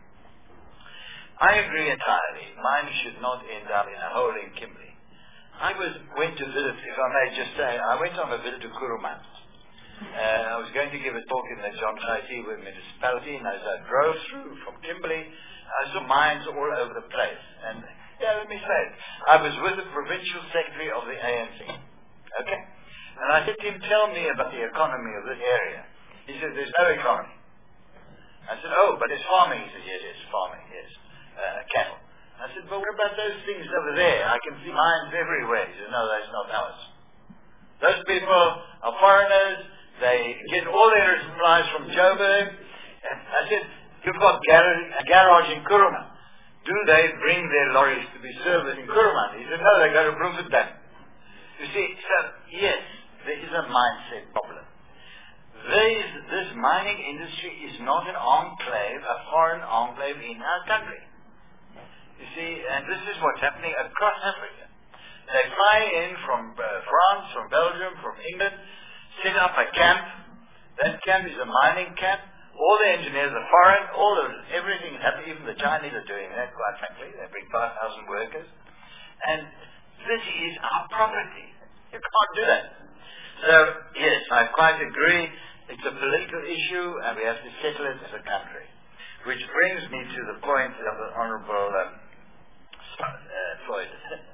Speaker 4: I agree entirely. Mining should not end up in a hole in Kimberley. I was went to visit, if I may just say, I went on a visit to Kuruman. Uh, I was going to give a talk in the John City municipality, and as I drove through from Kimberley, I saw mines all over the place. And yeah, let me say say it. I was with the provincial secretary of the A N C. Okay? And I said to him, tell me about the economy of this area. He said, there's no economy. I said, oh, but there's farming. He said, yes, yes, farming, yes. Uh, cattle. I said, but what about those things over there? I can see mines everywhere. He said, no, that's not ours. Those people are foreigners. They get all their supplies from Joburg. I said, you've got gar- a garage in Kuruma. Do they bring their lorries to be serviced in Kuruma? He said, no, they go to Bloemfontein. You see, so, yes, there is a mindset problem. There is, this mining industry is not an enclave, a foreign enclave in our country. You see, and this is what's happening across Africa. They fly in from uh, France, from Belgium, from England, set up a camp. That camp is a mining camp. All the engineers are foreign. All of everything is happening. Even the Chinese are doing that, quite frankly. They bring five thousand workers. And this is our property. You can't do that. So, yes, I quite agree. It's a political issue, and we have to settle it as a country. Which brings me to the point of the Honourable um, uh, Floyd.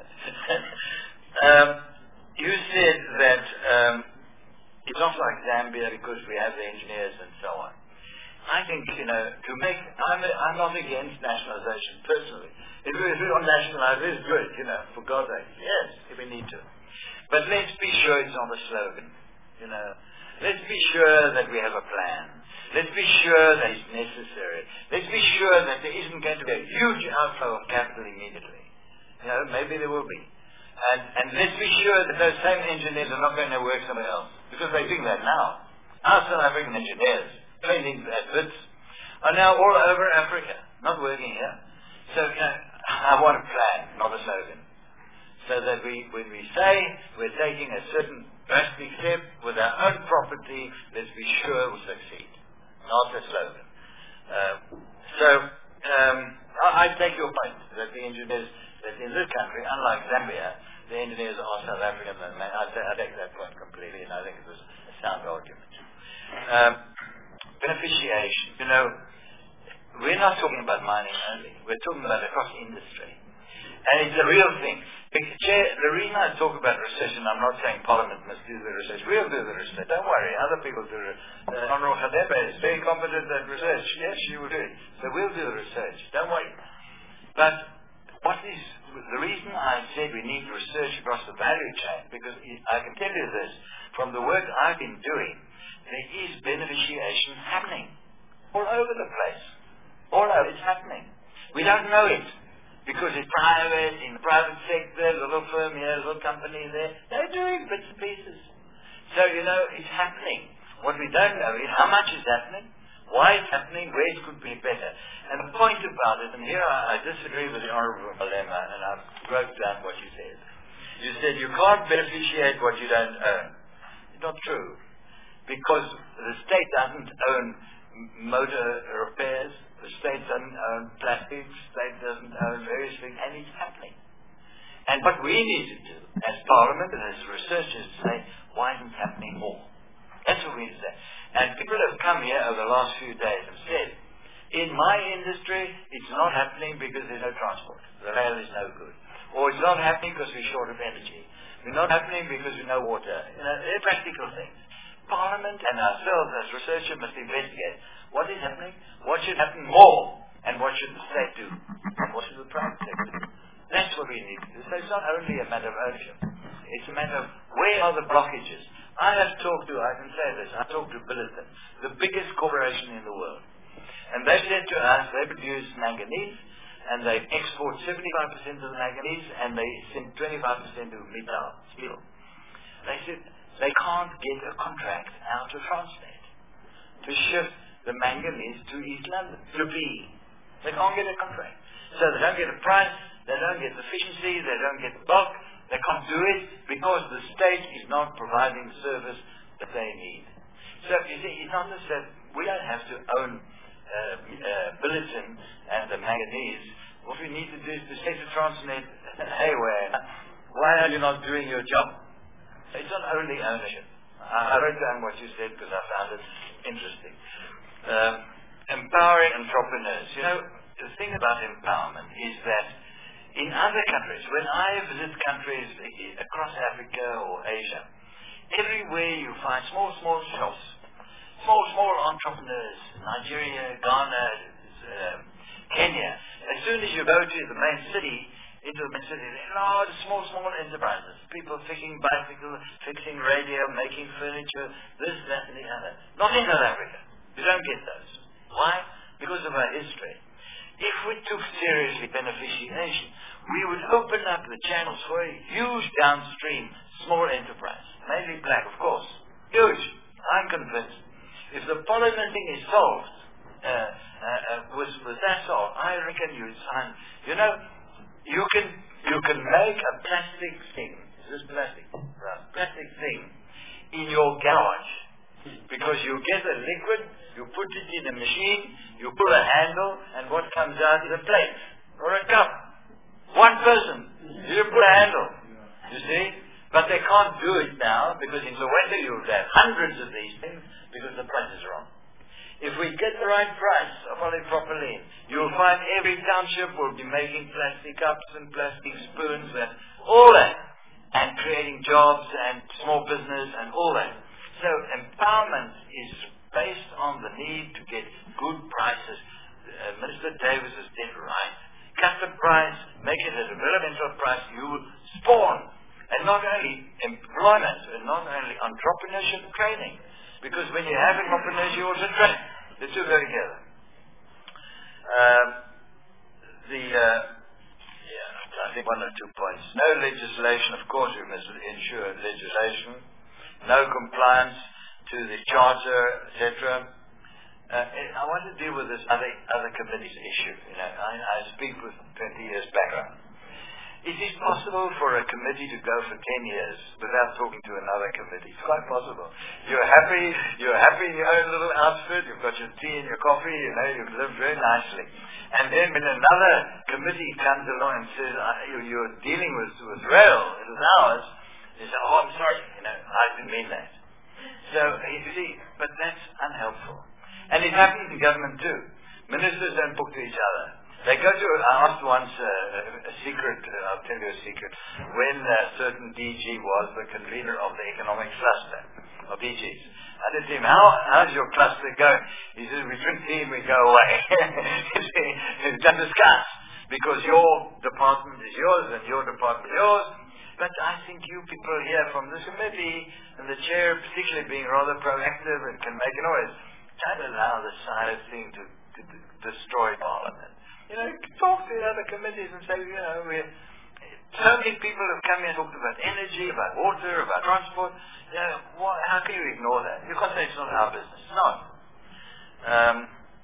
Speaker 4: um, you said that um, it's not like Zambia because we have the engineers and so on. I think, you know, to make, I'm, I'm not against nationalization personally. If we, if we don't nationalize, it's good, you know, for God's sake. Yes, if we need to. But let's be sure it's not a slogan, you know. Let's be sure that we have a plan. Let's be sure that it's necessary. Let's be sure that there isn't going to be a huge outflow of capital immediately. You know, maybe there will be. And, and let's be sure that those same engineers are not going to work somewhere else. Because they're doing that now. Our South African engineers, training adverts, are now all over Africa, not working here. So, you know, I want a plan, not a slogan. So that we, when we say we're taking a certain drastic step with our own property, let's be sure we succeed, not a slogan. Uh, so, um, I, I take your point that the engineers, that in this country, unlike Zambia, the engineers are South African. And I, I take that point completely, and I think it was a sound argument. Um, beneficiation. You know, we're not talking about mining only. We're talking about across industry. And it's a real thing. Chair, the reason I talk about research, and I'm not saying Parliament must do the research, we'll do the research. Don't worry, other people do it. Uh, Honourable Hadebe is very competent at research. Yes, she will do it. So we'll do the research. Don't worry. But what is the reason I said we need research across the value chain? Because I can tell you this, from the work I've been doing, there is beneficiation happening all over the place. All over, it's happening. We don't know it. Because it's private, in the private sector, a little firm here, a little company there, they're doing bits and pieces. So, you know, it's happening. What we don't know is how much is happening, why it's happening, where it could be better. And the point about it, and here I, I disagree with the Honourable Malema, and I wrote down what you said. You said you can't beneficiate what you don't own. It's not true. Because the state doesn't own motor repairs, the state doesn't own plastics, the state doesn't own various things, and it's happening. And what we need to do as Parliament and as researchers is to say, why isn't it happening more? That's what we need to say. And people have come here over the last few days and said, in my industry, it's not happening because there's no transport. The rail is no good. Or it's not happening because we're short of energy. It's not happening because there's no water. You know, they're practical things. Parliament and ourselves as researchers must investigate what is happening, what should happen more, and what should the state do, and what should the private sector do. That's what we need to do. So it's not only a matter of ownership. It's a matter of where are the blockages. I have talked to, I can say this, I talked to Billiton, the biggest corporation in the world. And they said to us, they produce manganese, and they export seventy-five percent of the manganese, and they send twenty-five percent of metal, steel. They said they can't get a contract out of Transnet to shift the manganese to East London, to B. They can't get a contract. So they don't get a price, they don't get efficiency, they don't get the bulk, they can't do it because the state is not providing the service that they need. So you see, it's not just that we don't have to own uh, uh, Billiton and the manganese. What we need to do is to say to Transnet, hey, where, why are you not doing your job? It's not only ownership. I, I wrote down what you said because I found it interesting. Um, empowering entrepreneurs. You know, the thing about empowerment is that in other other countries, when I visit countries across Africa or Asia, everywhere you find small, small shops, small, small entrepreneurs, Nigeria, Ghana, um, Kenya. As soon as you go to the main city, into the main city, there are large, small, small enterprises. People fixing bicycles, fixing radio, making furniture, this, that, and the other. Not in South Africa. You don't get those. Why? Because of our history. If we took seriously beneficiation, we would open up the channels for a huge downstream small enterprise. Mainly black, of course. Huge. I'm convinced. If the polymer thing is solved, uh, uh, uh, with, with that solved, I reckon you'd find, you know, you can you can make a plastic thing, this plastic, right, plastic thing in your garage. Because you get a liquid, you put it in a machine, you pull a handle, and what comes out is a plate or a cup. One person, you put a handle, you see? But they can't do it now because in Soweto you'll have hundreds of these things because the price is wrong. If we get the right price of polypropylene, you'll find every township will be making plastic cups and plastic spoons and all that, and creating jobs and small business and all that. So empowerment is based on the need to get good prices. Uh, Minister Davis is dead right. Cut the price, make it a developmental price, you will spawn. And not only employment, and not only entrepreneurship training. Because when you have entrepreneurs, you also train. The two go together. Um, the, uh, yeah, I think one or two points. No legislation, of course, we must ensure legislation. No compliance to the charter, et cetera. Uh, I want to deal with this other other committee's issue. You know, I, I speak with twenty years background. Is it possible for a committee to go for ten years without talking to another committee? It's quite possible. You're happy, you're happy in your own little outfit, you've got your tea and your coffee, you know, you live very nicely. And then when another committee comes along and says, you're dealing with, with rail, it is ours, they say, oh, I'm sorry, you know, I didn't mean that. So, you see, but that's unhelpful. And it happens in government too. Ministers don't talk to each other. They go to, I asked once uh, a secret, uh, I'll tell you a secret, when a certain D G was the convener of the economic cluster of D Gs. I said to him, How, how's your cluster going? He says, we drink tea and we go away. It's done discuss, because your department is yours and your department is yours. But I think you people here from this committee, and the chair particularly being rather proactive and can make a noise, don't allow the side thing to, to, to destroy Parliament. You know, talk to the other committees and say, you know, we're, so many people have come here and talked about energy, about water, about transport. You know, what, how can you ignore that? You can't say it's not our business. It's not. Um,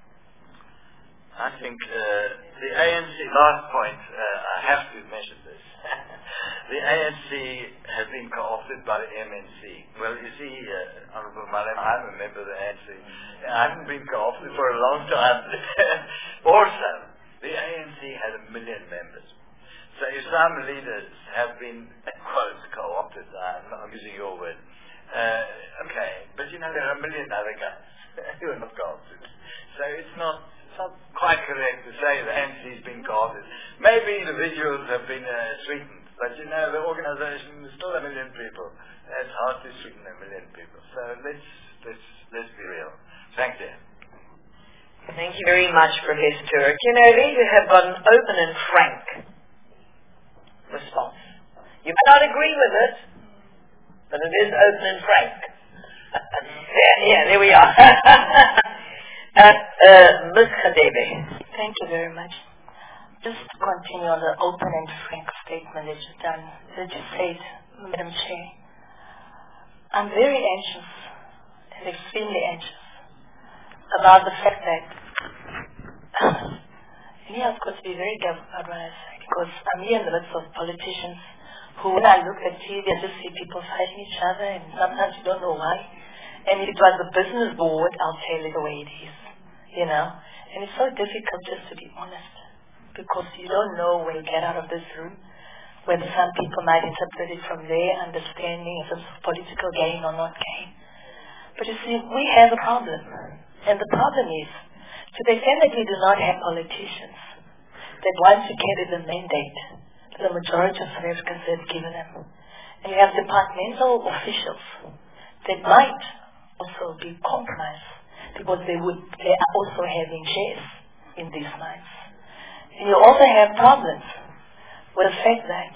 Speaker 4: I think uh, the A N C, last point, uh, I have to mention this. The A N C has been co-opted by the M N C. Well, you see, uh, Honourable Malem, I'm a member of the A N C. I haven't been co-opted for a long time. Also, the A N C had a million members. So if some leaders have been, quote, co-opted, I'm not using your word, uh, okay, but you know, there are a million other guys who are not co-opted. So it's not, it's not quite correct to say the A N C has been co-opted. Maybe individuals have been uh, sweetened, but you know, the organization is still a million people. It's hard to sweeten a million people. So let's, let's, let's be real. Thank you.
Speaker 1: Thank you very much, Professor Turek. You know, there you have got an open and frank response. You may not agree with it, but it is open and frank. yeah, yeah, there we are. uh, uh, Miz Khadebe.
Speaker 2: Thank you very much. Just to continue on the open and frank statement that you've done, that you said, Madam Chair, I'm very anxious, and extremely anxious, about the fact that and here I've got to be very careful about what I say, because I'm here in the midst of politicians who, when I look at T V, I just see people fighting each other, and sometimes you don't know why. And if it was a business board, I'll tell it the way it is, you know. And it's so difficult just to be honest, because you don't know when you get out of this room whether some people might interpret it from their understanding if it's political gain or not gain. But you see, we have a problem. And the problem is, to the extent that we do not have politicians that want to carry the mandate, the majority of South Africans have given them. And you have departmental officials that might also be compromised because they would they are also having shares in these mines. And you also have problems with the fact that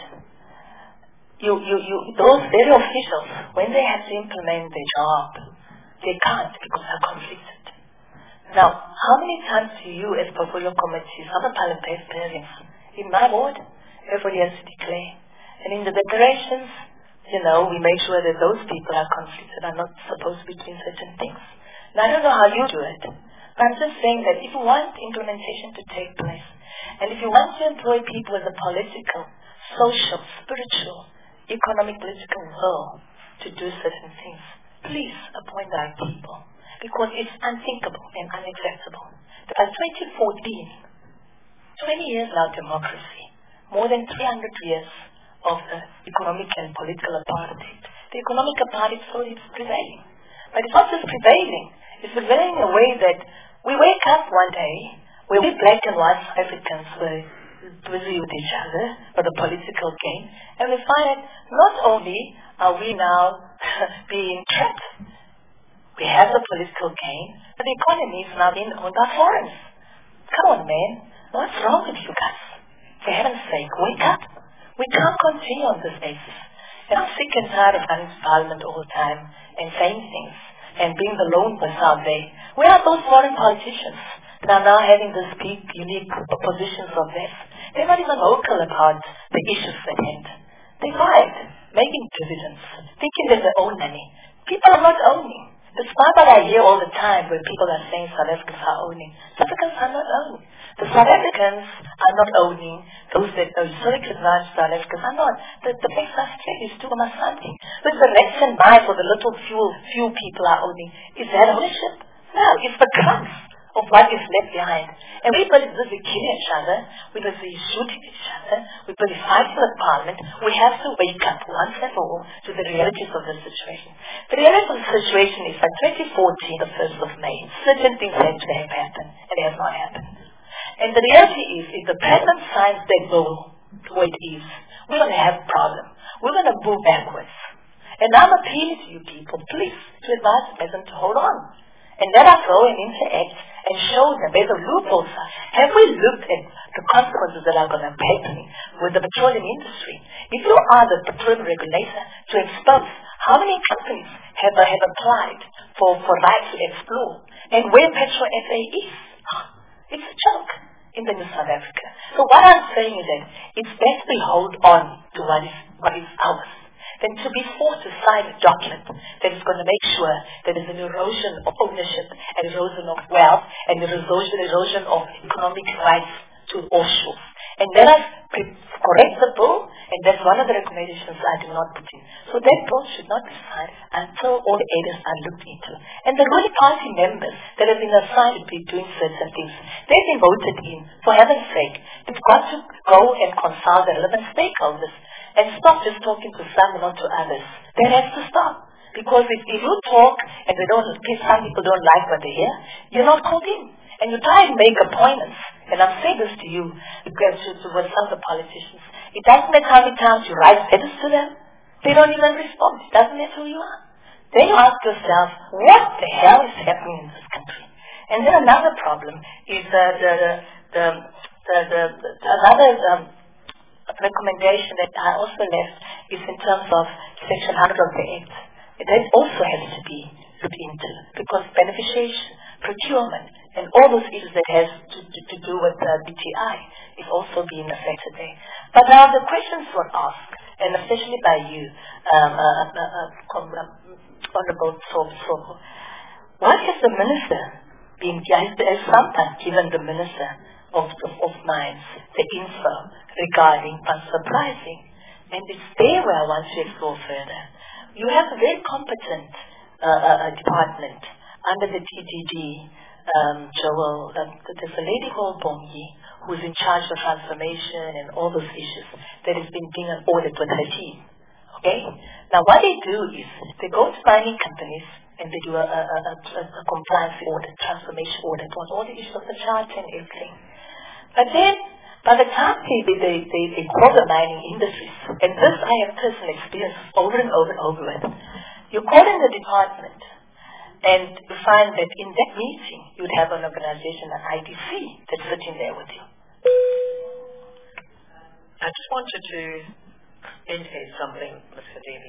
Speaker 2: you, you, you, those very officials, when they have to implement their job, they can't because they're conflicted. Now, how many times do you as portfolio committees, other parliamentarians, in my ward, everybody has to declare. And in the declarations, you know, we make sure that those people are conflicted, are not supposed to be doing certain things. Now, I don't know how you do it, but I'm just saying that if you want implementation to take place, and if you want to employ people with a political, social, spiritual, economic, political will to do certain things, please appoint the right people, because it's unthinkable and unacceptable. By twenty fourteen, twenty years now democracy, more than three hundred years of the economic and political apartheid. The economic apartheid story is prevailing. But it's not just prevailing, it's prevailing in a way that we wake up one day where we black and white Africans were busy with each other for the political gain, and we find not only are we now being trapped, we have the political gain, but the economy is now being owned by foreigners. Come on, man. What's wrong with you guys? For heaven's sake, wake up. We can't continue on this basis. And I'm sick and tired of running to Parliament all the time and saying things and being the lone voice out there. Where are those foreign politicians that are now having these big, unique positions of this? They're not even vocal about the issues at hand. They're quiet, making dividends, thinking that they own money. People are not owning. Despite what I hear all the time where people are saying South Africans are owning, South Africans are not owning. The South Africans are not owning. Those that are historically advanced South Africans are not. The, the big Australia is two comma something. But the Rex and buy for the little few, few people are owning. Is that ownership? No, it's the crumbs of what is left behind. And we are busy killing each other. We are busy shooting each other. We are busy fighting with Parliament. We have to wake up once and for all to the realities of the situation. The reality of the situation is that twenty fourteen, the first of May, certain things had to have happened, and they have not happened. And the reality is, if the president signs that bill the way it is, we're going to have a problem. We're going to move backwards. And I'm appealing to you people, please, to advise the president to hold on. And let us go and interact and show them where the loopholes are. Have we looked at the consequences that are going to be happening with the petroleum industry? If you are the petroleum regulator, to expose how many companies have, uh, have applied for, for rights to explore, and where Petro S A is, it's a joke in the New South Africa. So what I'm saying is that it's best we hold on to what is, what is ours than to be forced to sign a document that is going to make sure that there's an erosion of ownership, an erosion of wealth, and an erosion, erosion of economic rights to offshore. And let us correct the bill, and that's one of the recommendations I do not put in. So that bill should not be signed until all the areas are looked into. And the ruling party members that have been assigned to be doing certain things, they've been voted in. For heaven's sake, it's got to go and consult the relevant stakeholders and stop just talking to some and not to others. That has to stop. Because if, if you talk and they don't, some people don't like what they hear, you're not called in. And you try and make appointments. And I'm saying this to you because to, to with some of the politicians. It doesn't matter how many times you write letters to them. They don't even respond. It doesn't matter who you are. Then you ask yourself, what the hell is happening in this country? And then another problem is uh, the, the, the, the, the, the, another um, recommendation that I also left is in terms of Section one hundred of the Act. That also has to be looked into because beneficiation, procurement, and all those issues that has to, to, to do with uh, B T I is also being affected there. But now the questions were asked, and especially by you, um, uh, uh, uh, uh, Honorable Sobo, what has the minister been, has, has sometimes given the minister of, of, of mines the info regarding transfer pricing? And it's there where I want to explore further. You have a very competent uh, uh, department under the T G D. Um, Joel, um, there's a lady called Bongi who's in charge of transformation and all those issues that has been doing an audit with her team. Okay? Now what they do is they go to mining companies and they do a, a, a, a, a compliance audit, transformation audit on all the issues of the charter and everything. But then By the time they, they, they, they call the mining industries, and this I have personal experience over and over and over with, you call in the department, and you find that in that meeting, you'd have an organization, an I D C, that's sitting there with you.
Speaker 1: I just wanted to indicate something, Mister Levy.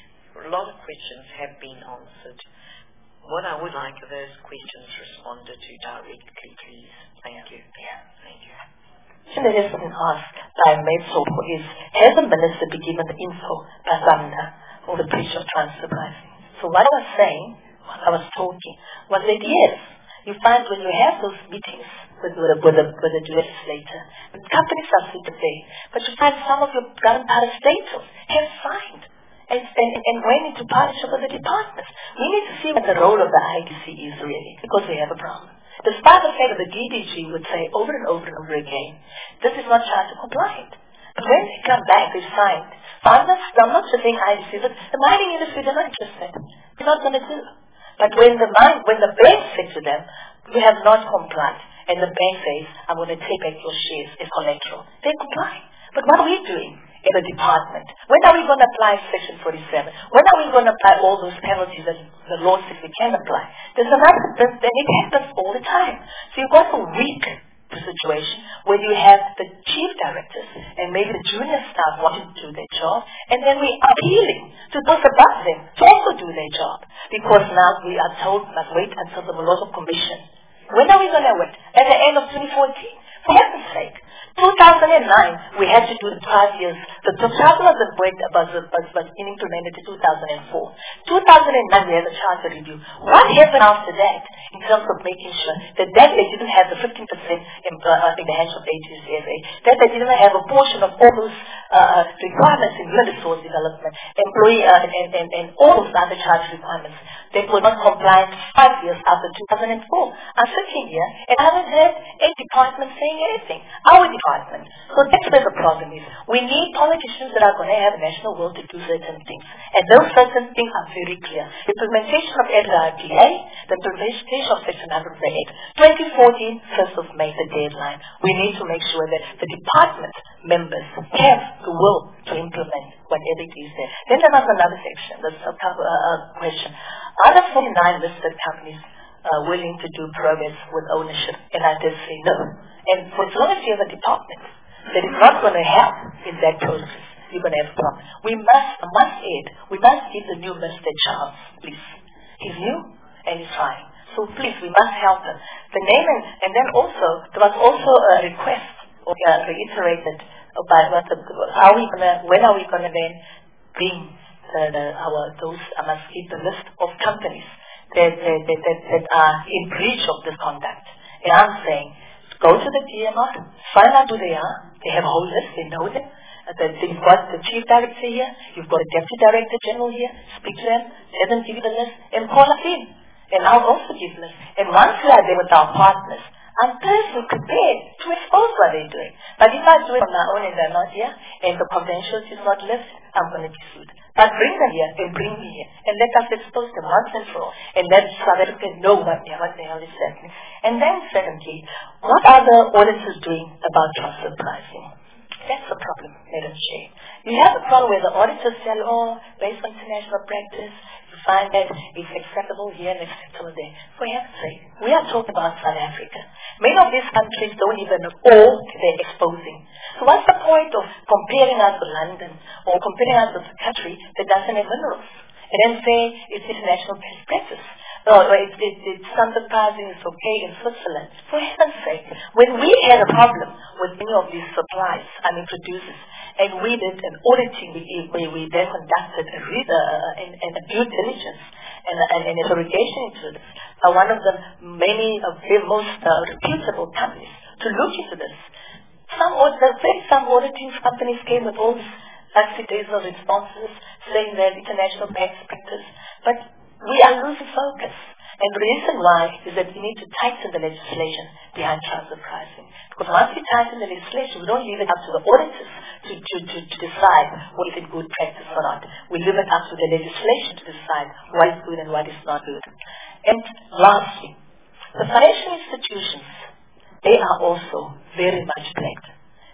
Speaker 1: A lot of questions have been answered. What I would like are those questions responded to directly, please. Thank you. Yeah, thank you.
Speaker 2: The question that has been asked by Metso is, has the minister been given the info by Zamda or the breach of transfer pricing? So what I was saying, what I was talking, was that yes, you find when you have those meetings with, with, with, the, with the legislator, the companies are sitting there, but you find some of your government parastatals have signed and, and, and went into partnership with the departments. We need to see what the role of the I D C is really, because we have a problem. Despite the fact that the D D G would say over and over and over again, this is not charter compliant. But when they come back, they've signed. So I'm not, I'm not just saying I D C, but the mining industry, they're not interested. They're not going to do. But when the mine, when the bank said to them, we have not complied, and the bank says, I'm going to take back your shares as collateral, they comply. But what are we doing in the department? When are we going to apply Section forty-seven? When are we going to apply all those penalties that the law says we can apply? There's another, then it happens all the time. So you've got a weak situation where you have the chief directors and maybe the junior staff wanting to do their job, and then we are appealing to those above them to also do their job. Because now we are told we must wait until the Moloto Commission. When are we going to wait? At the end of twenty fourteen? For heaven's sake. two thousand nine, we had to do the five years. The charter was, was, was, was implemented in two thousand four. two thousand nine, we had a charter review. What happened after that in terms of making sure that, that they didn't have the fifteen percent in, uh, in the hands of A G C S A, that they didn't have a portion of all those uh, requirements in human resource development, employee, uh, and, and, and all those other charter requirements that were not compliant five years after two thousand four. I'm sitting here and I haven't heard a department saying anything. Our department. So that's where the problem is. We need politicians that are going to have national will to do certain things. And those certain things are very clear. The implementation of L R D A, the implementation of Section one hundred eight, twenty fourteen, first of May, the deadline. We need to make sure that the department members have the will to implement whatever it is there. Then there was another section, that's a uh, question. Are the forty-nine listed companies uh, willing to do progress with ownership? And I did say no. And for as long as you have a department that is not going to help in that process, you're going to have a problem. We must, I must add, we must give the new minister a chance, please. He's new and he's trying. So please, we must help him. The name and, and then also, there was also a request, or uh, reiterated, about what the, how we gonna, when are we going to then bring the, the, our, those, I must keep the list of companies that, that, that, that, that are in breach of this conduct. And I'm saying, go to the D M R, find out who they are. They have a whole list, they know them. Uh, the, you've got the chief director here, you've got a deputy director general here, speak to them, let them give you the list, and call us in. And I'll also give the list. And once we are there with our partners, I'm personally prepared to expose what they're doing. But if I do it on my own and they're not here, and the confidentiality is not lifted, I'm going to be sued. But bring them here, and bring me here, and let us expose them once and for all, and let South Africa know what, what the hell is happening. And then secondly, what are the auditors doing about transfer pricing? That's the problem, Madam Chair. You have a problem where the auditors tell, oh, based on international practice, you find that it's acceptable here and acceptable there. For heaven's sake, we are talking about South Africa. Many of these countries don't even know all they're exposing. So what's the point of comparing us to London or comparing us with a country that doesn't have minerals? And then say it's international best practice. No, it's, it's, it's standard pricing, it's okay in Switzerland. For heaven's sake, when we had a problem with many of these supplies, I mean producers, and we did an auditing, we, we, we then conducted a, read, uh, and, and a due diligence and, and, and interrogation into this. Uh, one of the many of the most uh, reputable companies to look into this. Some, some auditing companies came with all these lackadaisical responses saying that international best practice, but we are losing focus. And the reason why is that we need to tighten the legislation behind transfer pricing. Because once we tighten the legislation, we don't leave it up to the auditors to, to, to, to decide what is in good practice or not. We leave it up to the legislation to decide what is good and what is not good. And lastly, the financial institutions, they are also very much plagued.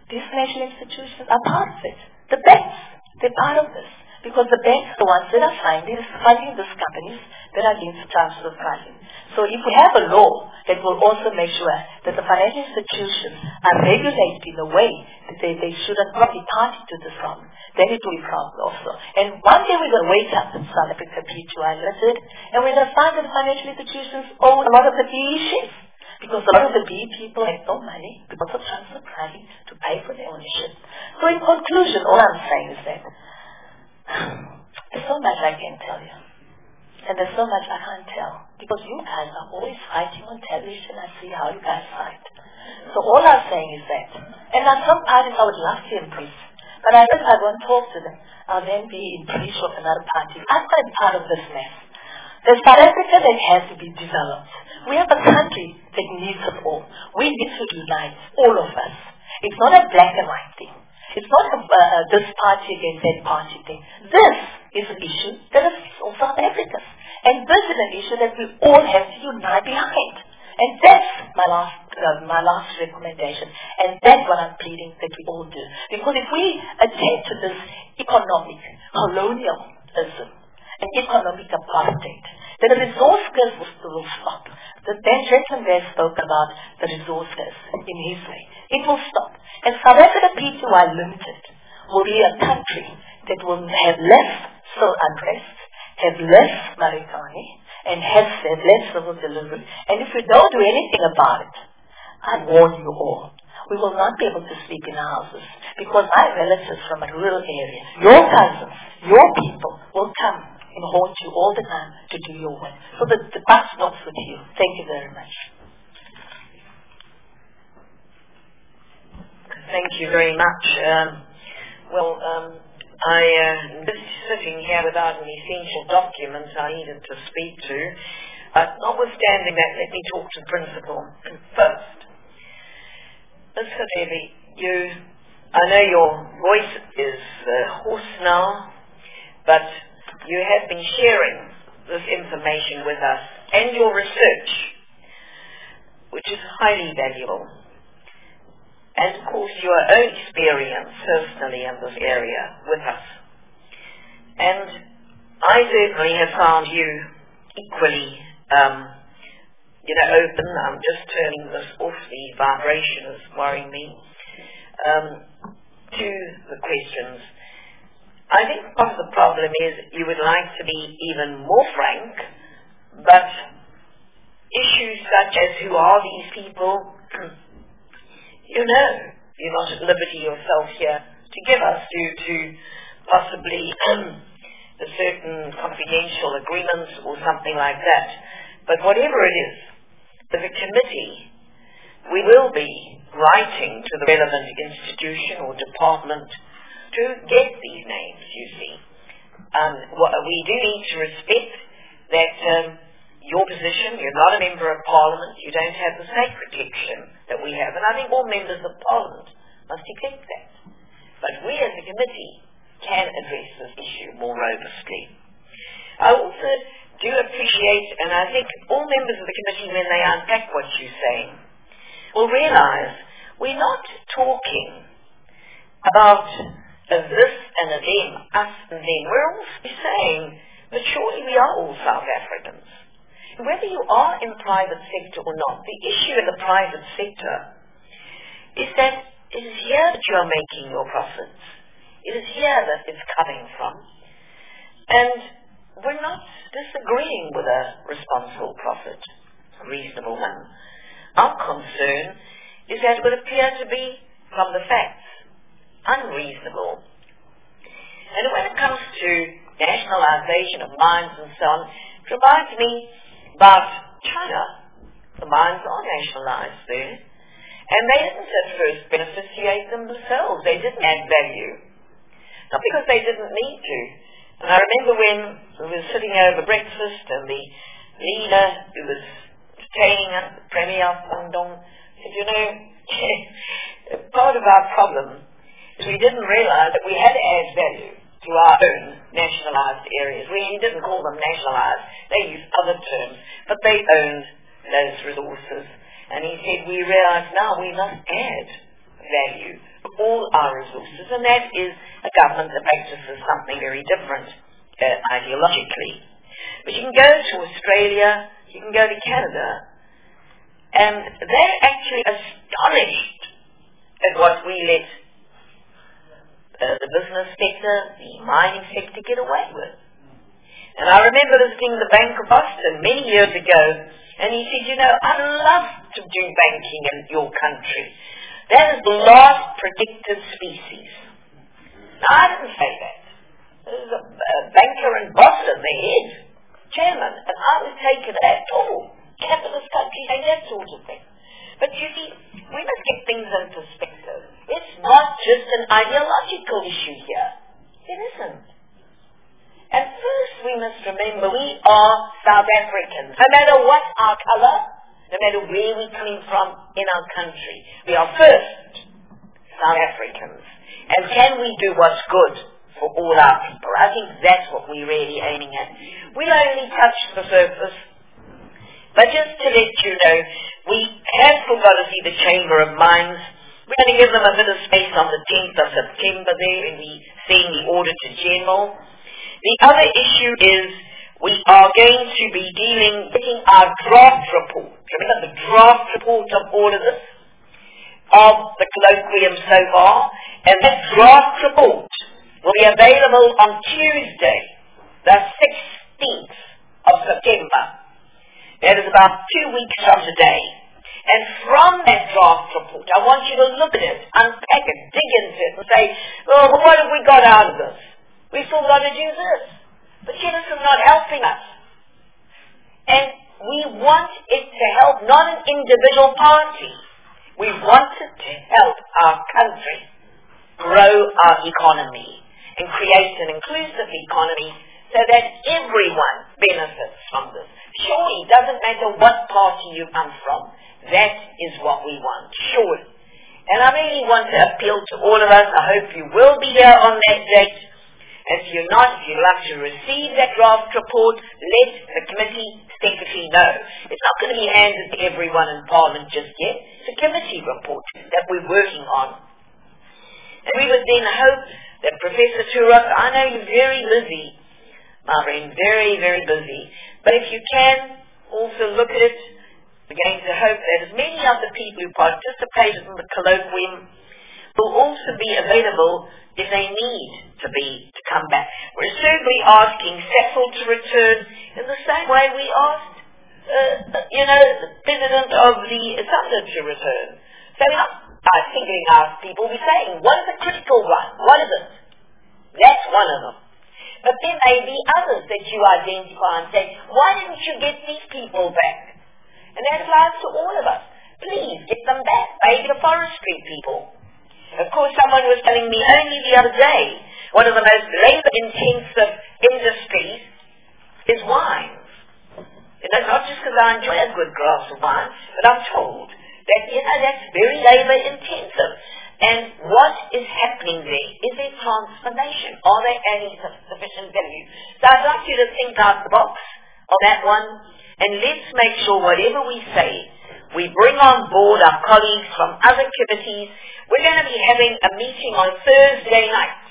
Speaker 2: these financial institutions are part of it. The banks, they're part of this. Because the banks are the ones that are funding, funding these companies that are doing transfer pricing. So if we have a law that will also make sure that the financial institutions are regulated in a way that they, they shouldn't be party to this problem, then it will be problem also. And one day we're going to wake up in South Africa, P two I Limited, and we're going to find that the financial institutions own a lot of the B E shares. Because a lot of the B E people have no money because of transfer pricing to pay for their ownership. So in conclusion, all I'm saying is that there's so much I can tell you. And there's so much I can't tell. Because you guys are always fighting on television. I see how you guys fight. So all I'm saying is that. And there are some parties I would love to impress. But I think I won't talk to them. I'll then be in peace with another party. I'm not a part of this mess. There's South Africa that has to be developed. We have a country that needs us all. We need to unite, all of us. It's not a black and white thing. It's not a, uh, this party against that party thing. This is an issue that affects all South Africans. And this is an issue that we all have to unite behind. And that's my last, uh, my last recommendation. And that's what I'm pleading that we all do. Because if we attend to this economic colonialism and economic apartheid, then the resource curse will, will stop. The Ben gentleman there spoke about the resource curse in his way. It will stop. And South Africa P two I Limited will be a country that will have less civil unrest, have less Marikani, and have, have less civil delivery. And if we don't do anything about it, I warn you all, we will not be able to sleep in our houses. Because my relatives from a rural area, your cousins, your people will come and haunt you all the time to do your work. So the, the buck stops with you. Thank you very much.
Speaker 1: Thank you very much. Um, well, um, I uh, just sitting here without an essential document I needed to speak to. But notwithstanding that, let me talk to principle first. Miz Hadebe, you, I know your voice is uh, hoarse now, but you have been sharing this information with us and your research, which is highly valuable. And of course your own experience personally in this area with us. And I certainly have found you equally, um, you know, open. I'm just turning this off, the vibration is worrying me, um, to the questions. I think part of the problem is you would like to be even more frank, but issues such as who are these people, you know, you're not at liberty yourself here to give us due to possibly a certain confidential agreements or something like that. But whatever it is, as a committee, we will be writing to the relevant institution or department to get these names, you see. Um, we do need to respect that um, your position, you're not a member of Parliament, you don't have the same protection that we have, and I think all members of Parliament must accept that. But we as a committee can address this issue more robustly. I also do appreciate, and I think all members of the committee, when they unpack what you're saying, will realize we're not talking about a this and a them, us and them. We're all saying that surely we are all South Africans. Whether you are in the private sector or not, the issue in the private sector is that it is here that you are making your profits. It is here that it's coming from. And we're not disagreeing with a responsible profit, a reasonable one. Our concern is that it would appear to be, from the facts, unreasonable. And when it comes to nationalization of mines and so on, it reminds me about China. The mines are nationalized there. And they didn't at first beneficiate them themselves. They didn't add value. Not because they didn't need to. And I remember when we were sitting over breakfast and the leader who was entertaining us, the Premier of Guangdong, said, you know, part of our problem is we didn't realize that we had to add value to our own nationalized areas. We didn't call them nationalized. They used other terms. But they owned those resources. And he said, we realize now we must add value all our resources, and that is a government that practices something very different uh, ideologically. But you can go to Australia, you can go to Canada, and they're actually astonished at what we let uh, the business sector, the mining sector get away with. And I remember visiting the Bank of Boston many years ago, and he said, you know, I'd love to do banking in your country. That is the last predicted species. Now, I didn't say that. There was a, a banker in Boston, the head chairman, and I was taken at all. Capitalist country, say that sort of thing. But you see, we must get things in perspective. It's not just an ideological issue here. It isn't. And first we must remember we are South Africans. No matter what our colour, no matter where we're coming from in our country, we are first South Africans. And can we do what's good for all our people? I think that's what we're really aiming at. We'll only touch the surface. But just to let you know, we have still got to see the Chamber of Mines. We're going to give them a bit of space on the tenth of September there when we see the Auditor General. The other issue is we are going to be dealing, getting our draft report. Remember the draft report of all of this, of the colloquium so far, and that draft report will be available on Tuesday, the sixteenth of September. That is about two weeks from today. And from that draft report, I want you to look at it, unpack it, dig into it, and say, oh, what have we got out of this? We've still got to do this. But yet this is not helping us. And we want it to help not an individual party. We want it to help our country grow our economy and create an inclusive economy so that everyone benefits from this. Surely, it doesn't matter what party you come from. That is what we want, surely. And I really want to appeal to all of us. I hope you will be there on that date. If you're not, if you'd like to receive that draft report, let the committee secretary know. It's not going to be handed to everyone in Parliament just yet. It's a committee report that we're working on. And we would then hope that Professor Turok, I know you're very busy, my friend, very, very busy. But if you can, also look at it. We're going to hope that as many of the people who participated in the colloquium will also be available if they need to be, to come back. We're certainly asking Cecil to return in the same way we asked, uh, you know, the President of the Assembly to return. So we're not uh, singling out people, we're saying, what is the critical one? What is it? That's one of them. But then there may be others that you identify and say, why didn't you get these people back? And that applies to all of us. Please, get them back. Maybe the forestry people. Of course, someone was telling me only the other day, one of the most labor-intensive industries is wines. You know, not just because I enjoy a good glass of wine, but I'm told that, you know, that's very labor-intensive. And what is happening there? Is there transformation? Are they adding sufficient value? So I'd like you to think out the box on that one, and let's make sure whatever we say, we bring on board our colleagues from other committees. We're going to be having a meeting on Thursday night,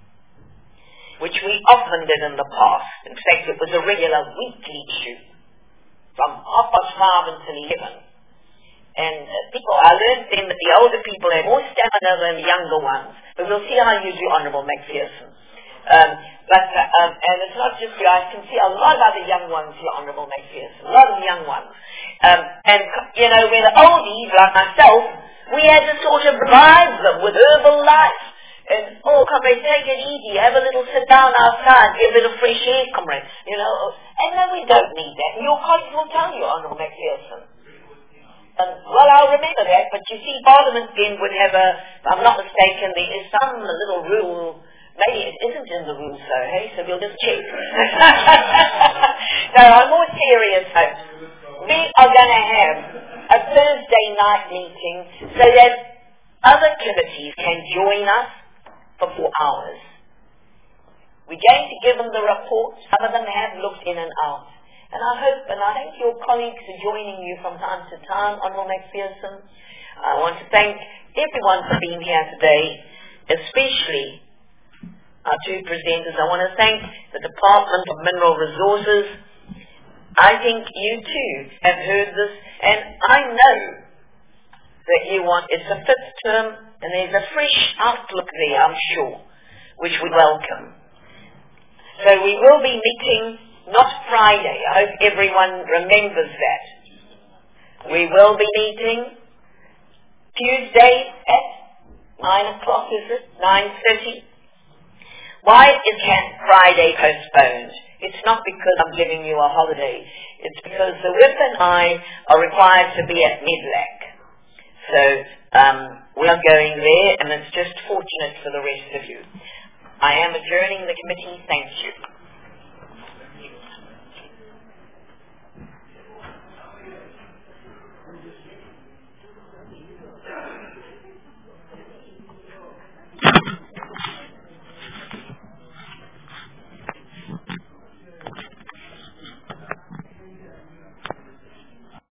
Speaker 1: which we often did in the past. In fact, it was a regular weekly issue from half past five until eleven. And uh, people, I learned then that the older people have more stamina than the younger ones. But we'll see how you do, Honourable McPherson. Um, but, uh, um, and it's not just you, I can see a lot of other young ones here, Honourable McPherson. A lot of young ones. Um, and, you know, we're the oldies, like myself, we had to sort of revive them with herbal life. And, oh, comrade, take it easy, have a little sit down outside, get a bit of fresh air, comrade. You know, and no, we don't need that. And your colleagues will tell you, Honourable McPherson. Um, well, I'll remember that, but you see, Parliament then would have a, if I'm not mistaken, there is some little rule, maybe it isn't in the rules though, hey, so we'll just check. No, on more serious note, we are going to have a Thursday night meeting so that other committees can join us for four hours. We're going to give them the report. Some of them have looked in and out. And I hope, and I thank your colleagues for joining you from time to time, Honourable McPherson. I want to thank everyone for being here today, especially our two presenters. I want to thank the Department of Mineral Resources. I think you too have heard this, and I know that you want, it's a fifth term, and there's a fresh outlook there, I'm sure, which we welcome. So we will be meeting, not Friday, I hope everyone remembers that. We will be meeting Tuesday at nine o'clock, is it? nine thirty? Why is Friday postponed? It's not because I'm giving you a holiday. It's because the whip and I are required to be at Midlac. So um, we are going there, and it's just fortunate for the rest of you. I am adjourning the committee. Thank you.